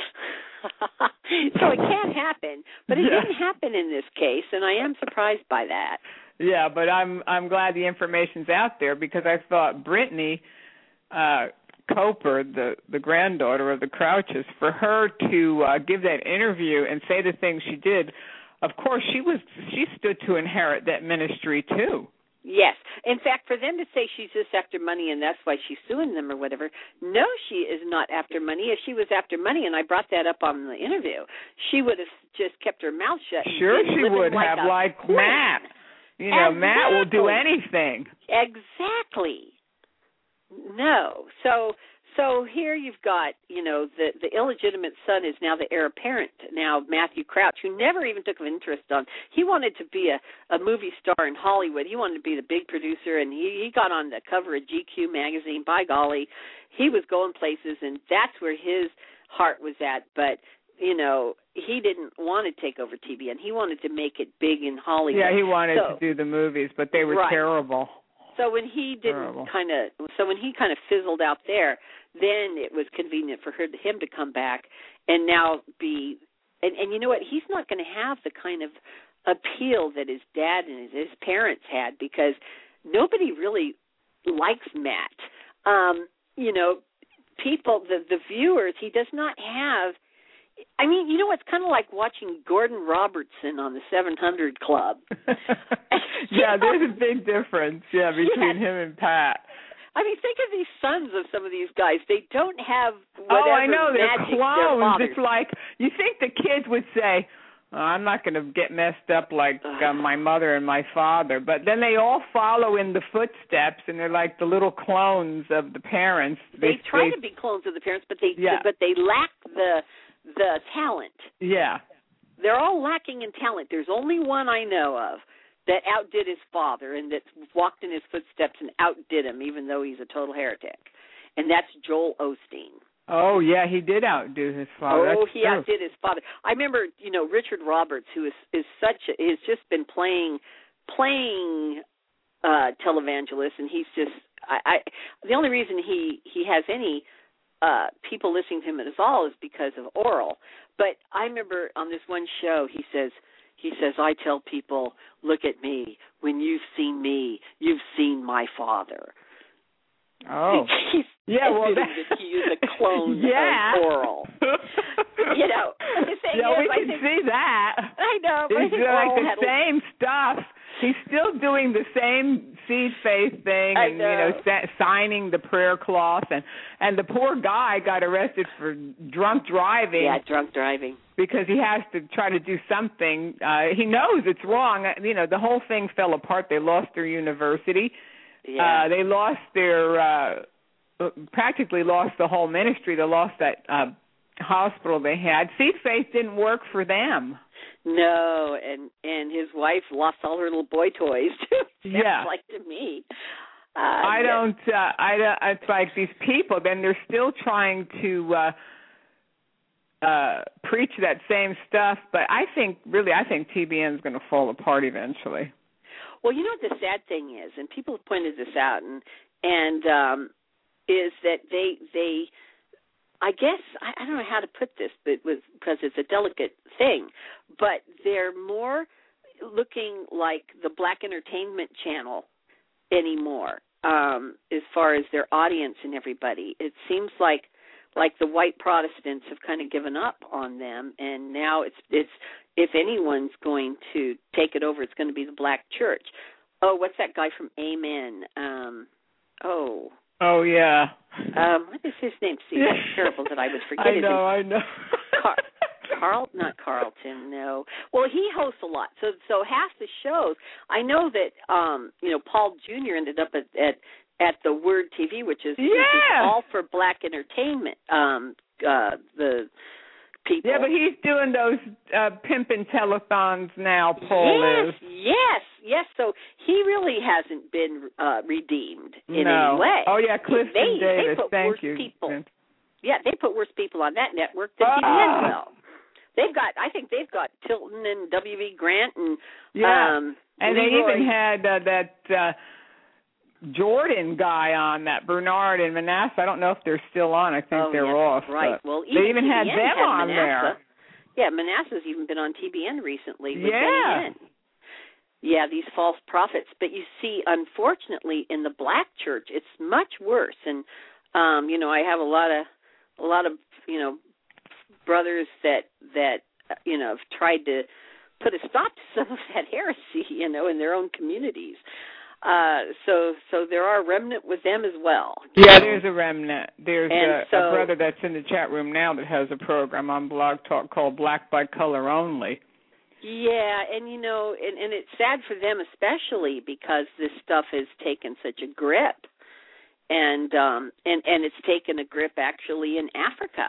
So it can happen, but it yeah. didn't happen in this case, and I am surprised by that. Yeah, but I'm I'm glad the information's out there because I thought Brittany uh, Coper, the the granddaughter of the Crouches, for her to uh, give that interview and say the things she did. Of course, she was she stood to inherit that ministry too. Yes. In fact, for them to say she's just after money and that's why she's suing them or whatever, no, she is not after money. If she was after money, and I brought that up on the interview, she would have just kept her mouth shut. Sure and she would like have, like queen. Matt. You know, exactly. Matt will do anything. Exactly. No. So so here you've got, you know, the, the illegitimate son is now the heir apparent, now Matthew Crouch, who never even took an interest on. He wanted to be a, a movie star in Hollywood. He wanted to be the big producer, and he, he got on the cover of G Q magazine. By golly, he was going places, and that's where his heart was at. But, you know, he didn't want to take over T B N. He wanted to make it big in Hollywood. Yeah, he wanted so, to do the movies, but they were right. terrible. So when he didn't kind of, so when he kind of fizzled out there, then it was convenient for her, him to come back and now be, and, and you know what, he's not going to have the kind of appeal that his dad and his, his parents had because nobody really likes Matt. Um, you know, people, the, the viewers, he does not have, I mean, you know, it's kind of like watching Gordon Robertson on the seven hundred Club. Yeah, there's a big difference, yeah, between yes. him and Pat. I mean, think of these sons of some of these guys. They don't have whatever Oh, I know, they're magic clones. It's like, you think the kids would say, oh, I'm not going to get messed up like uh, my mother and my father. But then they all follow in the footsteps, and they're like the little clones of the parents. They, they try they, to be clones of the parents, but they yeah. but they lack the the talent. Yeah. They're all lacking in talent. There's only one I know of that outdid his father and that walked in his footsteps and outdid him, even though he's a total heretic. And that's Joel Osteen. Oh, yeah, he did outdo his father. Oh, that's he true. outdid his father. I remember, you know, Richard Roberts, who is, is such a, has just been playing playing uh, televangelist, and he's just, I, I the only reason he, he has any uh, people listening to him at all is because of Oral. But I remember on this one show, he says, He says, I tell people, look at me. When you've seen me, you've seen my father. Oh. He's yeah, well, that he is a clone yeah. of Oral. You know, the thing yeah, is, we I can think, see that. I know. But He's I think doing like Oral the had same stuff. He's still doing the same seed faith thing, I and know. you know, sa- signing the prayer cloth, and and the poor guy got arrested for drunk driving. Yeah, drunk driving. Because he has to try to do something. Uh, he knows it's wrong. You know, the whole thing fell apart. They lost their university. Yeah. Uh, they lost their, uh, practically lost the whole ministry. They lost that uh, hospital they had. Seed faith didn't work for them. No, and and his wife lost all her little boy toys too. Yeah, like to me. Uh, I don't. Uh, I don't. It's like these people. Then they're still trying to uh, uh, preach that same stuff. But I think, really, I think T B N is going to fall apart eventually. Well, you know what the sad thing is, and people have pointed this out, and and um, is that they they. I guess, I, I don't know how to put this, but with, because it's a delicate thing, but they're more looking like the Black Entertainment Channel anymore um, as far as their audience and everybody. It seems like like the white Protestants have kind of given up on them, and now it's it's if anyone's going to take it over, it's going to be the Black church. Oh, what's that guy from Amen? Um, oh... Oh, yeah. Um, what is his name? See, that's terrible that I would forget I his know, name. I know. Car- Carl, not Carlton, no. Well, he hosts a lot. So so half the shows, I know that, um, you know, Paul Junior ended up at, at, at the Word T V, which is, yeah. which is all for Black entertainment, um, uh, the people. Yeah, but he's doing those uh, pimping telethons now, Paul yes, is. Yes, yes. So he really hasn't been uh, redeemed in no. any way. Oh yeah, Clifton they, Davis. They put Thank worse you. people. Yeah, they put worse people on that network than ah. T B N will. They've got, I think they've got Tilton and W V Grant and yeah, um, and Leroy. they even had uh, that uh, Jordan guy on, that Bernard and Manasseh. I don't know if they're still on. I think oh, they're yes, off. Right. Well, even they even T B N had them had on Manasseh. there. Yeah, Manasseh's even been on T B N recently with yeah. Benny Hinn. Yeah, these false prophets. But you see, unfortunately, in the black church, it's much worse. And um, you know, I have a lot of a lot of you know brothers that that you know have tried to put a stop to some of that heresy, you know, in their own communities. Uh, so so there are remnant with them as well. Yeah, there's a remnant. There's a, so, a brother that's in the chat room now that has a program on Blog Talk called Black by Color Only. Yeah, and you know, and, and it's sad for them especially because this stuff has taken such a grip, and um, and and it's taken a grip actually in Africa.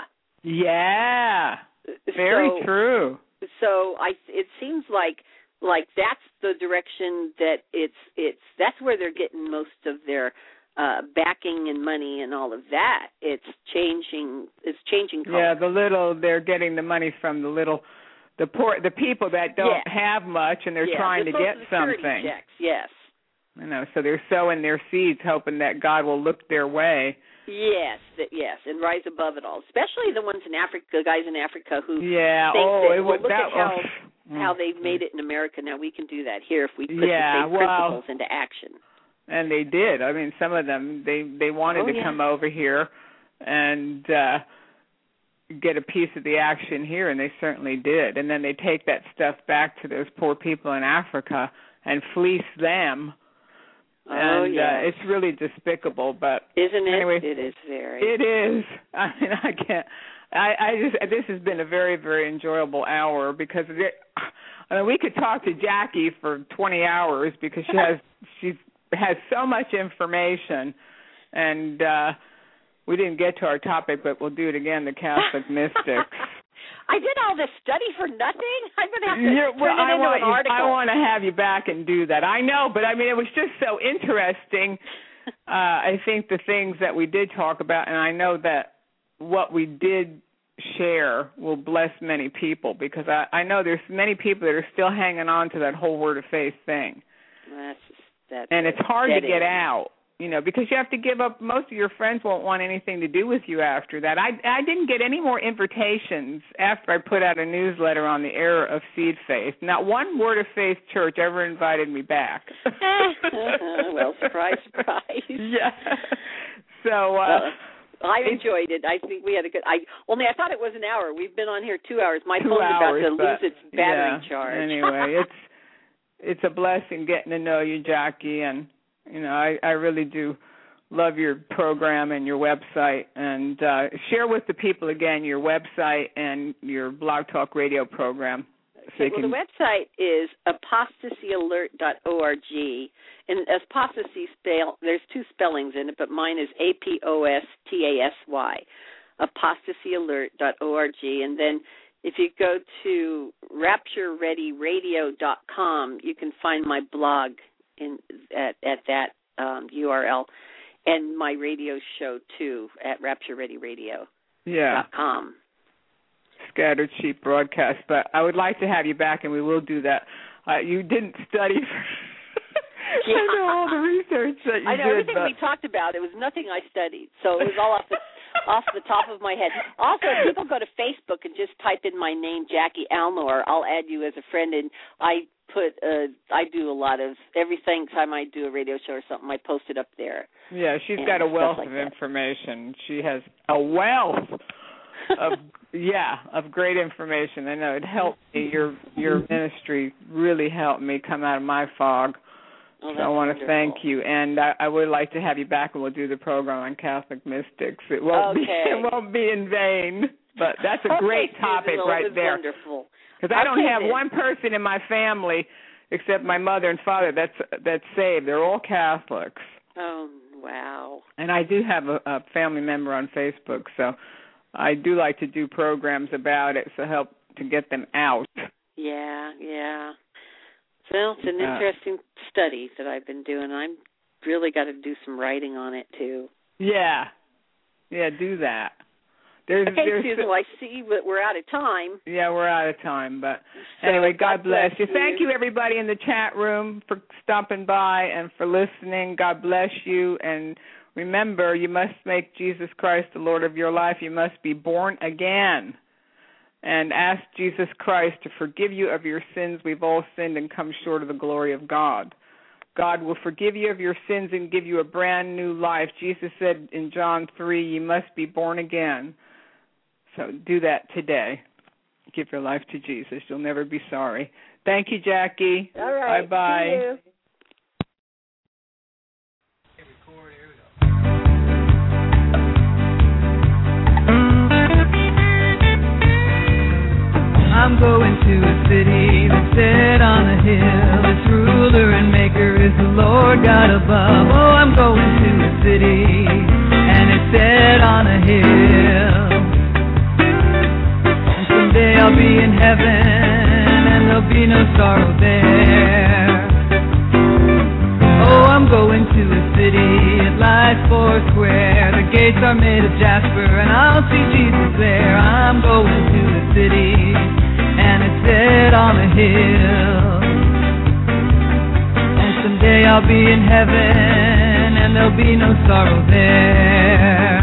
Yeah, very so, true. So I, it seems like like that's the direction that it's it's that's where they're getting most of their uh, backing and money and all of that. It's changing. It's changing color. Yeah, the little they're getting the money from the little. The poor, the people that don't yeah. have much, and they're yeah, trying the to get something. Checks, yes. You know, so they're sowing their seeds, hoping that God will look their way. Yes, that, yes, and rise above it all. Especially the ones in Africa, the guys in Africa who yeah, think oh, that, it well, would, look that, at how oh, how they've made it in America. Now we can do that here if we put yeah, the same well, principles into action. And they did. I mean, some of them they they wanted oh, to yeah. come over here and uh get a piece of the action here, and they certainly did. And then they take that stuff back to those poor people in Africa and fleece them. Oh, and yeah. uh, it's really despicable, but isn't it? Anyway, it is very. It is. I mean, I can't. I, I just. This has been a very, very enjoyable hour because it, I mean, we could talk to Jackie for twenty hours because she has she has so much information, and. uh We didn't get to our topic, but we'll do it again, the Catholic mystics. I did all this study for nothing? I'm going to have to yeah, well, turn it I into want an you, article. I want to have you back and do that. I know, but I mean, it was just so interesting. uh, I think the things that we did talk about, and I know that what we did share will bless many people because I, I know there's many people that are still hanging on to that whole word of faith thing. That's, that's and it's hard to get end. out. You know, because you have to give up. Most of your friends won't want anything to do with you after that. I I didn't get any more invitations after I put out a newsletter on the error of seed faith. Not one Word of Faith church ever invited me back. Well, surprise, surprise. Yeah. So uh, uh, I enjoyed it. I think we had a good. I only I thought it was an hour. We've been on here two hours. My two phone's hours, about to but, lose its battery yeah, charge. Anyway, it's it's a blessing getting to know you, Jackie, and. You know, I, I really do love your program and your website. And uh, share with the people, again, your website and your Blog Talk Radio program. So okay, well, can... the website is apostasy alert dot org. And apostasy, spell, there's two spellings in it, but mine is A P O S T A S Y, apostasy alert dot org. And then if you go to rapture ready radio dot com, you can find my blog in at, at that um, U R L, and my radio show too at rapture ready radio dot com. Yeah. Scattered Sheep broadcast, but I would like to have you back, and we will do that. Uh, you didn't study for yeah. I know all the research that you I know did, everything but... we talked about. It was nothing I studied, so it was all off the off the top of my head. Also, if people go to Facebook and just type in my name, Jackie Alnor, I'll add you as a friend, and I put uh I do a lot of every time I do a radio show or something, I post it up there. Yeah, she's and got a wealth like of that. information. She has a wealth of yeah, of great information. I know it helped me. Your your ministry really helped me come out of my fog. Oh, so I want wonderful. to thank you, and I, I would like to have you back, and we'll do the program on Catholic mystics. It won't okay. be it won't be in vain, but that's a great okay, topic Susan, right it was there. Wonderful. Because I don't okay, have then. one person in my family except my mother and father that's that's saved. They're all Catholics. Oh, wow. And I do have a, a family member on Facebook, so I do like to do programs about it to help to get them out. Yeah, yeah. So it's an Uh, interesting study that I've been doing. I'm really got to do some writing on it too. Yeah, yeah, do that. There's, Okay, there's, Susan, well, I see that we're out of time. Yeah, we're out of time, but So anyway, God, God bless, bless you. you. Thank you, everybody in the chat room, for stopping by and for listening. God bless you, and remember, you must make Jesus Christ the Lord of your life. You must be born again, and ask Jesus Christ to forgive you of your sins. We've all sinned and come short of the glory of God. God will forgive you of your sins and give you a brand new life. Jesus said in John three, you must be born again. So do that today. Give your life to Jesus. You'll never be sorry. Thank you, Jackie. All right. Bye-bye. See you. I'm going to a city that's set on a hill. Its ruler and maker is the Lord God above. Oh, I'm going to a city and it's set on a hill. And someday I'll be in heaven and there'll be no sorrow there. Oh, I'm going to a city, it lies four square. The gates are made of jasper and I'll see Jesus there. I'm going to a city and it's set on a hill. And someday I'll be in heaven and there'll be no sorrow there.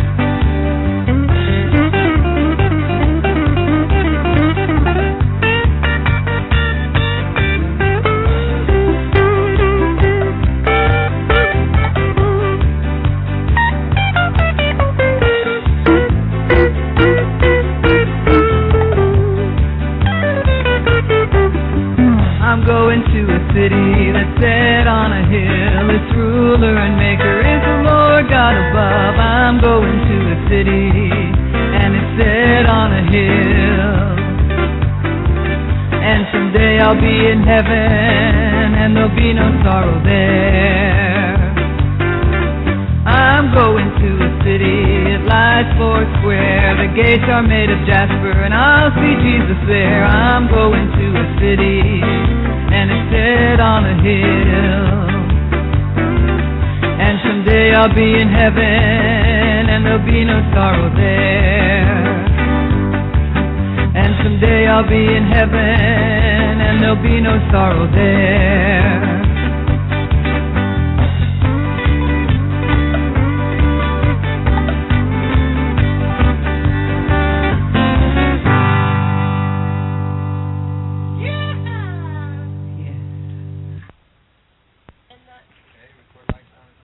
I'm going to a city that's set on a hill. Its ruler and maker is the Lord God above. I'm going to a city and it's set on a hill. And someday I'll be in heaven and there'll be no sorrow there. I'm going to a city, it lies four square. The gates are made of jasper and I'll see Jesus there. I'm going to a city and it's set on a hill. And someday I'll be in heaven and there'll be no sorrow there. And someday I'll be in heaven and there'll be no sorrow there.